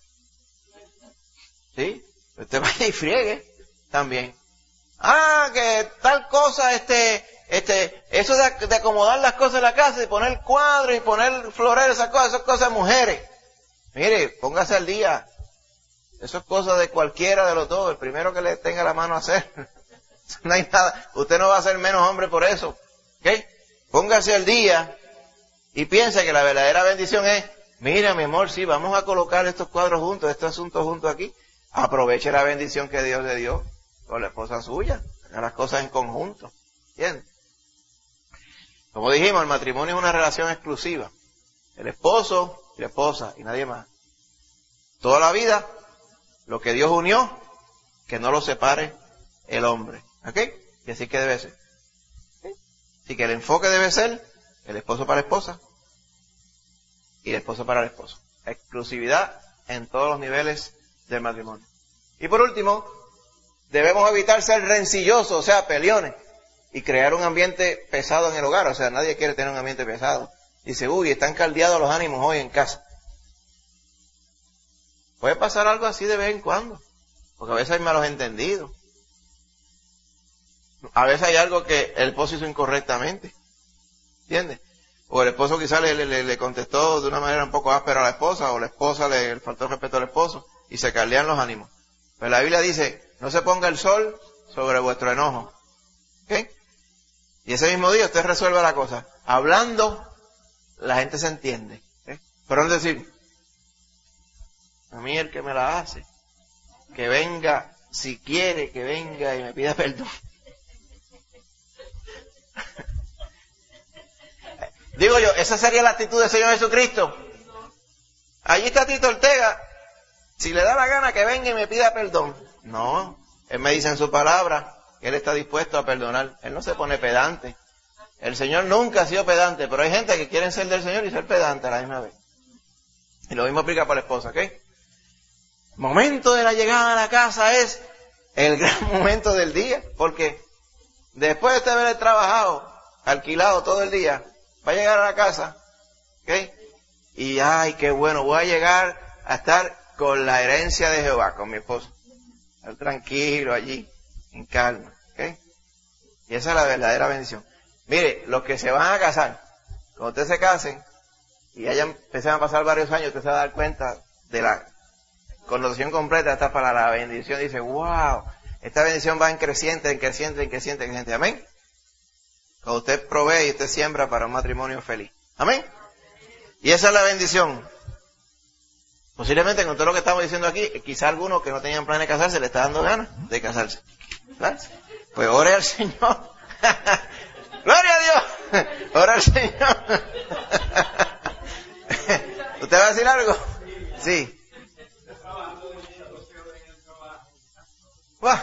¿Sí? Usted vaya y friegue también. Ah, que tal cosa, este, este, eso de, de acomodar las cosas en la casa y poner cuadros y poner floreros, esas cosas, esas cosas mujeres. Mire, póngase al día. Eso es cosa de cualquiera de los dos, el primero que le tenga la mano a hacer. No hay nada, usted no va a ser menos hombre por eso. ¿Ok? Póngase al día y piense que la verdadera bendición es, mira mi amor, sí, vamos a colocar estos cuadros juntos, estos asuntos juntos aquí. Aproveche la bendición que Dios le dio con la esposa suya, haga las cosas en conjunto. ¿Entiendes? Como dijimos, el matrimonio es una relación exclusiva. El esposo y la esposa y nadie más. Toda la vida, lo que Dios unió, que no lo separe el hombre. ¿Ok? Y así que debe ser. ¿Okay? Así que el enfoque debe ser el esposo para la esposa y el esposo para el esposo. Exclusividad en todos los niveles del matrimonio. Y por último, debemos evitar ser rencillosos, o sea, peleones, y crear un ambiente pesado en el hogar. O sea, nadie quiere tener un ambiente pesado. Dice, uy, están caldeados los ánimos hoy en casa. Puede pasar algo así de vez en cuando, porque a veces hay malos entendidos. A veces hay algo que el esposo hizo incorrectamente. ¿Entiendes? O el esposo quizás le, le, le contestó de una manera un poco áspera a la esposa, o la esposa le, le faltó respeto al esposo, y se caldean los ánimos. Pero la Biblia dice, no se ponga el sol sobre vuestro enojo. ¿Ok? Y ese mismo día usted resuelve la cosa. Hablando, la gente se entiende. ¿Okay? Pero es decir, a mí el que me la hace, que venga, si quiere, que venga y me pida perdón. Digo yo, esa sería la actitud del Señor Jesucristo. Allí está Tito Ortega. Si le da la gana que venga y me pida perdón. No, Él me dice en su palabra que Él está dispuesto a perdonar. Él no se pone pedante. El Señor nunca ha sido pedante, pero hay gente que quiere ser del Señor y ser pedante a la misma vez. Y lo mismo aplica para la esposa, ¿ok? Momento de la llegada a la casa es el gran momento del día, porque después de usted haber trabajado, alquilado todo el día, va a llegar a la casa, ¿ok? Y ay, qué bueno, voy a llegar a estar con la herencia de Jehová, con mi esposo. Estar tranquilo allí, en calma, ¿ok? Y esa es la verdadera bendición. Mire, los que se van a casar, cuando ustedes se casen y hayan empezado a pasar varios años, usted se va a dar cuenta de la connotación completa, esta para la bendición. Dice, wow, esta bendición va en creciente, en creciente, en creciente, en creciente. Amén. Cuando usted provee y usted siembra para un matrimonio feliz. Amén. Y esa es la bendición. Posiblemente con todo lo que estamos diciendo aquí, quizá algunos que no tenían planes de casarse le está dando ganas de casarse. ¿Verdad? Pues ore al Señor. ¡Gloria a Dios! ¡Ora al Señor! ¿Usted va a decir algo? Sí. ¡Wow!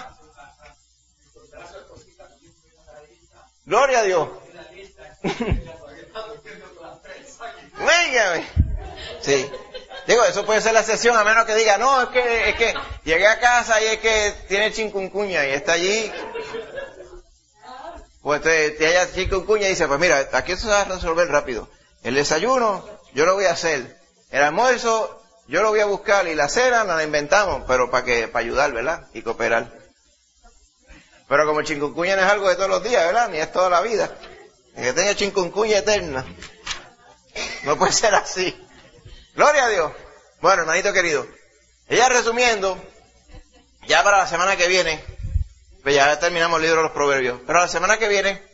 ¡Gloria a Dios! Véngame. Sí. Digo, eso puede ser la excepción, a menos que diga, no, es que, es que llegué a casa y es que tiene chikungunya y está allí. Pues te, te haya chikungunya y dice, pues mira, aquí eso se va a resolver rápido. El desayuno, yo lo voy a hacer. El almuerzo, yo lo voy a buscar. Y la cena, nos la inventamos, pero para que, para ayudar, ¿verdad? Y cooperar. Pero como chikungunya no es algo de todos los días, ¿verdad? Ni es toda la vida. El que tenga chikungunya eterna. No puede ser así. Gloria a Dios. Bueno, hermanito querido, ella resumiendo, ya para la semana que viene, pues ya terminamos el libro de los Proverbios, pero la semana que viene,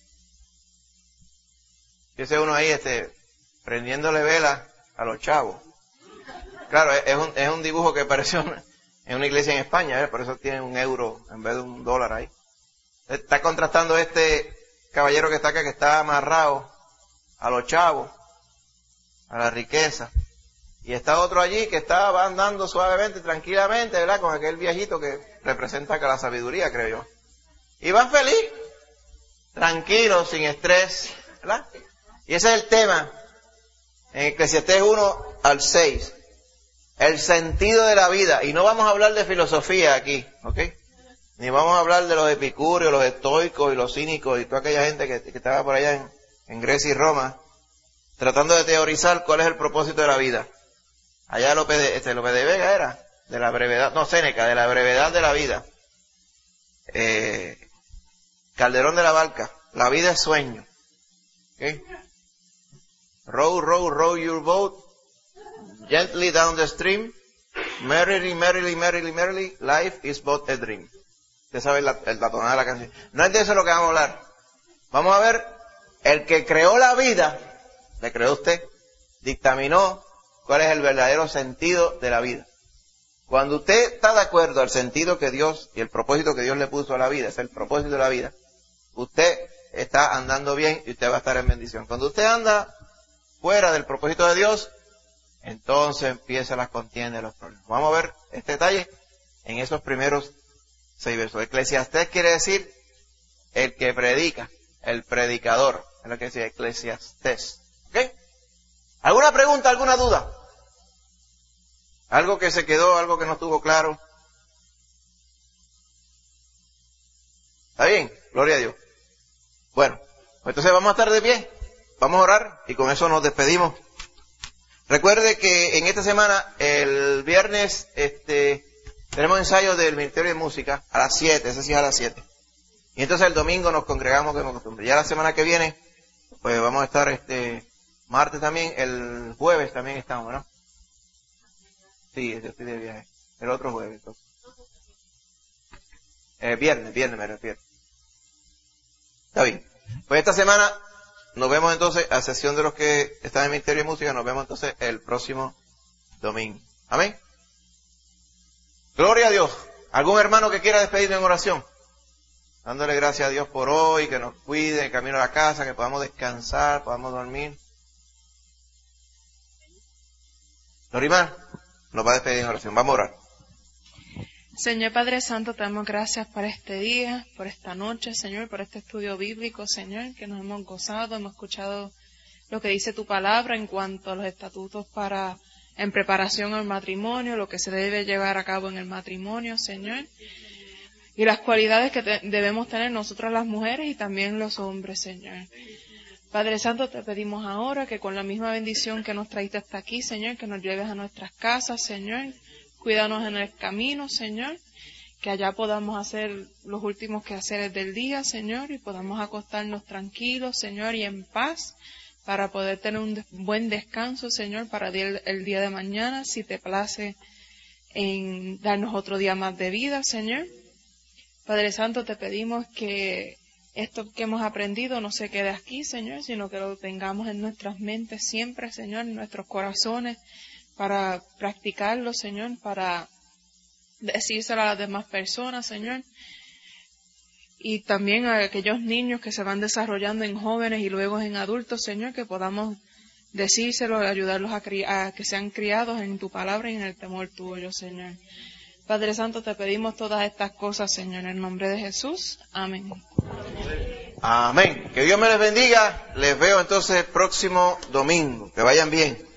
fíjese uno ahí, este, prendiéndole vela a los chavos. Claro, es un, es un dibujo que pareció en una iglesia en España, ¿eh? Por eso tiene un euro en vez de un dólar ahí. Está contrastando este caballero que está acá, que está amarrado a los chavos, a la riqueza. Y está otro allí que está andando suavemente, tranquilamente, ¿verdad? Con aquel viejito que representa que la sabiduría, creo yo. Y van feliz, tranquilos, sin estrés, ¿verdad? Y ese es el tema en Eclesiastés uno al seis. El sentido de la vida. Y no vamos a hablar de filosofía aquí, ¿ok? Ni vamos a hablar de los epicúreos, los estoicos y los cínicos y toda aquella gente que, que estaba por allá en, en Grecia y Roma, tratando de teorizar cuál es el propósito de la vida. Allá López de, este, López de Vega era, de la brevedad, no, Séneca, de la brevedad de la vida. Eh, Calderón de la Barca, la vida es sueño. ¿Okay? Row, row, row your boat gently down the stream. Merrily, merrily, merrily, merrily, life is but a dream. Usted sabe la, la tonada de la canción. No es de eso lo que vamos a hablar. Vamos a ver, el que creó la vida, le creó usted, dictaminó cuál es el verdadero sentido de la vida. Cuando usted está de acuerdo al sentido que Dios y el propósito que Dios le puso a la vida, es el propósito de la vida, usted está andando bien y usted va a estar en bendición. Cuando usted anda fuera del propósito de Dios, entonces empiezan las contiendas y los problemas. Vamos a ver este detalle en esos primeros seis versos. Eclesiastés quiere decir el que predica, el predicador, es lo que dice Eclesiastés. ¿Ok? ¿Alguna pregunta, alguna duda? ¿Algo que se quedó, algo que no estuvo claro? ¿Está bien? Gloria a Dios. Bueno, pues entonces vamos a estar de pie, vamos a orar y con eso nos despedimos. Recuerde que en esta semana, el viernes, este, tenemos ensayo del Ministerio de Música a las siete, ese sí es a las siete. Y entonces el domingo nos congregamos como costumbre. Ya la semana que viene, pues vamos a estar, este, martes también, el jueves también estamos, ¿no? Sí, yo estoy de viaje. El otro jueves, entonces. Eh, viernes, viernes me refiero. Está bien. Pues esta semana nos vemos entonces, a sesión de los que están en el Ministerio de Música, nos vemos entonces el próximo domingo. Amén. Gloria a Dios. ¿Algún hermano que quiera despedirnos en oración? Dándole gracias a Dios por hoy, que nos cuide, camino a la casa, que podamos descansar, podamos dormir. Lorimar nos va a despedir en oración. Vamos a orar. Señor Padre Santo, te damos gracias por este día, por esta noche, Señor, por este estudio bíblico, Señor, que nos hemos gozado, hemos escuchado lo que dice tu palabra en cuanto a los estatutos para, en preparación al matrimonio, lo que se debe llevar a cabo en el matrimonio, Señor, y las cualidades que te, debemos tener nosotras las mujeres y también los hombres, Señor. Padre Santo, te pedimos ahora que con la misma bendición que nos traíste hasta aquí, Señor, que nos lleves a nuestras casas, Señor. Cuídanos en el camino, Señor. que allá podamos hacer los últimos quehaceres del día, Señor, y podamos acostarnos tranquilos, Señor, y en paz, para poder tener un buen descanso, Señor, para el, el día de mañana, si te place en darnos otro día más de vida, Señor. Padre Santo, te pedimos que esto que hemos aprendido no se quede aquí, Señor, sino que lo tengamos en nuestras mentes siempre, Señor, en nuestros corazones, para practicarlo, Señor, para decírselo a las demás personas, Señor, y también a aquellos niños que se van desarrollando en jóvenes y luego en adultos, Señor, que podamos decírselo, ayudarlos a, cri- a que sean criados en tu palabra y en el temor tuyo, Señor. Padre Santo, te pedimos todas estas cosas, Señor, en el nombre de Jesús. Amén. Amén. Que Dios me les bendiga. Les veo entonces el próximo domingo. Que vayan bien.